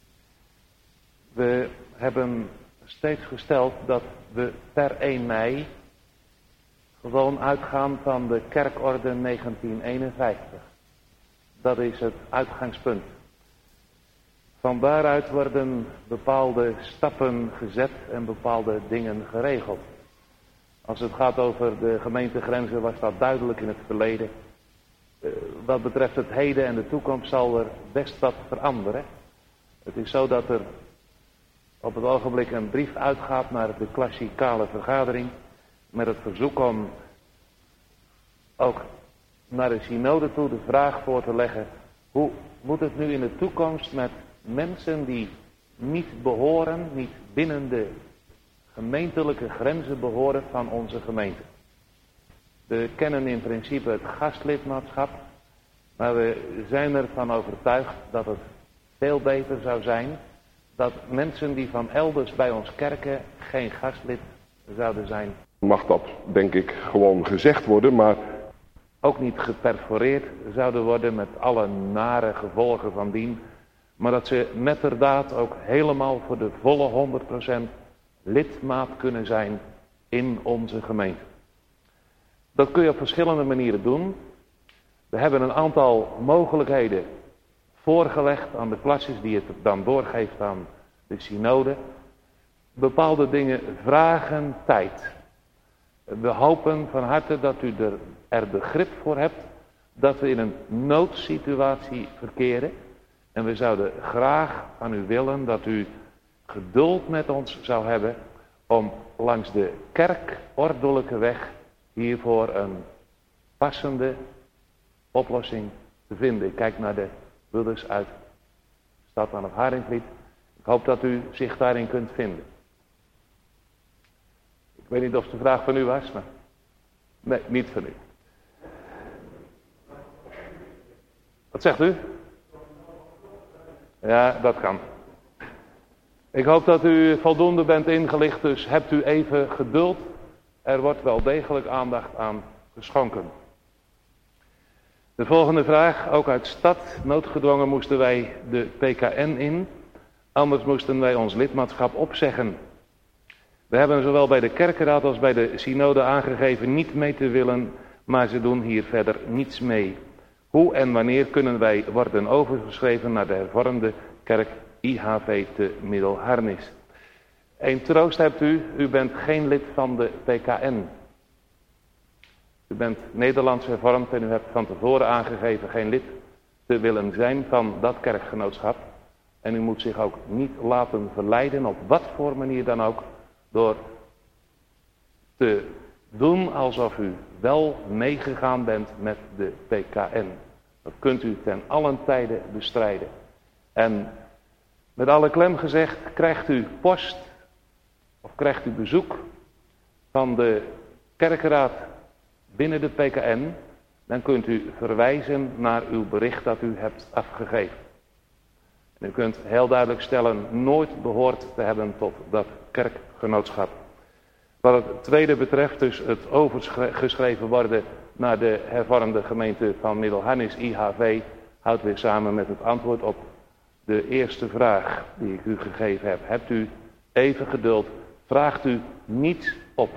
We hebben steeds gesteld dat we per één mei gewoon uitgaan van de kerkorde negentien eenenvijftig. Dat is het uitgangspunt. Van daaruit worden bepaalde stappen gezet en bepaalde dingen geregeld. Als het gaat over de gemeentegrenzen was dat duidelijk in het verleden. Uh, wat betreft het heden en de toekomst zal er best wat veranderen. Het is zo dat er op het ogenblik een brief uitgaat naar de klassikale vergadering. Met het verzoek om ook naar de synode toe de vraag voor te leggen. Hoe moet het nu in de toekomst met mensen die niet behoren, niet binnen de gemeentelijke grenzen behoren van onze gemeente. We kennen in principe het gastlidmaatschap, maar we zijn ervan overtuigd dat het veel beter zou zijn dat mensen die van elders bij ons kerken geen gastlid zouden zijn. Mag dat denk ik gewoon gezegd worden, maar ook niet geperforeerd zouden worden met alle nare gevolgen van dien, maar dat ze metterdaad ook helemaal voor de volle honderd procent lidmaat kunnen zijn in onze gemeente. Dat kun je op verschillende manieren doen. We hebben een aantal mogelijkheden voorgelegd aan de klasses die het dan doorgeeft aan de synode. Bepaalde dingen vragen tijd. We hopen van harte dat u er, er begrip voor hebt dat we in een noodsituatie verkeren. En we zouden graag van u willen dat u geduld met ons zou hebben om langs de kerkordelijke weg hiervoor een passende oplossing te vinden. Ik kijk naar de broeders uit Stad aan het Haringvliet. Ik hoop dat u zich daarin kunt vinden. Ik weet niet of het een vraag van u was, maar nee, niet van u. Wat zegt u? Ja, dat kan. Ik hoop dat u voldoende bent ingelicht, dus hebt u even geduld. Er wordt wel degelijk aandacht aan geschonken. De volgende vraag, ook uit Stad. Noodgedwongen moesten wij de P K N in, anders moesten wij ons lidmaatschap opzeggen. We hebben zowel bij de kerkenraad als bij de synode aangegeven niet mee te willen, maar ze doen hier verder niets mee. Hoe en wanneer kunnen wij worden overgeschreven naar de hervormde kerk I H V te Middelharnis? Eén troost hebt u, u bent geen lid van de P K N. U bent Nederlands hervormd en u hebt van tevoren aangegeven geen lid te willen zijn van dat kerkgenootschap. En u moet zich ook niet laten verleiden, op wat voor manier dan ook, door te doen alsof u wel meegegaan bent met de P K N. Dat kunt u ten allen tijde bestrijden. En met alle klem gezegd, krijgt u post of krijgt u bezoek van de kerkenraad binnen de P K N, dan kunt u verwijzen naar uw bericht dat u hebt afgegeven. En u kunt heel duidelijk stellen nooit behoord te hebben tot dat kerkgenootschap. Wat het tweede betreft, dus het overgeschreven worden naar de hervormde gemeente van Middelharnis I H V, houdt weer samen met het antwoord op de eerste vraag die ik u gegeven heb. Hebt u even geduld, vraagt u niet op.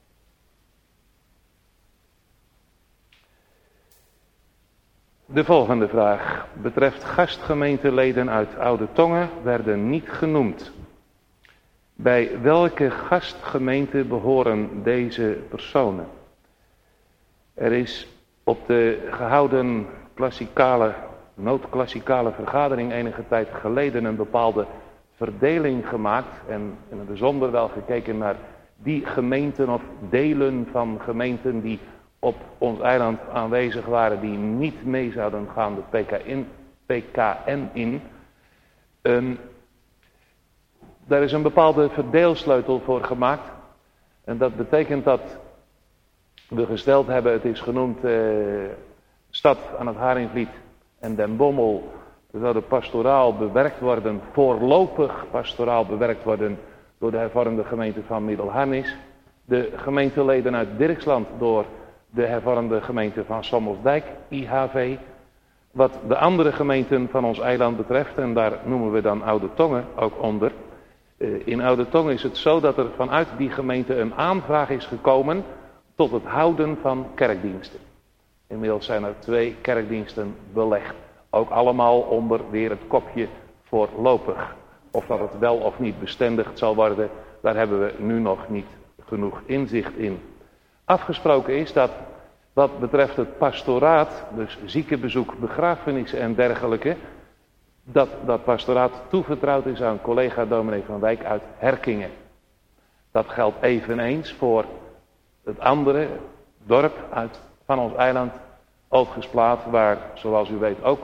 De volgende vraag betreft gastgemeenteleden uit Oude Tongen werden niet genoemd. Bij welke gastgemeente behoren deze personen? Er is op de gehouden klassikale, noodklassikale vergadering enige tijd geleden een bepaalde verdeling gemaakt. En in het bijzonder wel gekeken naar die gemeenten of delen van gemeenten die op ons eiland aanwezig waren, die niet mee zouden gaan de P K N, P K N in. Um, daar is een bepaalde verdeelsleutel voor gemaakt. En dat betekent dat we gesteld hebben, het is genoemd uh, Stad aan het Haringvliet en Den Bommel. Er zouden pastoraal bewerkt worden, voorlopig pastoraal bewerkt worden door de hervormde gemeente van Middelharnis. De gemeenteleden uit Dirksland door de hervormde gemeente van Sommelsdijk, I H V. Wat de andere gemeenten van ons eiland betreft, en daar noemen we dan Oude Tongen ook onder. In Oude Tongen is het zo dat er vanuit die gemeente een aanvraag is gekomen tot het houden van kerkdiensten. Inmiddels zijn er twee kerkdiensten belegd. Ook allemaal onder weer het kopje voorlopig. Of dat het wel of niet bestendigd zal worden, daar hebben we nu nog niet genoeg inzicht in. Afgesproken is dat wat betreft het pastoraat, dus ziekenbezoek, begrafenissen en dergelijke, dat dat pastoraat toevertrouwd is aan collega dominee van Wijk uit Herkingen. Dat geldt eveneens voor het andere dorp uit, van ons eiland, Ootgesplaat, waar, zoals u weet, ook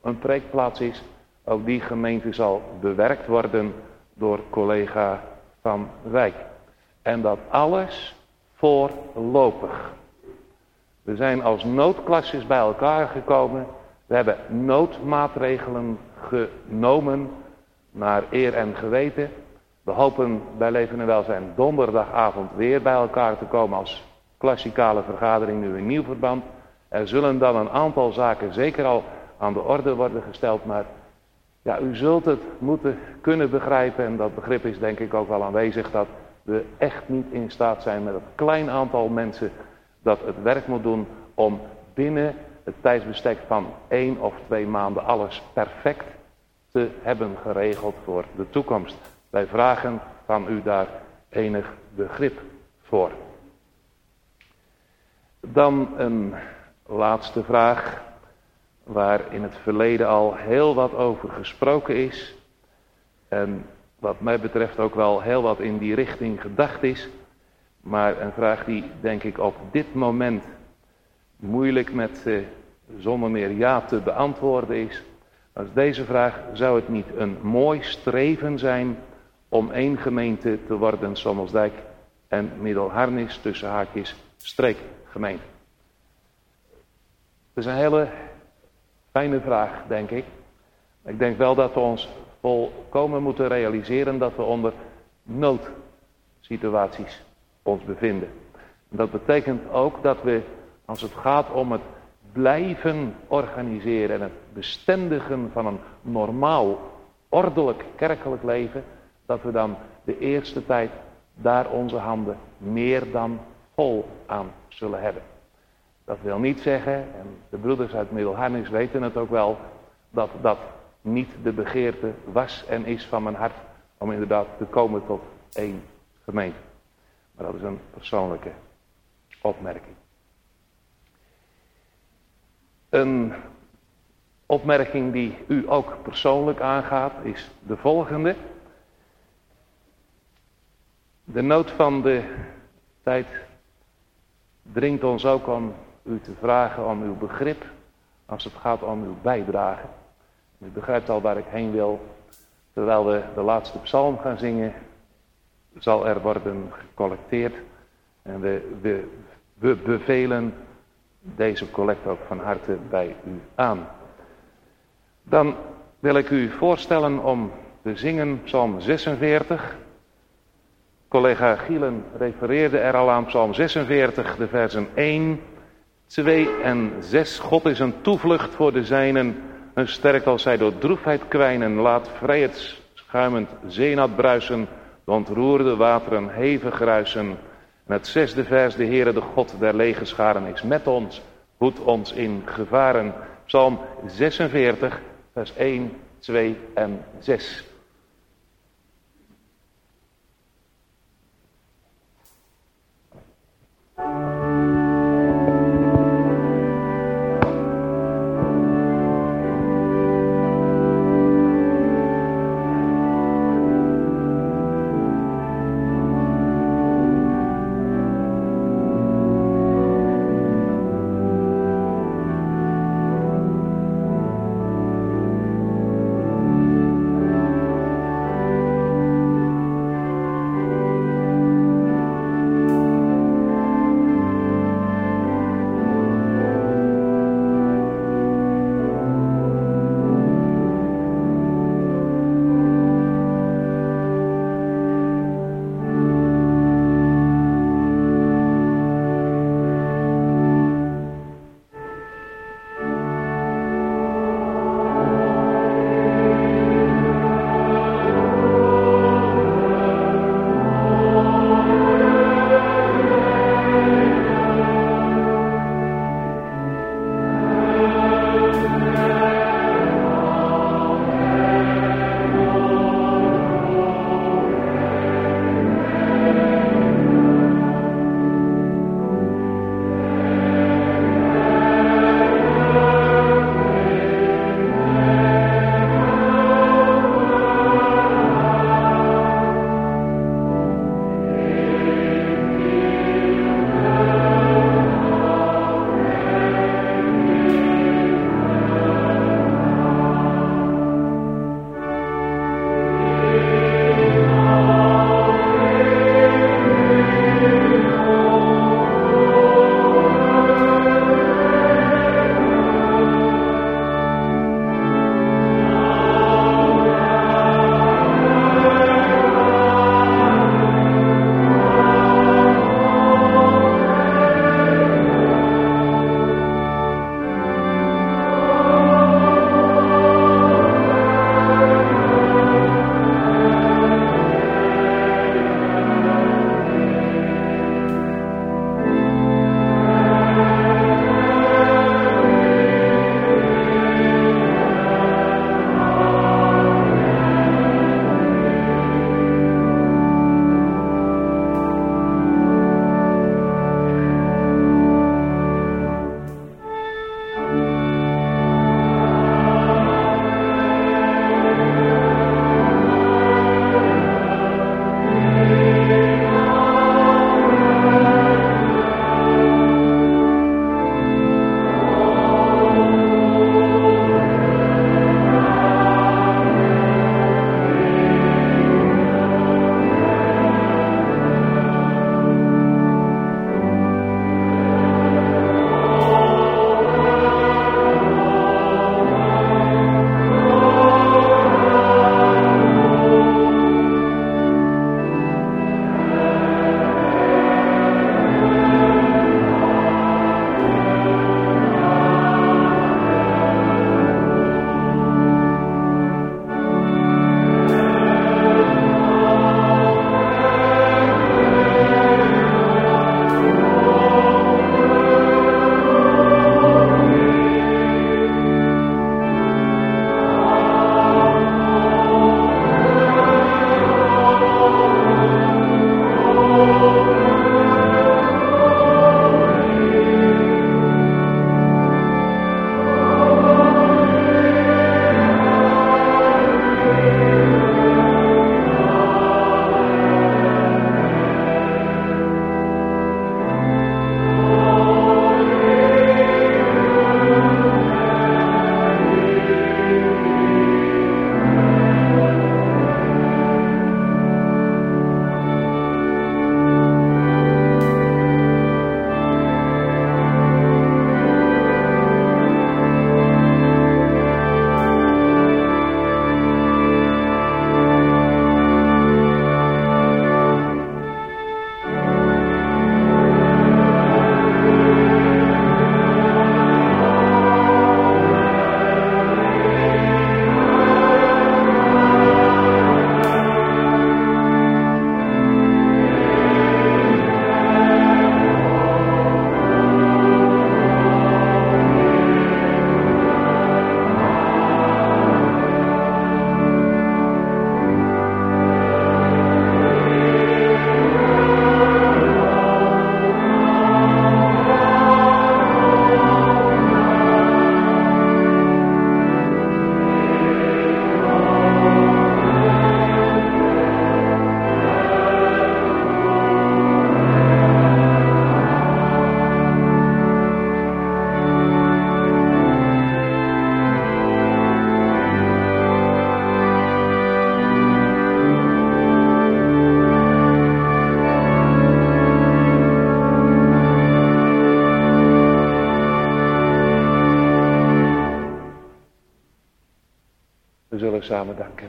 een preekplaats is, ook die gemeente zal bewerkt worden door collega Van Wijk. En dat alles voorlopig. We zijn als noodklasjes bij elkaar gekomen. We hebben noodmaatregelen genomen naar eer en geweten. We hopen bij Leven en Welzijn donderdagavond weer bij elkaar te komen als klassikale vergadering, nu in nieuw verband. Er zullen dan een aantal zaken zeker al aan de orde worden gesteld, maar ja, u zult het moeten kunnen begrijpen, en dat begrip is denk ik ook wel aanwezig, dat we echt niet in staat zijn met een klein aantal mensen dat het werk moet doen om binnen het tijdsbestek van één of twee maanden alles perfect te hebben geregeld voor de toekomst. Wij vragen van u daar enig begrip voor. Dan een laatste vraag, waar in het verleden al heel wat over gesproken is. En wat mij betreft ook wel heel wat in die richting gedacht is. Maar een vraag die denk ik op dit moment moeilijk met eh, zonder meer ja te beantwoorden is. Als deze vraag, zou het niet een mooi streven zijn om één gemeente te worden, Sommelsdijk en Middelharnis, tussen haakjes streekgemeente? Dat is een hele fijne vraag, denk ik. Ik denk wel dat we ons volkomen moeten realiseren dat we onder noodsituaties ons bevinden. En dat betekent ook dat we, als het gaat om het blijven organiseren en het bestendigen van een normaal, ordelijk kerkelijk leven, dat we dan de eerste tijd daar onze handen meer dan vol aan zullen hebben. Dat wil niet zeggen, en de broeders uit Middelharnis weten het ook wel, dat dat niet de begeerte was en is van mijn hart om inderdaad te komen tot één gemeente. Maar dat is een persoonlijke opmerking. Een opmerking die u ook persoonlijk aangaat is de volgende. De nood van de tijd dringt ons ook om u te vragen om uw begrip als het gaat om uw bijdrage. U begrijpt al waar ik heen wil. Terwijl we de laatste psalm gaan zingen, zal er worden gecollecteerd. En we, we, we bevelen deze collect ook van harte bij u aan. Dan wil ik u voorstellen om te zingen psalm zesenveertig. Collega Gielen refereerde er al aan, psalm zesenveertig, de versen één, twee en zes. God is een toevlucht voor de zijnen, een sterk als zij door droefheid kwijnen. Laat vrij het schuimend zeenat bruisen, de ontroerde wateren hevig ruisen. En het zesde vers, de Heere de God der legerscharen is met ons, hoedt ons in gevaren. Psalm zesenveertig, vers één, twee en zes. Thank We zullen samen danken.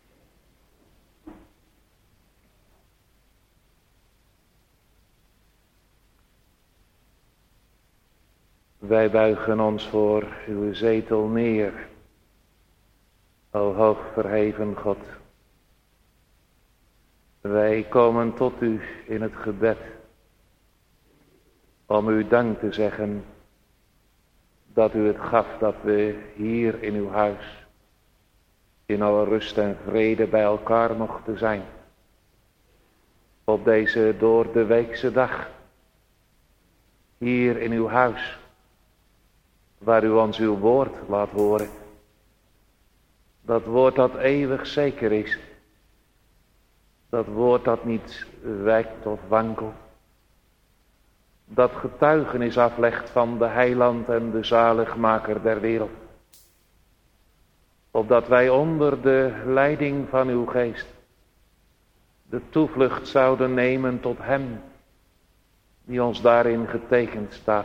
Wij buigen ons voor uw zetel neer, o hoog verheven God. Wij komen tot u in het gebed om u dank te zeggen dat u het gaf dat we hier in uw huis in alle rust en vrede bij elkaar mochten zijn. Op deze door de weekse dag hier in uw huis, waar u ons uw woord laat horen. Dat woord dat eeuwig zeker is. Dat woord dat niet wijkt of wankelt. Dat getuigenis aflegt van de heiland en de zaligmaker der wereld. Opdat wij onder de leiding van uw geest de toevlucht zouden nemen tot hem die ons daarin getekend staat.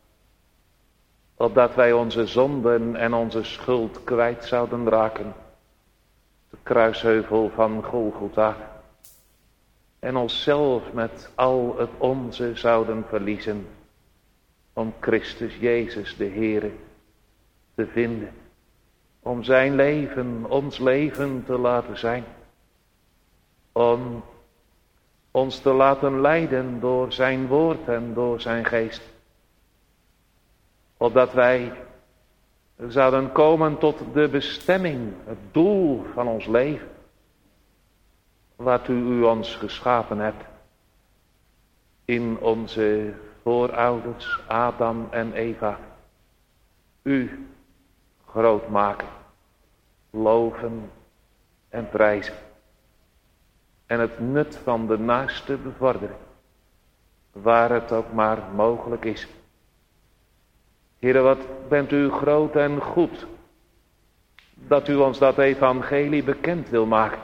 Opdat wij onze zonden en onze schuld kwijt zouden raken. De kruisheuvel van Golgotha. En onszelf met al het onze zouden verliezen. Om Christus Jezus de Heere te vinden. Om zijn leven, ons leven te laten zijn. Om ons te laten leiden door zijn woord en door zijn geest. Opdat wij zouden komen tot de bestemming, het doel van ons leven. Waartoe u ons geschapen hebt. In onze voorouders Adam en Eva. U groot maken, loven en prijzen. En het nut van de naaste bevorderen. Waar het ook maar mogelijk is. Heere, wat bent u groot en goed. Dat u ons dat evangelie bekend wil maken.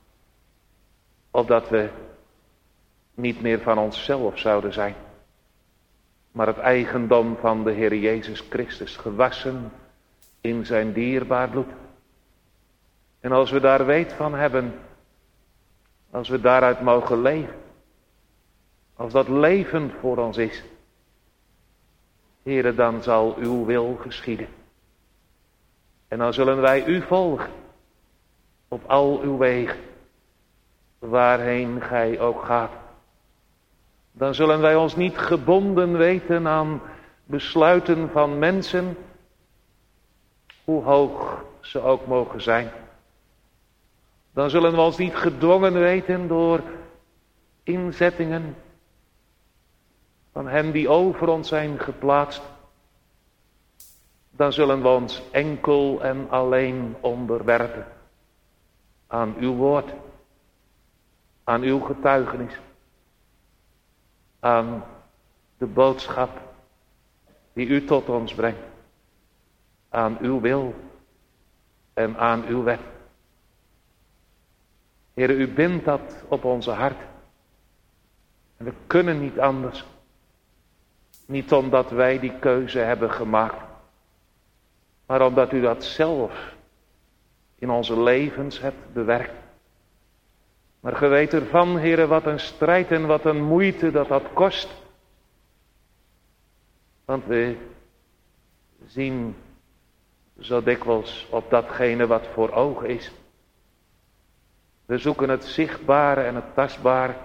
Opdat we niet meer van onszelf zouden zijn. Maar het eigendom van de Heer Jezus Christus, gewassen in zijn dierbaar bloed. En als we daar weet van hebben, als we daaruit mogen leven, als dat levend voor ons is, Heere, dan zal uw wil geschieden. En dan zullen wij u volgen op al uw wegen, waarheen gij ook gaat. Dan zullen wij ons niet gebonden weten aan besluiten van mensen, hoe hoog ze ook mogen zijn. Dan zullen we ons niet gedwongen weten door inzettingen van hen die over ons zijn geplaatst. Dan zullen we ons enkel en alleen onderwerpen aan uw woord, aan uw getuigenis, aan de boodschap die u tot ons brengt, aan uw wil en aan uw wet. Heere, u bindt dat op onze hart. En we kunnen niet anders. Niet omdat wij die keuze hebben gemaakt. Maar omdat u dat zelf in onze levens hebt bewerkt. Maar ge weet ervan, Heere, wat een strijd en wat een moeite dat dat kost. Want we zien zo dikwijls op datgene wat voor ogen is. We zoeken het zichtbare en het tastbare.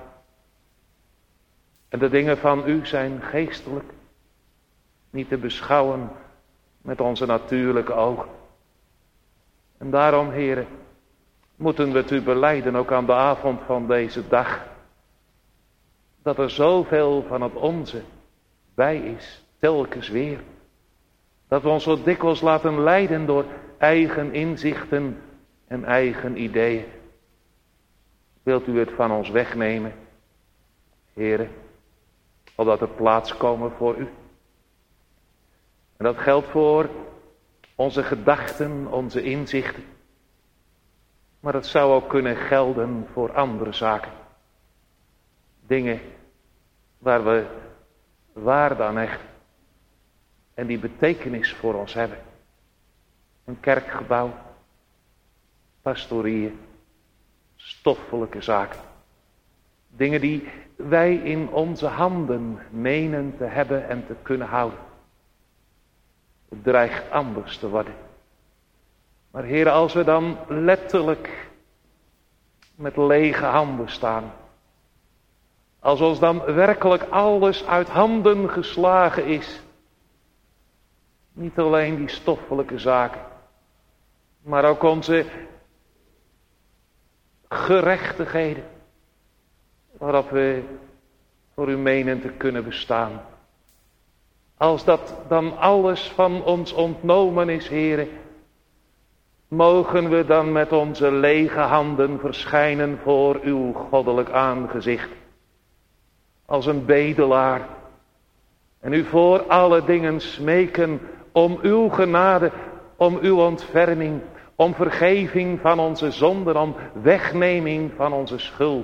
En de dingen van u zijn geestelijk. Niet te beschouwen met onze natuurlijke ogen. En daarom, Heere, moeten we het u belijden, ook aan de avond van deze dag. Dat er zoveel van het onze bij is, telkens weer. Dat we ons zo dikwijls laten leiden door eigen inzichten en eigen ideeën. Wilt u het van ons wegnemen, Heere, opdat er plaats komen voor u. En dat geldt voor onze gedachten, onze inzichten. Maar het zou ook kunnen gelden voor andere zaken. Dingen waar we waarde aan hechten. En die betekenis voor ons hebben. Een kerkgebouw. pastorieën, stoffelijke zaken. Dingen die wij in onze handen menen te hebben en te kunnen houden. Het dreigt anders te worden. Maar Heer, als we dan letterlijk met lege handen staan. Als ons dan werkelijk alles uit handen geslagen is. Niet alleen die stoffelijke zaken. Maar ook onze gerechtigheden. Waarop we voor u menen te kunnen bestaan. Als dat dan alles van ons ontnomen is, Heere. Mogen we dan met onze lege handen verschijnen voor uw goddelijk aangezicht. Als een bedelaar. En u voor alle dingen smeken om uw genade, om uw ontferming, om vergeving van onze zonden, om wegneming van onze schuld.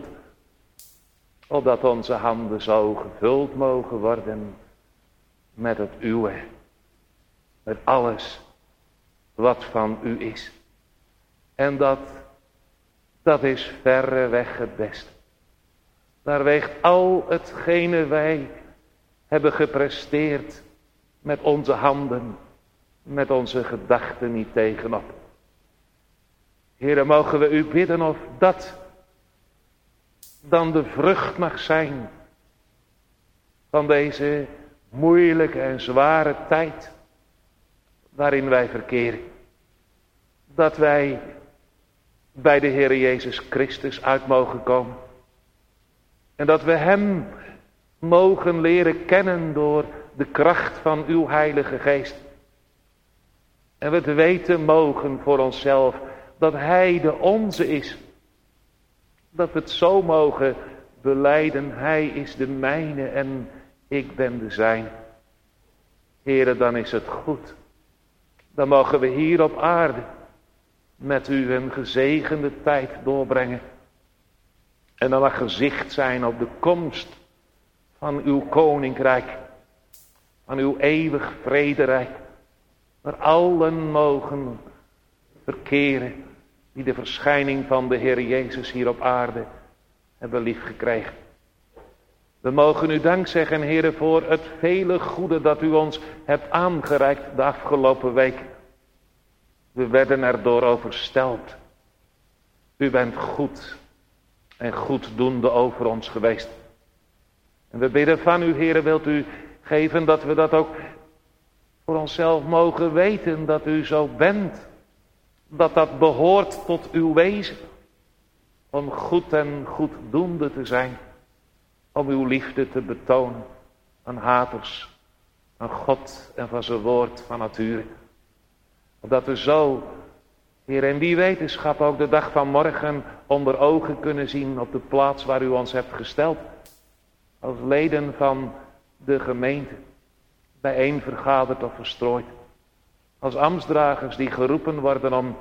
Opdat onze handen zo gevuld mogen worden met het uwe. Met alles wat van u is. En dat, dat is verreweg het beste. Daar weegt al hetgene wij hebben gepresteerd met onze handen, met onze gedachten niet tegenop. Heere, mogen we u bidden of dat dan de vrucht mag zijn van deze moeilijke en zware tijd waarin wij verkeren. Dat wij bij de Heer Jezus Christus uit mogen komen. En dat we Hem mogen leren kennen door de kracht van uw Heilige Geest. En we te weten mogen voor onszelf dat Hij de onze is. Dat we het zo mogen belijden, Hij is de mijne en ik ben de zijne. Heere, dan is het goed. Dan mogen we hier op aarde met u een gezegende tijd doorbrengen. En dan mag gezicht zijn op de komst van uw koninkrijk. Van uw eeuwig vrederijk. Waar allen mogen verkeren die de verschijning van de Heer Jezus hier op aarde hebben liefgekregen. We mogen u dank zeggen, Heere, voor het vele goede dat u ons hebt aangereikt de afgelopen week. We werden erdoor overstelpt. U bent goed en goeddoende over ons geweest. En we bidden van u, Heere, wilt u geven dat we dat ook voor onszelf mogen weten, dat u zo bent. Dat dat behoort tot uw wezen. Om goed en goeddoende te zijn. Om uw liefde te betonen aan haters, aan God en van zijn woord van nature. Opdat we zo, Heer, in die wetenschap ook de dag van morgen onder ogen kunnen zien op de plaats waar u ons hebt gesteld. Als leden van de gemeente, bijeen vergaderd of verstrooid. Als ambtsdragers die geroepen worden om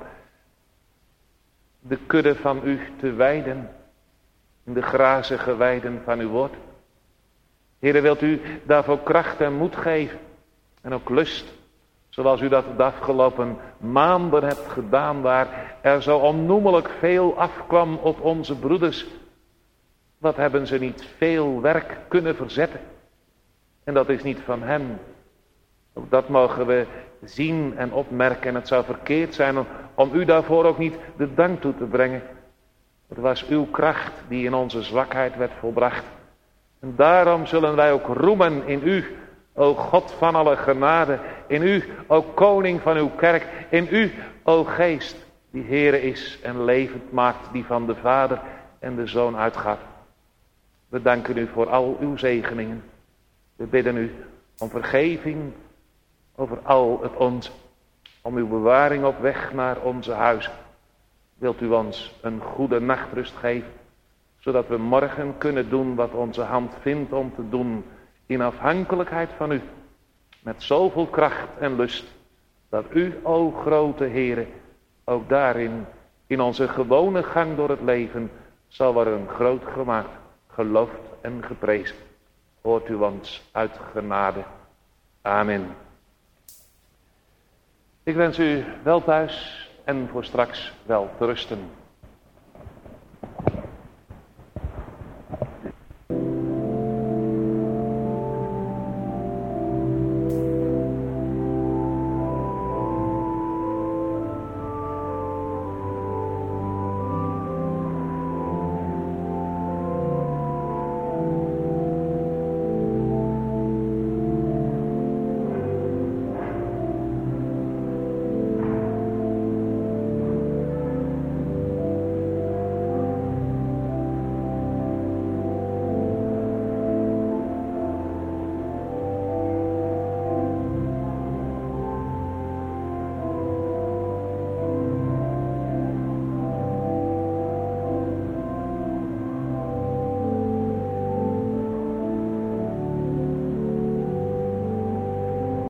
de kudde van u te weiden. In de grazige weiden van uw woord. Heere, wilt u daarvoor kracht en moed geven. En ook lust. Zoals u dat de afgelopen maanden hebt gedaan. Waar er zo onnoemelijk veel afkwam op onze broeders. Wat hebben ze niet veel werk kunnen verzetten. En dat is niet van hen. Ook dat mogen we zien en opmerken. En het zou verkeerd zijn om, om u daarvoor ook niet de dank toe te brengen. Het was uw kracht die in onze zwakheid werd volbracht. En daarom zullen wij ook roemen in u, o God van alle genade. In u, o koning van uw kerk. In u, o geest, die Heere is en levend maakt, die van de Vader en de Zoon uitgaat. We danken u voor al uw zegeningen. We bidden u om vergeving over al het ons. Om uw bewaring op weg naar onze huizen. Wilt u ons een goede nachtrust geven. Zodat we morgen kunnen doen wat onze hand vindt om te doen. In afhankelijkheid van u. Met zoveel kracht en lust. Dat u, o grote Heere, ook daarin, in onze gewone gang door het leven, zal worden groot gemaakt, geloofd en geprezen. Hoort u ons uit genade. Amen. Ik wens u wel thuis en voor straks wel te rusten.